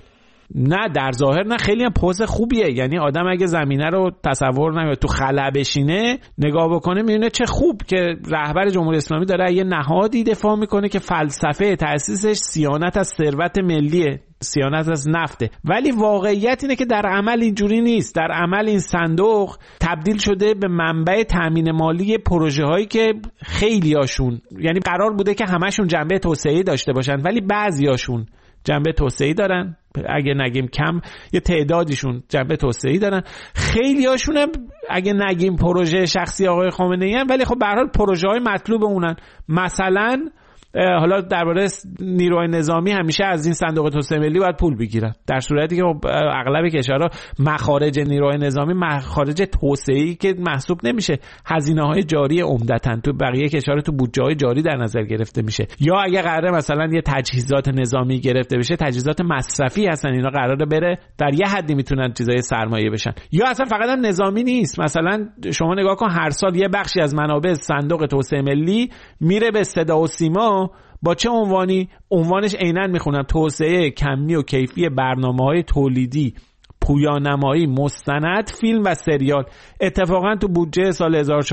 نه در ظاهر نه، خیلی هم پوز خوبیه. یعنی آدم اگه زمینه رو تصور نکنه تو خلا بشینه نگاه بکنه میبینه چه خوب که رهبر جمهوری اسلامی داره یه نهادی دفاع میکنه که فلسفه تأسیسش صیانت از ثروت ملیه، صیانت از نفته. ولی واقعیت اینه که در عمل اینجوری نیست. در عمل این صندوق تبدیل شده به منبع تامین مالی پروژه هایی که خیلی هاشون، یعنی قرار بوده که همشون جنبه توسعه‌ای داشته باشن ولی بعضیاشون جنبه توسعه‌ای دارن، اگه نگیم کم یه تعدادیشون جنبه توسعه‌ای دارن، خیلی هاشون اگه نگیم پروژه شخصی آقای خامنه‌ای ان، ولی خب به هر حال پروژه‌های مطلوب اونن. مثلا حالا درباره نیروهای نظامی همیشه از این صندوق توسعه ملی باید پول بگیرن، در صورتی که اغلب کشورها مخارج نیروهای نظامی مخارج توسعه‌ای که محسوب نمیشه، هزینه‌های جاری عمدتاً تو بقیه کشورها تو بودجه‌های جاری در نظر گرفته میشه. یا اگه قراره مثلا یه تجهیزات نظامی گرفته بشه، تجهیزات مصرفی هستن، اینا قراره بره در یه حدی میتونن چیزای سرمایه بشن. یا اصلا فقط هم نظامی نیست، مثلا شما نگاه کن هر سال یه بخشی از منابع صندوق توسعه ملی میره به صدا و سیما با چه عنوانی؟ عنوانش عیناً میخونم توسعه کمی و کیفی برنامه‌های تولیدی، پویانمایی، مستند، فیلم و سریال. اتفاقا تو بودجه سال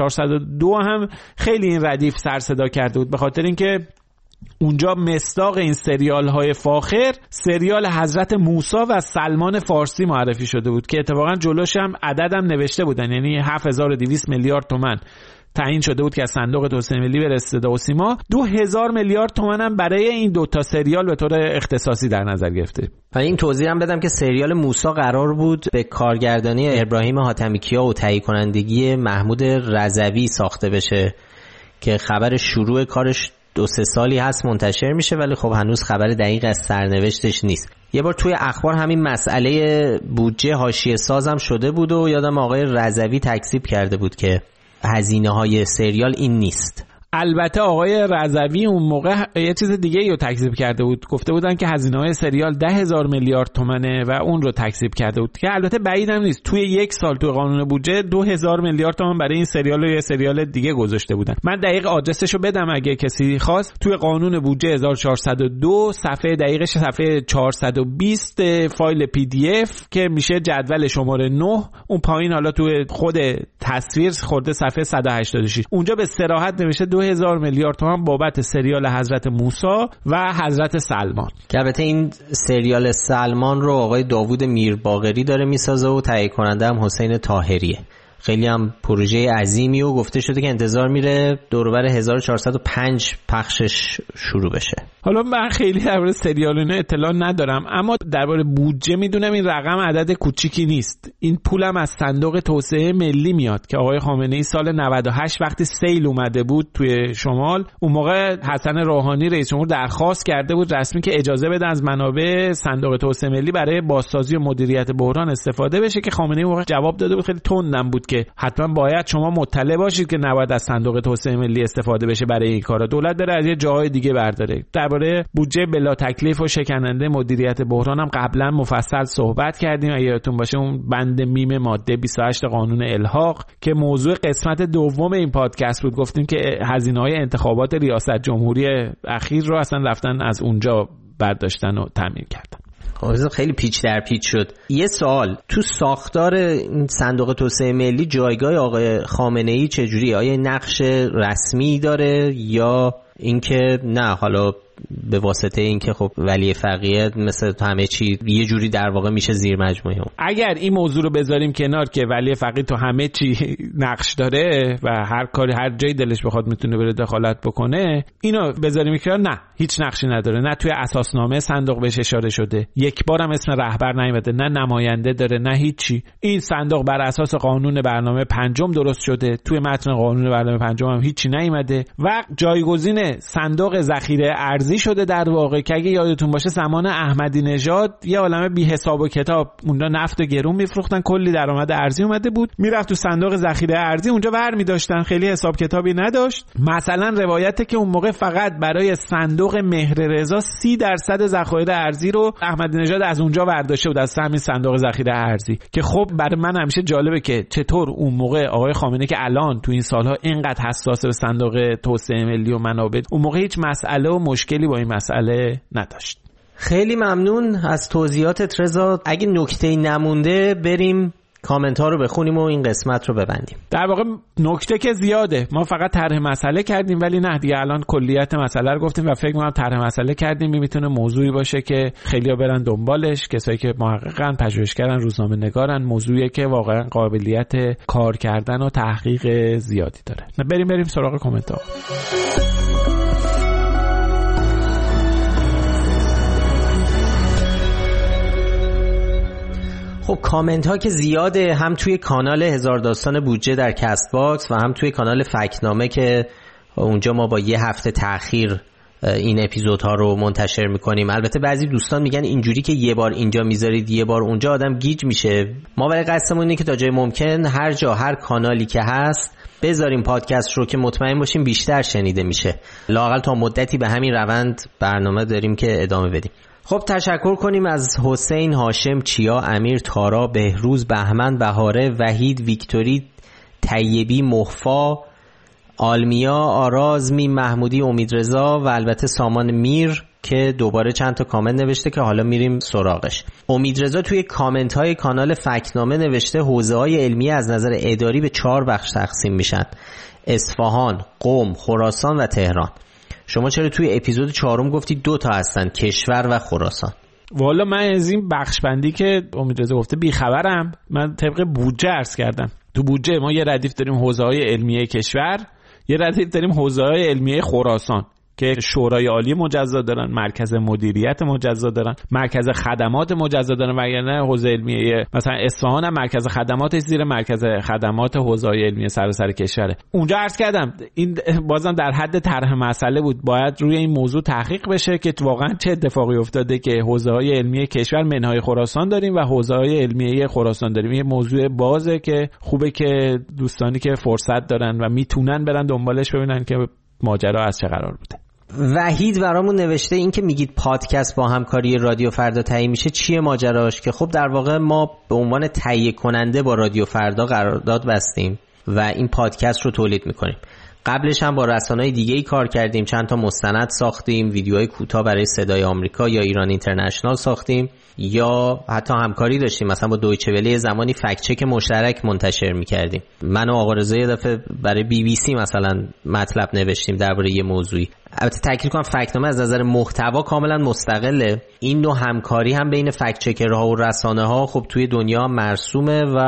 1402 هم خیلی این ردیف سر صدا کرده بود، به خاطر اینکه اونجا مصداق این سریال های فاخر سریال حضرت موسی و سلمان فارسی معرفی شده بود که اتفاقا جلوش هم عددم نوشته بودن، یعنی 7200 میلیارد تومان تعیین شده بود که از صندوق توسعه ملی بره صدا و سیما. 2000 میلیارد تومان هم برای این دوتا سریال به طور اختصاصی در نظر گرفته. و این توضیح هم بدم که سریال موسی قرار بود به کارگردانی ابراهیم حاتمیکیا و تهیه کنندگی محمود رضوی ساخته بشه که خبر شروع کارش 2-3 سالی هست منتشر میشه، ولی خب هنوز خبر دقیق از سرنوشتش نیست. یه بار توی اخبار همین مسئله بودجه حاشیه سازم شده بود و یادم آقای رضوی تکذیب کرده بود که هزینه های سریال این نیست. البته آقای رضوی اون موقع یه چیز دیگه رو تکذیب کرده بود، گفته بودن که هزینه های سریال 10,000 میلیارد تومنه و اون رو تکذیب کرده بود که البته بعیدم نیست. توی یک سال توی قانون بودجه 2000 میلیارد تومان برای این سریال و یه سریال دیگه گذاشته بودن. من دقیق آدرسشو بدم اگه کسی خواست. توی قانون بودجه 1402 صفحه دقیقش صفحه 420 فایل پی دی اف که میشه جدول شماره 9، اون پایین حالا توی خود تصویر خورده صفحه 186 اونجا به صراحت نوشته 2000 میلیارد تومان بابت سریال حضرت موسی و حضرت سلمان. که البته این سریال سلمان رو آقای داوود میرباقری داره میسازه و تهیه کننده هم حسین طاهریه. خیلی هم پروژه عظیمی و گفته شده که انتظار میره دور و بر 1405 پخشش شروع بشه. حالا من خیلی درباره سریال اینا اطلاع ندارم، اما درباره بودجه میدونم این رقم عدد کوچیکی نیست. این پولم از صندوق توسعه ملی میاد که آقای خامنه‌ای سال 98 وقتی سیل اومده بود توی شمال، اون موقع حسن روحانی رئیس جمهور درخواست کرده بود رسمی که اجازه بده از منابع صندوق توسعه ملی برای بازسازی و مدیریت بحران استفاده بشه، که خامنه‌ای اون موقع جواب داده بود، خیلی تندم بود، که حتما باید شما مطلع باشید که نباید از صندوق توسعه ملی استفاده بشه برای این کارا، دولت بره از یه جای دیگه برداره. درباره بودجه بلا تکلیف و شکننده مدیریت بحران هم قبلا مفصل صحبت کردیم، اگه یادتون باشه اون بند میم ماده 28 قانون الحاق که موضوع قسمت دوم این پادکست بود، گفتیم که هزینه‌های انتخابات ریاست جمهوری اخیر رو اصلا رفتن از اونجا برداشتن و تامین کردن. خیلی پیچ در پیچ شد. یه سوال، تو ساختار این صندوق توسعه ملی جایگاه آقای خامنه‌ای چجوریه؟ آیا نقش رسمی داره یا اینکه نه حالا به واسطه اینکه خب ولی فقیه مثل همه چی یه جوری در واقع میشه زیر مجموعه اون؟ اگر این موضوع رو بذاریم کنار که ولی فقیه تو همه چی نقش داره و هر کاری هر جای دلش بخواد میتونه بره دخالت بکنه، اینو بذاریم کنار، نه هیچ نقشی نداره، نه توی اساسنامه صندوق بهش اشاره شده، یک بارم اسم رهبر نیومده، نه نماینده داره، نه هیچی. این صندوق بر اساس قانون برنامه پنجم درست شده، توی متن قانون برنامه پنجم هم هیچی نیومده و جایگزین صندوق ذخیره ارزی شده در واقع، که اگه یادتون باشه زمان احمدی نژاد یه عالمه بی حساب و کتاب اونجا نفت گرون میفروختن، کلی درآمد ارزی اومده بود، میرفت تو صندوق ذخیره ارزی، اونجا ور می‌داشتن، خیلی حساب کتابی نداشت. مثلا روایته که اون موقع فقط برای صندوق مهررضا 30% ذخایر ارزی رو احمدی نژاد از اونجا برداشته بود، از همین صندوق ذخیره ارزی، که خب برای من همیشه جالبه که چطور اون موقع آقای خامنه‌ای که الان تو این سالها اینقدر حساس به صندوق توسعه ملی و منابع، اون موقع هیچ مسئله و مشکلی با این مسئله نداشت. خیلی ممنون از توضیحاتت رضا. اگه نکته‌ای نمونده بریم کامنت ها رو بخونیم و این قسمت رو ببندیم. در واقع نکته که زیاده، ما فقط طرح مسئله کردیم، ولی نه دیگه الان کلیت مسئله رو گفتیم و فکر می‌کنم طرح مسئله کردیم میتونه موضوعی باشه که خیلی‌ها برن دنبالش، کسایی که محققن، پژوهشگرن، روزنامه‌نگارن، موضوعیه که واقعا قابلیت کار کردن و تحقیق زیادی داره. بریم سراغ کامنت ها. خب کامنت ها که زیاده، هم توی کانال هزار داستان بودجه در کست باکس و هم توی کانال فکتنامه که اونجا ما با یه هفته تأخیر این اپیزودها رو منتشر میکنیم. البته بعضی دوستان میگن اینجوری که یه بار اینجا میذارید یه بار اونجا آدم گیج میشه. ما برای قصدمون اینه که تا جای ممکن هر جا هر کانالی که هست بذاریم پادکست رو که مطمئن باشیم بیشتر شنیده میشه. لااقل تا مدتی به همین روند برنامه داریم که ادامه بدیم. خب تشکر کنیم از حسین، هاشم، چیا، امیر، تارا، بهروز، بهمن، بهاره، وحید، ویکتوری، طیبی، مخفا، آلمیا، آرازمی، محمودی، امیدرضا و البته سامان میر که دوباره چند تا کامنت نوشته که حالا میریم سراغش. امیدرضا توی کامنت های کانال فکتنامه نوشته حوزه های علمی از نظر اداری به 4 بخش تقسیم میشن: اصفهان، قم، خراسان و تهران. شما چرا توی اپیزود 4 گفتی 2 تا هستن، کشور و خراسان؟ والا من از این بخش بندی که امیدرضا گفته بیخبرم. من طبق بودجه عرض کردم. تو بودجه ما یه ردیف داریم حوزه های علمیه کشور، یه ردیف داریم حوزه های علمیه خراسان که شورای عالی مجزا دارن، مرکز مدیریت مجزا دارن، مرکز خدمات مجزا دارن، وگرنه حوزه علمیه مثلا اصفهان هم مرکز خدماتش زیر مرکز خدمات حوزه علمیه سراسر کشوره. اونجا عرض کردم این بازم در حد طرح مسئله بود، باید روی این موضوع تحقیق بشه که واقعا چه اتفاقی افتاده که حوزه های علمیه کشور منهای خراسان داریم و حوزه های علمیه خراسان داریم. یه موضوع بازه که خوبه که دوستانی که فرصت دارن و میتونن برن دنبالش ببینن که ماجرا از چه قرار بوده. وحید برامون نوشته این که میگید پادکست با همکاری رادیو فردا تهیه میشه چیه ماجراش؟ که خب در واقع ما به عنوان تهیه کننده با رادیو فردا قرارداد بستیم و این پادکست رو تولید میکنیم. قبلش هم با رسانه‌های دیگه‌ای کار کردیم، چند تا مستند ساختیم، ویدیوهای کوتاه برای صدای آمریکا یا ایران اینترنشنال ساختیم، یا حتی همکاری داشتیم مثلا با دویچه وله زمانی فکت چک مشترک منتشر می‌کردیم. من و آقا رضا یه دفعه برای BBC مثلا مطلب نوشتیم درباره یه موضوعی. البته تاکید کنم فکت‌نامه از نظر محتوا کاملا مستقله. این نوع همکاری هم بین فکت چکرها و رسانه‌ها خب توی دنیا مرسومه و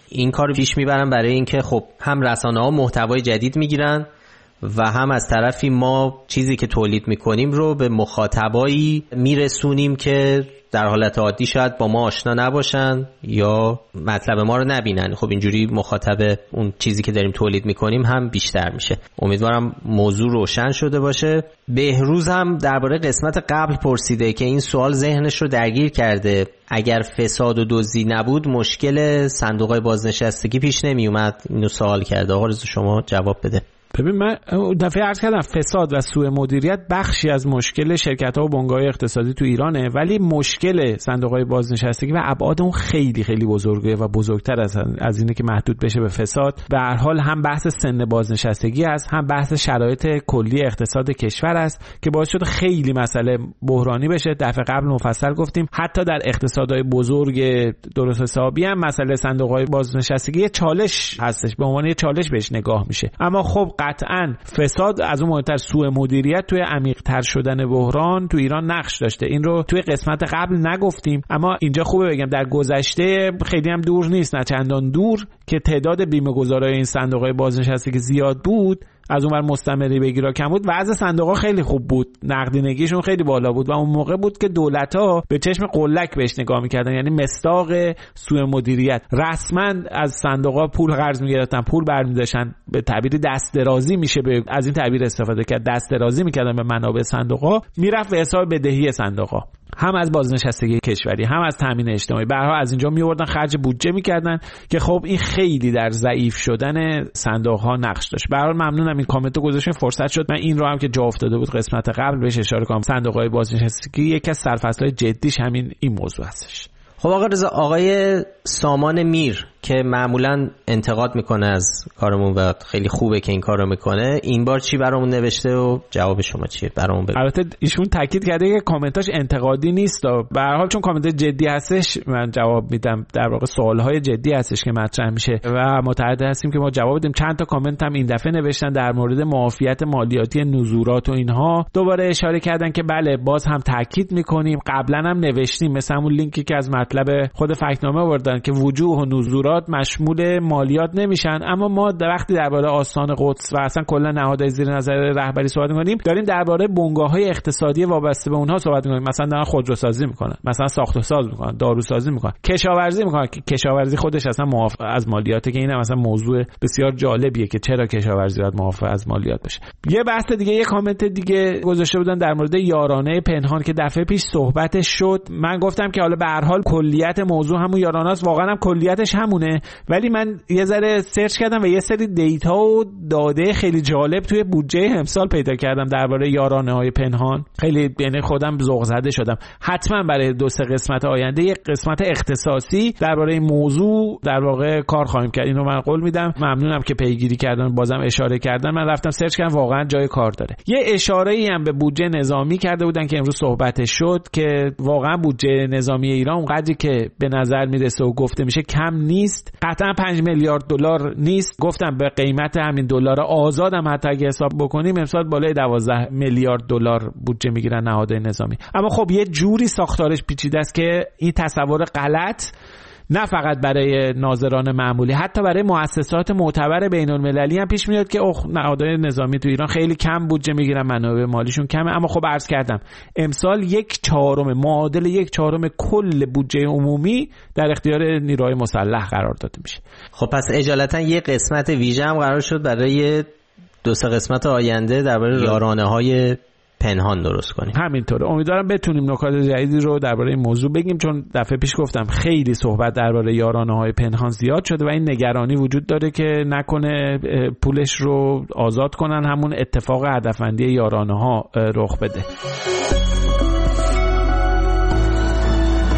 این کارو پیش میبرن برای اینکه خب هم رسانه‌ها محتوای جدید میگیرن و هم از طرفی ما چیزی که تولید میکنیم رو به مخاطبایی میرسونیم که در حالت عادی شاید با ما آشنا نباشن یا مطلب ما رو نبینن. خب اینجوری مخاطب اون چیزی که داریم تولید میکنیم هم بیشتر میشه. امیدوارم موضوع روشن شده باشه. بهروز هم درباره قسمت قبل پرسیده که این سوال ذهنش رو درگیر کرده. اگر فساد و دزدی نبود مشکل صندوق‌های بازنشستگی پیش نمی اومد. اینو سوال کرده. آقا رضا شما جواب بده. ببین من دفعه عرض کردم فساد و سوء مدیریت بخشی از مشکل شرکت‌ها و بنگاه‌های اقتصادی تو ایرانه، ولی مشکل صندوق‌های بازنشستگی و ابعاد اون خیلی خیلی بزرگه و بزرگتر از اینه که محدود بشه به فساد. به هر حال هم بحث سن بازنشستگی است، هم بحث شرایط کلی اقتصاد کشور است که باعث شده خیلی مسئله بحرانی بشه. دفعه قبل مفصل گفتیم حتی در اقتصادهای بزرگ درست حسابی هم مسئله صندوق‌های بازنشستگی یه چالش هستش، به عنوان یه چالش بهش نگاه میشه. اما خب قطعاً فساد از اون مهمتر سوء مدیریت توی عمیق‌تر شدن بحران تو ایران نقش داشته. این رو توی قسمت قبل نگفتیم، اما اینجا خوبه بگم در گذشته خیلی هم دور نیست، نه چندان دور، که تعداد بیمه‌گذارای این صندوق‌های بازنشستگی زیاد بود، از اونور مستمری بگیرا کم بود، وضع صندوق‌ها خیلی خوب بود، نقدینگیشون خیلی بالا بود و اون موقع بود که دولت‌ها به چشم قلک بهش نگاه می‌کردن، یعنی مصداق سوء مدیریت. رسما از صندوق‌ها پول قرض می‌گرفتن، پول برمی‌داشتن، به تعبیر دست درازی میشه از این تعبیر استفاده کرد، دست درازی می‌کردن به منابع صندوق‌ها، میرفت به حساب بدهی صندوق‌ها، هم از بازنشستگی کشوری هم از تامین اجتماعی. به هر حال از اینجا می‌آوردن خرج بودجه می‌کردن که خب این خیلی در ضعیف شدن صندوق‌ها نقش داشت. به هر حال ممنونم این کامنتو گذاشتین، فرصت شد من این رو هم که جا افتاده بود قسمت قبل بهش اشاره کنم. صندوق‌های بازنشستگی یکی از سرفصل‌های جدیش همین این موضوع هستش. خب آقا رضا، آقای سامان میر که معمولا انتقاد میکنه از کارمون و خیلی خوبه که این کارو میکنه، این بار چی برامون نوشته و جواب شما چیه؟ برامون بگو. البته ایشون تاکید کرده که کامنتاش انتقادی نیست، به هر حال چون کامنت جدی هستش من جواب میدم. در واقع سوالهای جدی هستش که مطرح میشه و متعهد هستیم که ما جواب بدیم. چند تا کامنت هم این دفعه نوشتن در مورد معافیت مالیاتی نزولات و اینها، دوباره اشاره کردن که بله باز هم تاکید میکنیم، قبلا هم نوشتیم، مثلا همون لینکی که از مطلب خود فکت‌نامه آوردن که وجوه و نزولات مشمول مالیات نمیشن، اما ما وقتی درباره آستان قدس و اصلا کلا نهادهای زیر نظر رهبری صحبت می‌کنیم، داریم درباره بنگاه‌های اقتصادی وابسته به اونها صحبت می‌کنیم. مثلا دارن خودروسازی می‌کنن، مثلا ساخت و ساز می‌کنن، داروسازی می‌کنن، کشاورزی می‌کنن که کشاورزی خودش اصلا معاف از مالیاته، که این هم مثلا موضوع بسیار جالبیه که چرا کشاورزی باید معاف از مالیات بشه. یه بحث دیگه، یه کامنت دیگه گذاشته بودن در مورد یارانه پنهان که دفعه پیش صحبتش شد. من گفتم که حالا به هر حال کلیت موضوع همون یارانه است، واقعا هم کلیتش همونه، ولی من یه ذره سرچ کردم و یه سری دیتا و داده خیلی جالب توی بودجه امسال پیدا کردم درباره یارانه‌های پنهان. خیلی یعنی خودم ذوق زده شدم. حتما برای 2-3 قسمت آینده یک قسمت اختصاصی درباره این موضوع در واقع کار خواهیم کرد. اینو من قول میدم. ممنونم که پیگیری کردن، بازم اشاره کردن. من رفتم سرچ کردم، واقعا جای کار داره. یه اشاره‌ای هم به بودجه نظامی کرده بودن که امروز صحبتش شد که واقعا بودجه نظامی ایران اونقدری که به نظر میرسه و گفته میشه کم نیست. قطعا 5 میلیارد دلار نیست. گفتم به قیمت همین دلار آزاد هم حتی اگه حساب بکنیم امسال بالای 12 میلیارد دلار بودجه میگیرن نهادهای نظامی. اما خب یه جوری ساختارش پیچیده است که این تصور غلط نه فقط برای ناظران معمولی، حتی برای مؤسسات معتبر بین‌المللی هم پیش میاد که نهادهای نظامی تو ایران خیلی کم بودجه میگیرن، منابع مالیشون کمه. اما خب عرض کردم امسال 1/4 معادل 1/4 کل بودجه عمومی در اختیار نیروهای مسلح قرار داده میشه. خب پس اجالتا یه قسمت ویژه هم قرار شد برای 2-3 قسمت آینده درباره یارانه‌های پنهان درست کنیم. همینطوره. امیدوارم بتونیم نکات جدیدی رو درباره این موضوع بگیم، چون دفعه پیش گفتم خیلی صحبت درباره یارانه‌های پنهان زیاد شده و این نگرانی وجود داره که نکنه پولش رو آزاد کنن، همون اتفاق هدفمندی یارانه‌ها رخ بده.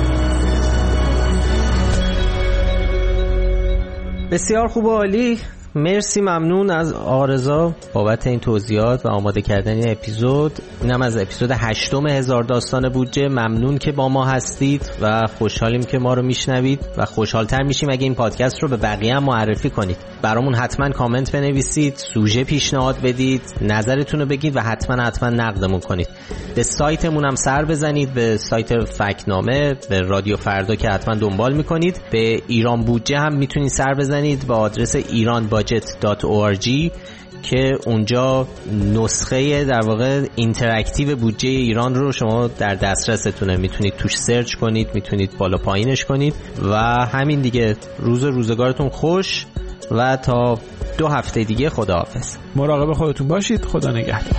بسیار خوب و عالی. مرسی، ممنون از آرزا بابت این توضیحات و آماده کردن این اپیزود. اینم از اپیزود 8 هزار داستان بودجه. ممنون که با ما هستید و خوشحالیم که ما رو میشنوید و خوشحالتر میشیم اگه این پادکست رو به بقیه هم معرفی کنید. برامون حتما کامنت بنویسید، سوژه پیشنهاد بدید، نظرتون رو بگید و حتما نقدمون کنید. به سایتمون هم سر بزنید، به سایت فکتنامه، به رادیو فردا که حتما دنبال میکنید. به ایران بودجه هم میتونید سر بزنید با آدرس iranbudget.org که اونجا نسخه در واقع اینتراکتیو بودجه ایران رو شما در دسترستونه، میتونید توش سرچ کنید، میتونید بالا پایینش کنید و همین دیگه. روزگارتون خوش و تا 2 هفته دیگه خداحافظ. مراقب خودتون باشید. خدا نگهدار.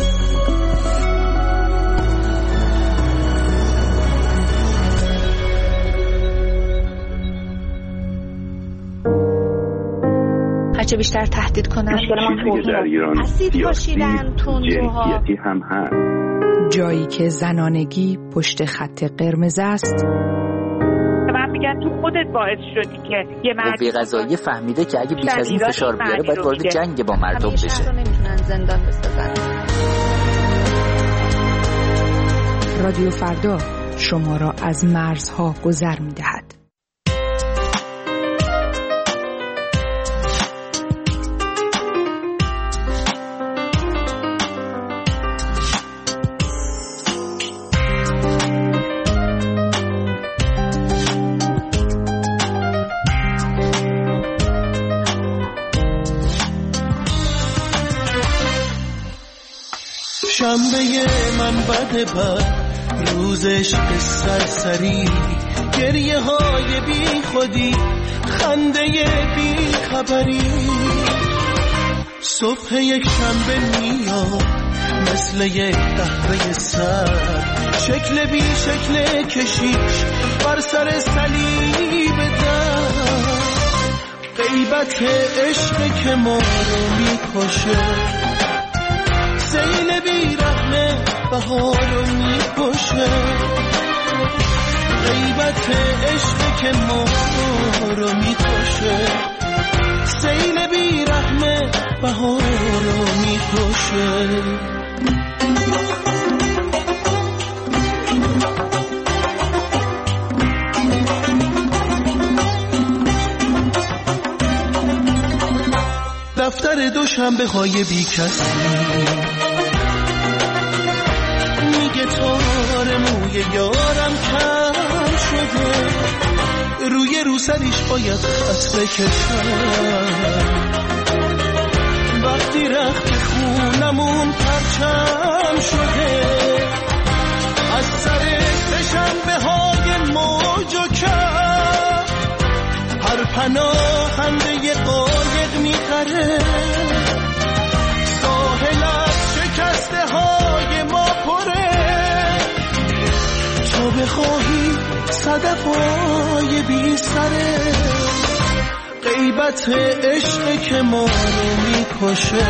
هرچه بیشتر تهدید کنن اسید پاشیدن تندروها هم هست. جایی که زنانگی پشت خط قرمز است. من میگم تو خودت باعث شدی که یه مرد قضایی فهمیده که اگه بیش از این فشار بیاره باید وارد جنگ با مردم بشه. همیشه نمیتونن زندان بسازن. رادیو فردا شما را از مرزها گذر میدهد. شنبه من بد روزش به سرسری، گریه های بی خودی، خنده بی خبری. صبح یک شنبه میاد مثل یک قهوه سر، شکل بی شکل کشیش بر سر صلیب در. غیبت عشق که ما رو میکشه، سیل بی رحمه بهار رو میکشه. غیبت عشق که ما رو میکشه، سیل بی رحمه بهار رو میکشه. دفتر دوشنبه های بی کسی، میگه تار موی یارم کم شده، روی روسریش باید خط بکشم. وقتی رخت خونمون پرچم شده، از سر سه‌شنبه های موج و کم هر پناهنده قایق میخره. ساحل از شکسته های ما پره، تو بخواهی صدفای بی سره. غیبت عشق که ما رو میکشه،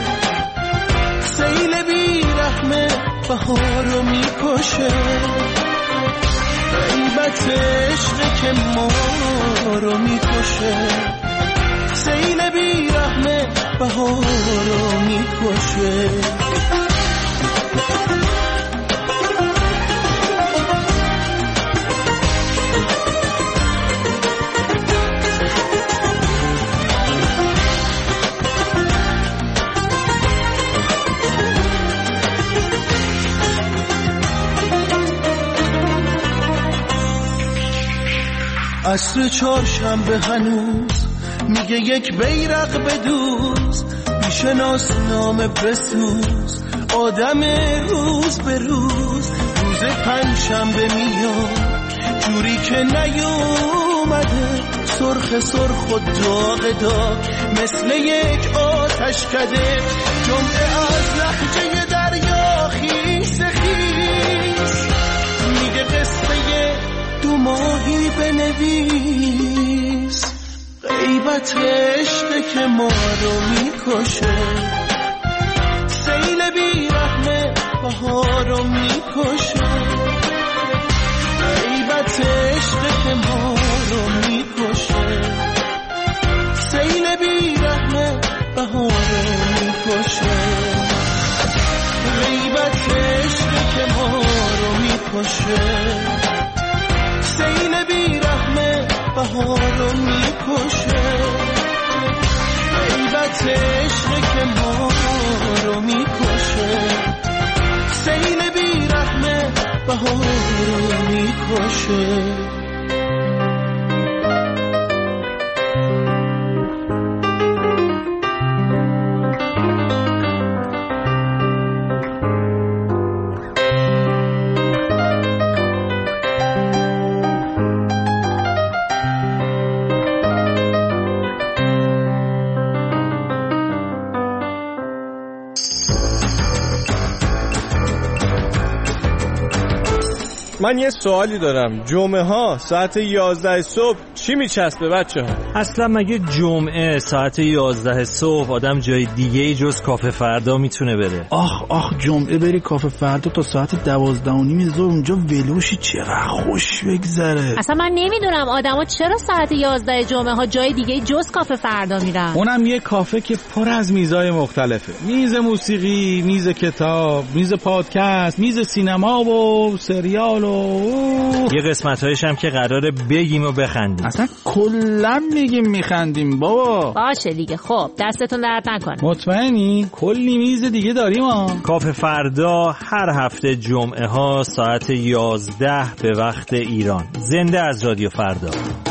سیل بی رحمه بهار رو میکشه. غیبت عشق که ما رو میکشه، سیل بی رحمه بهار رو میکشه. عصر چهارشنبه هنوز میگه یک بیرق بدوز، بیشناس نام بسوز، آدم روز به روز. روز پنجشنبه میاد جوری که نیومده، سرخ سرخ و داغ داغ مثل یک آتش کده. جمعه از لحجه دریا خیس خیس، میگه قصه 2 ماهی بنویس. غیبت عشق که ما رو میکشه، سیل بی رحمه بهار رو میکشه. غیبت عشق که ما رو میکشه، سیل بی رحمه میکشه، سیل بیرحمه بهارو میکشه، غیبت عشقه که ما رو میکشه، سیل بیرحمه بهارو میکشه. من یه سوالی دارم، جمعه ها ساعت 11 صبح چی میچسبه بچه ها؟ اصلا مگه جمعه ساعت 11 صبح آدم جای دیگه جز کافه فردا میتونه بره؟ آخ جمعه بری کافه فردا تا ساعت 12:30 ظهر اونجا ولوشی، چقدر خوش بگذره. اصلا من نمیدونم آدما چرا ساعت 11 جمعه ها جای دیگه جز کافه فردا میرن. اونم یه کافه که پر از میزای مختلفه، میز موسیقی، میز کتاب، میز پادکست، میز سینما و سریال و یه قسمت‌هایش هم که قراره بگیم و بخندیم. اصلا کلا میگیم میخندیم بابا. باشه دیگه، خب دستتون درد نکنه. مطمئنی؟ کلی میز دیگه داریم ها. کافه فردا هر هفته جمعه ها ساعت 11 به وقت ایران. زنده از رادیو فردا.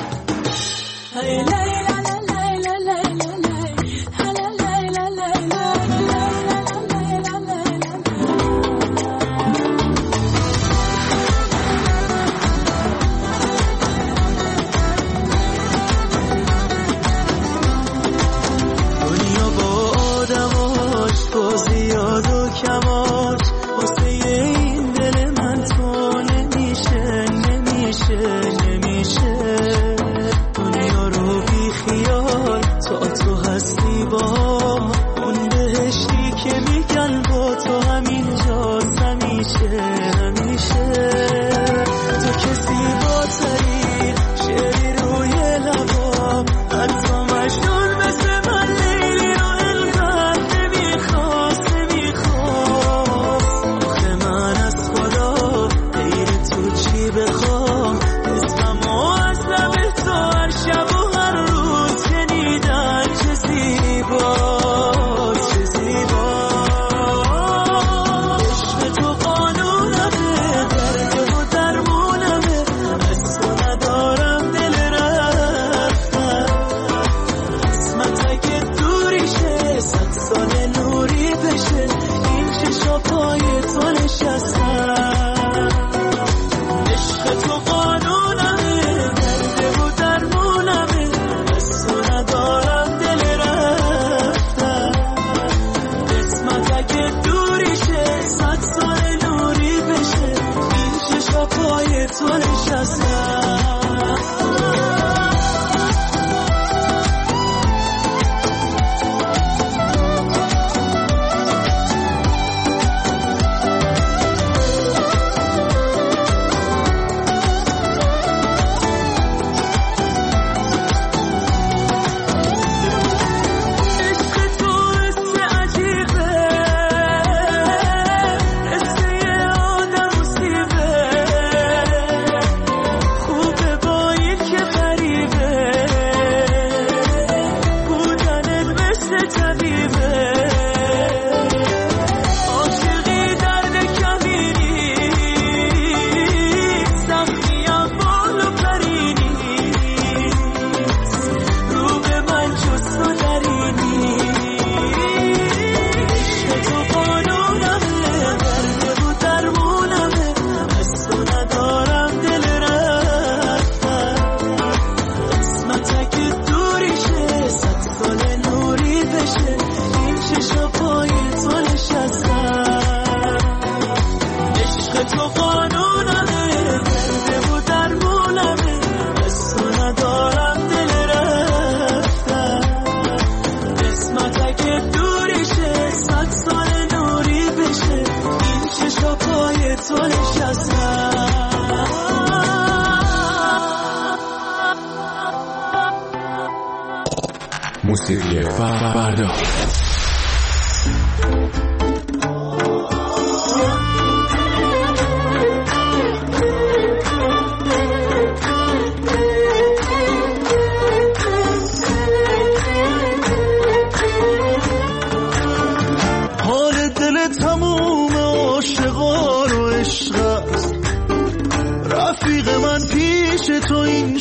موسیقی فردا.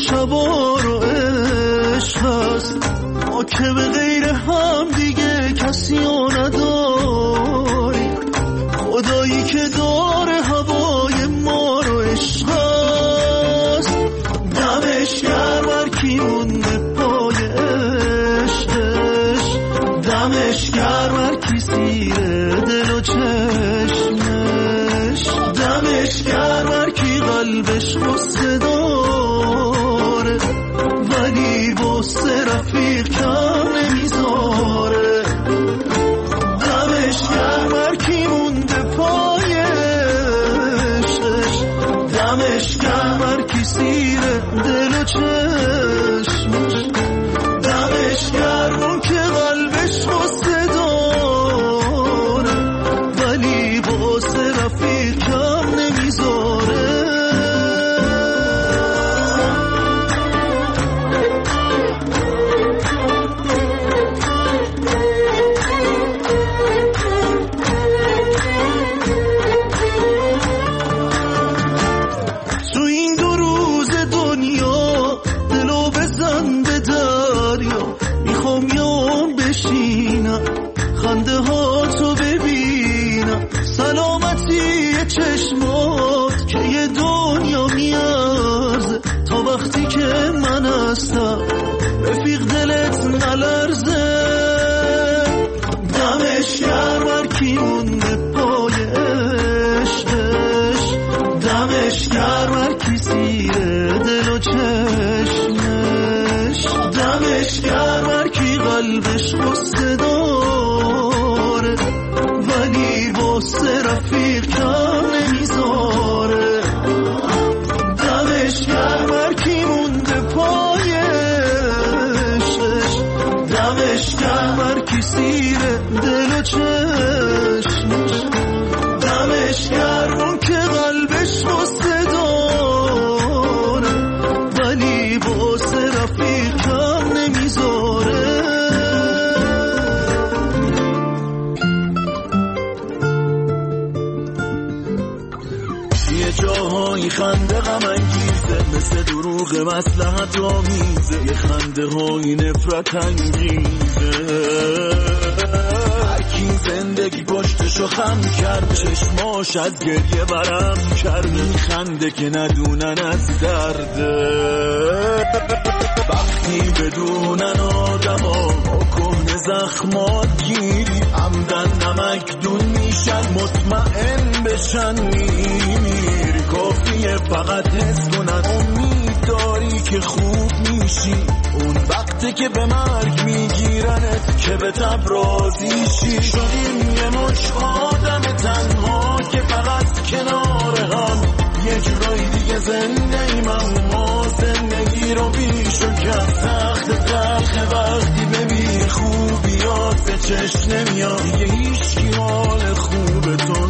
شبا رو عشق هست، ما که به غیر هم دیگه کسی ها نداری، خدایی که داره هوای ما رو عشق هست. دمش گرم هر کی مونده پای عشقش، دمش گرم هر کی سیره دل و چشمش، دمش گرم هر کی قلبش غصه داره ولی واسه رفیق کم نمیذاره. دمش گرم هر کی مونده پای عشقش، دمش گرم هر کی سیره دل و چشمش، دمش گرم اون که قلبش غصه داره ولی واسه رفیق کم نمیذاره. خنده ها تو ببینم، سلامتی چشمات که یه دنیا میارزه، تا وقتی که من هستم رفیق دلت نلرزه. دمش گرم هر کی مونده پای عشقش، دمش گرم هر کی سیره دل و چشمش، دمش گرم هر کی قلبش غصه داره ولی واسه رفیق کم نمیذاره. دمش گرم هر کی مونده پای عشقش، دمش گرم هر کی سیره دل و چشمش، دمش گرم اون که قلبش غصه داره ولی واسه رفیق کم نمیذاره. جاهای خنده غم انگیزه، مثل دروغ مصلحت آمیزه، یه خنده های نفرت انگیزه. هر کی زندگی پشتشو خم کرد، چشماش از گریه برم کرد، میخنده که ندونن از درده. وقتی بدونن آدما کهنه زخمات گیری، عمدن نمک دون میشن مطمئن بشن میمیری. کافیه فقط حس کنن امید داری که خوب میشی، اون وقتی که به مرگ میگیرنت که به تب راضی شی. شدیم یه مش آدم تنها که فقط کنار هم، یه جورایی دیگه زنده ایم اما زندگی رو بیش و کم. سخت تلخه وقتی ببین خوبیات به چشم نمیاد، دیگه هیچکی حال خوبتون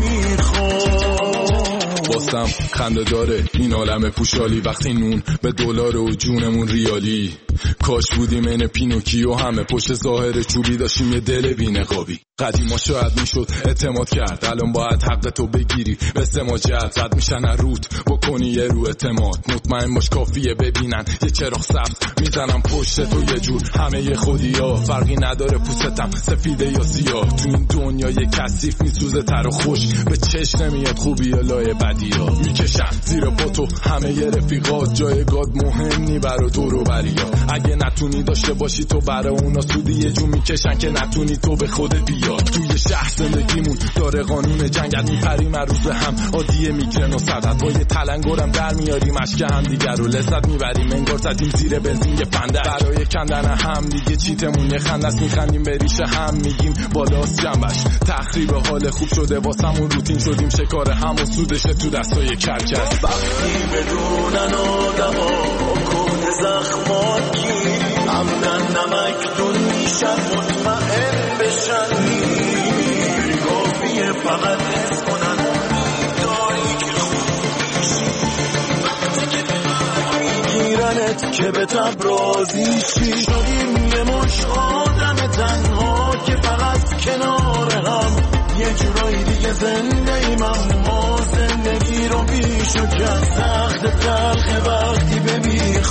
نمیخواد. باستم خنده داره این عالم پوشالی، وقتی نون به دلار و جونمون ریالی. کاش بودیم این پینوکیو، همه پشت ظاهر چوبی داشتیم یه دل بی‌نقابی. قدیما شاید میشد اعتماد کرد، الان باید حق تو بگیری به سماجت. رد میشن روت بکنی یه رو اعتماد، مطمئن باش کافیه ببینن یه چراغ سبز میزنم پشت تو. یه جور همه یه خودی ها، فرقی نداره پوستم سفیده یا سیاه. تو این دنیا یه کثیف میسوزه تر و خوش، به چشم نمیاد خوبی یا لای بدی ها. میکشن زیر پا تو همه یه رفیقات، جایگاه مهم نی برا دور و بریا. اگه نتونی داشته باشی تو برا اونا سودی، یه جور میکشن که نتونی تو به خودت بیا. توی شهر زندگیمون داره قانون جنگت، میپریم هر روز هم عادیه میگرن و صدت. با یه تلنگرم در میاریم اشک هم دیگر رو لذت میبریم، انگار زدیم زیر بنزین یه فندک. برای کندن هم دیگه چیتمون یه خندست، میخندیم به ریشه هم میگیم بالاست جنبش. تخریب حال خوب شده واسمون، روتین شدیم شکار هم و سودشه تو دستای کرکس. وقتی بدونن آدما کهنه زخمات گیری، عمدن نمک دون میشن مطمئن بشن میمیری. کافیه فقط حس کنن داری که خوب میشی، وقتی که به مرگ میگیرنت که به تب راضی شی. شدیم یه مش آدم تنها که فقط کنار هم، یه جورایی دیگه زنده ایم اما زندگی رو بیش و کم. سخت تلخ وقتی ببی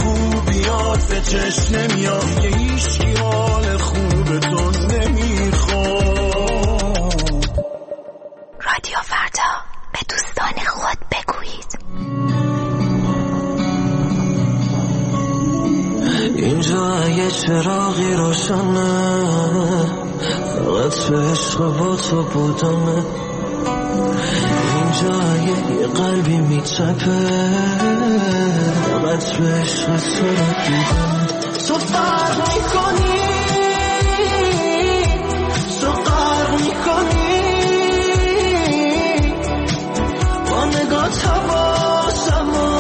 دیگه چشم نمیاد، دیگه هیچکی حال خوبتون نمیخواد. رادیو فردا، به دوستان خود بگویید. اینجا اگه چراغی روشنه، فقط به عشق با تو بودنه. اینجا اگه یه قلبی میتپه، فقط به عشق تو بودنه. تو فرق میکنی، تو غرق میکنی، با نگات حواسمو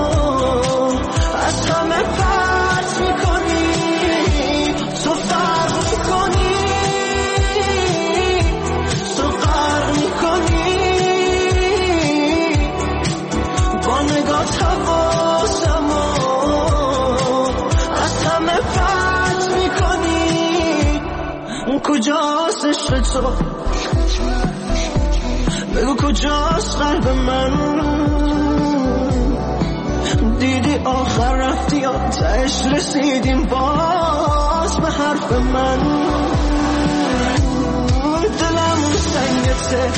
از همه پرت میکنی. تو فرق میکنی، تو غرق میکنی، با نگات حواسمو از همه پرت میکنی. کجاست عشق تو؟ بگو کجاست قلب من؟ دیدی آخر رفتی یا تهش رسیدیم باز به حرف من؟ دلم سنگته،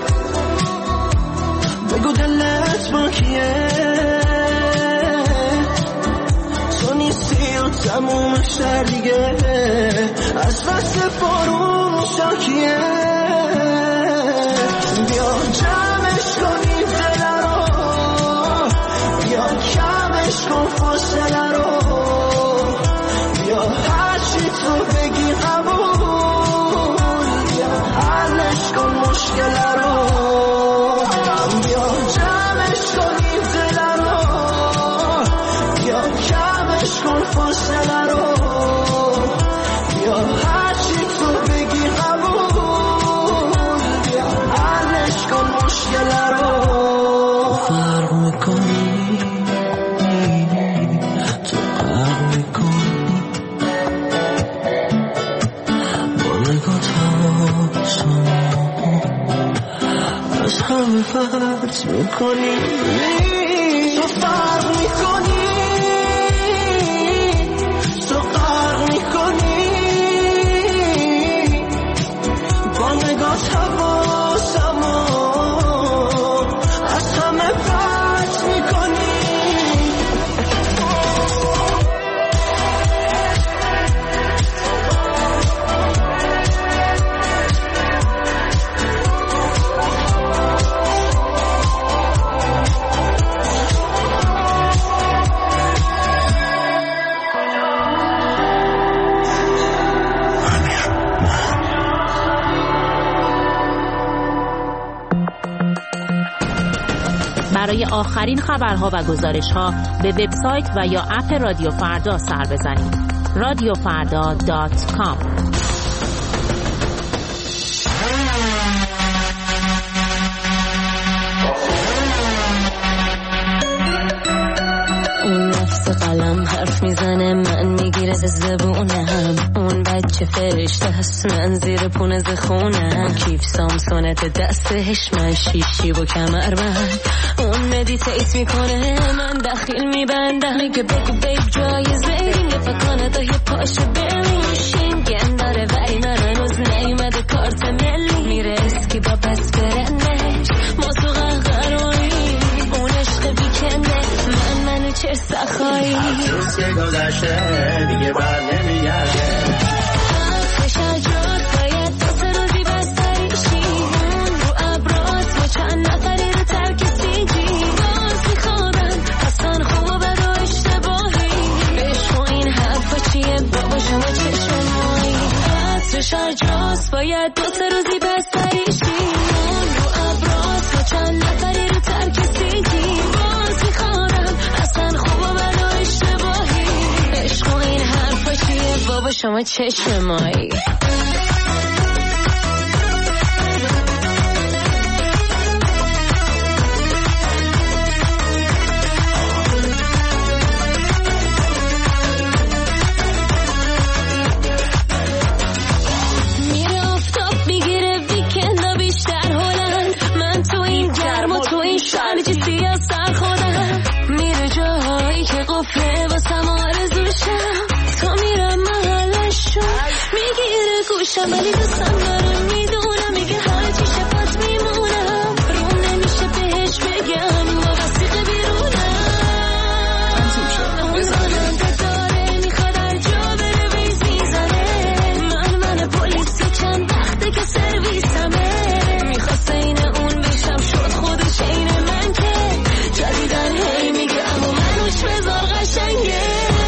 بگو دلت با کیه؟ تو نیستی و تموم شهر دیگه از فصل بارون شاکیه. بیا جمعش کنی دل رو، بیا کمش کن فاصله رو، بیا هرچی تو بگی قبول، بیا حلش کن مشکل رو، بیا جمعش کنی دل رو، بیا کمش کن فاصله رو، بیا هرچی تو بگی قبول، بیا حلش کن مشکل رو. فرق میکنی، تو غرق میکنی، با نگات حواسمو از همه پرت میکنی. تو فرق میکنی، تو غرق میکنی، با نگات حواسمو از همه پرت میکنی. برای آخرین خبرها و گزارش‌ها به وبسایت و یا اپ رادیو فردا سر بزنید. radiofarda.com. اون نفس قلم حرف میزنه، من میگیره زبونم. اون بچه فرشته هست، من زیر پونز خونم. کیف سامسونت دستش، من شیشی و کمربند. اون مدیتیت میکنه، من دخیل میبندم. میگه بگو بیب جایزه این یه فکانه یه پاش بریم. شنگن داره ولی من هنوز نیومده کارت ملی. میره اسکی با پس برنش، ما تو قهقرایی. اون عشق بیکنده، منو چه سخایی. روز که گذشته دیگه بر نمیگرده. آخشا جد باید دو سه روزی بستریشی. رو ابراز با چند نفری رو ترک سیجی. باز میخوادم اصلا خوب و بد و اشتباهی. عشق و این حرفا چیه بابا شما چشم مایی. عطرشا جاست باید دو سه روزی بستریشی. رو ابراز با چند نفری رو ترک سیجی. باز میخوادم اصلا خوب و بد و اشتباهی. عشق و این حرفا چیه بابا شما چشم مایی. شرجی سیاه سر خودم. میره جایی که قفله واسم آرزوشم. خیلی دوستم دارم میدونم میگه هرچی شفت میمونم روم نمیشه بهش بگم با وسیقه بیرونم اون آدم داره میخواد هر جا بره ویز میزنه من پلیسی چند وقته که سرویسمه میخواست این اون بشم شد خودش این من که جدیدن هی میگه اما منوش بذار قشنگه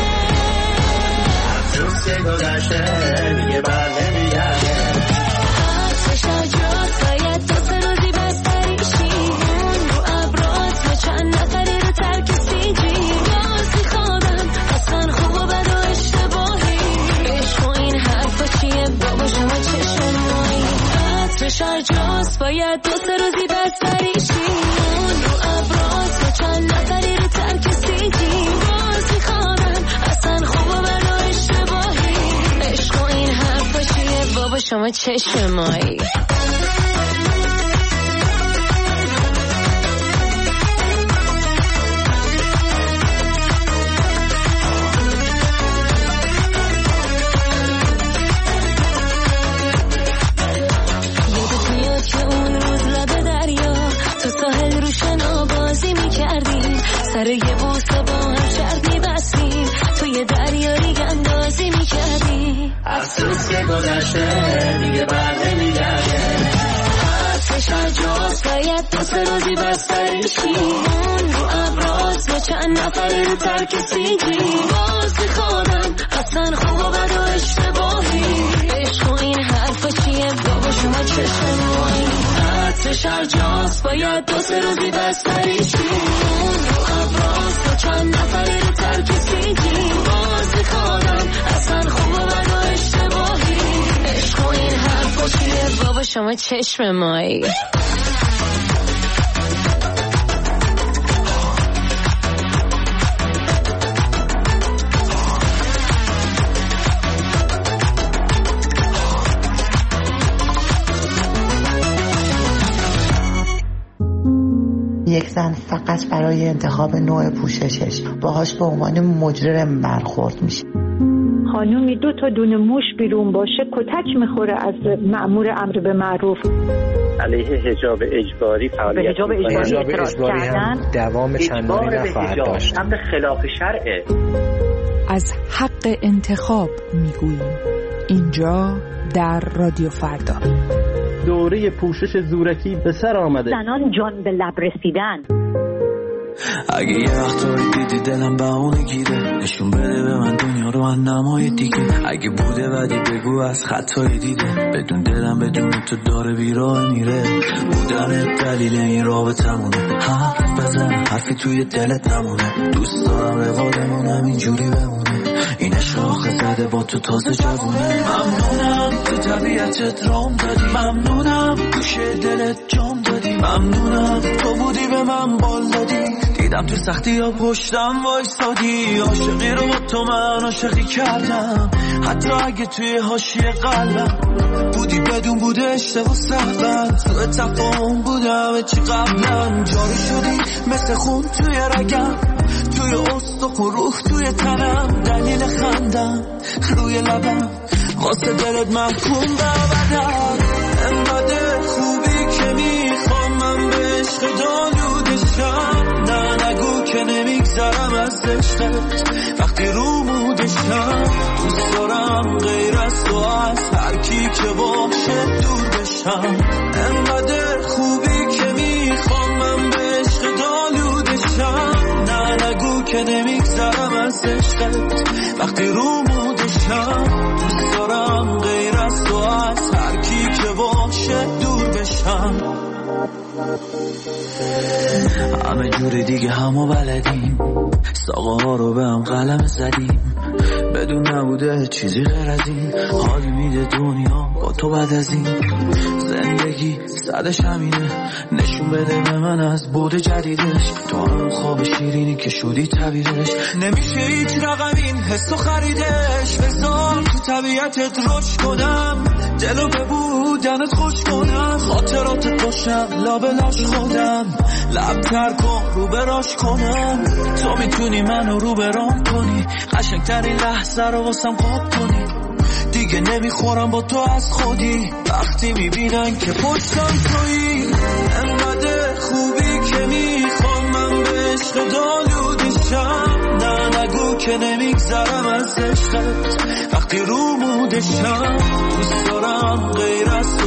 دوسته گذشته دیگه بر نمیگرده حرفش نجاست باید دو سه روزی بستریشی اون رو ابرات و چند نفری رو ترک سیجی باز میخوادم اصلا خوب و بد و اشتباهی عشق و این حرفا چیه بابا شما چشم مایی حرفش نجاست باید دو سه روزی بستریشی اون رو ابرات و چند نفری رو ترک سیجی باز میخوادم اصلا خوب و بد و اشتباهی عشق و این حرفا چیه بابا شما چشم مایی یادت میاد که اون روز لب دریا تو ساحل رو شنا بازی میکردیم سر یه بوسه با هم شرط میبستیم توی دریا ریگ اندازی میکردیم افسوس که گذشته دیگه بر نمیگرده حرفش نجاست باید دو سه روزی بستریشی اون رو ابراز با چند نفری رو ترک سیجی باز میخوادم اصلا خوب و بد و اشتباهی عشق و این حرفا چیه بابا شما چشم مایی حرفش نجاست باید دو سه روزی بستریشی اون رو ابراز با چند نفری رو ترک سیجی باز میخوادم اصلا خوب و بد و اشتباهی عشق و این حرفا چیه بابا شما چشم مایی یک زن فقط برای انتخاب نوع پوششش باهاش به عنوان مجرم برخورد میشه. خانومی 2 تا دونه موش بیرون باشه کتک میخوره از مأمور امر به معروف. علیه حجاب اجباری فعالیت حجاب اجباری کردن دوام چندانی نخواهد داشت. امر خلاف شرعه. از حق انتخاب میگوییم اینجا در رادیو فردا. دوره پوشش زورکی به سر آمده. زنان جان به لب رسیدن. اگه یه وقتاری دیدی دلم بهونه گیره نشون بده به من دنیا رو من نمای دیگه اگه بوده بدی بگو از خطای دیده بدون دلم بدون تو داره بیراه میره بودن دلیل این رابطمونه حرف بزن حرفی توی دلت نمونه دوست دارم روادمون همینجوری بمونه این شاخه زده با تو تازه جوونه ممنونم تو طبیعتت رام دادی ممنونم گوشه دلت جام دادی ممنونم تو بودی به من بال دادی دیدم تو سختی یا پشتم وایسادی عاشقی رو با تو من عاشقی کردم حتی اگه توی حاشیه قلبم بودی بدون بوده اشتباه سهبم تو تفاهم بودم چی قبلم جاری شدی مثل خون توی رگم توی استخون روح توی تنم دلیل خندم روی لبم واسه دلت محکوم ببدم انقدر خوبی که میخوام من به عشق دالودشم نه نگو که نمیگذرم از عشقت وقتی رو مودشم دوست دارم غیر از تو از هر کی که باشه دور بشم انقدر خوبی که میخوام من به عشق دالودشم نه نگو که نمیگذرم از عشقت وقتی رو مودشم دوست دارم غیر از تو از هر کی که باشه دور بشم همه جور دیگه همو بلدیم ساقه ها رو به هم قلم زدیم بدون نبوده چیزی غیر از این حالی میده دنیا با تو بعد از این زندگی صدش همینه نشون بده به من از بود جدیدش تو هم خواب شیرینی که شدی تعبیرش نمیشه هیچ رقم این حسو خریدش بذار تو طبیعتت روش کنم دلو به بودنت خوش کنم خاطراتت باشم لابلاش خودم لب تر کن رو براش کنم تو میتونی منو رو برام کنی قشنگترین لحظه رو واسم قاب کنی دیگه دیگه نمیخورم با تو از خودی، وقتی میبینن که پشتم تویی. انقدر خوبی که میخوام من به عشق دالودشم، نه نگو که نمیگذرم از عشقت وقتی رو مودشم. دوست دارم غیر از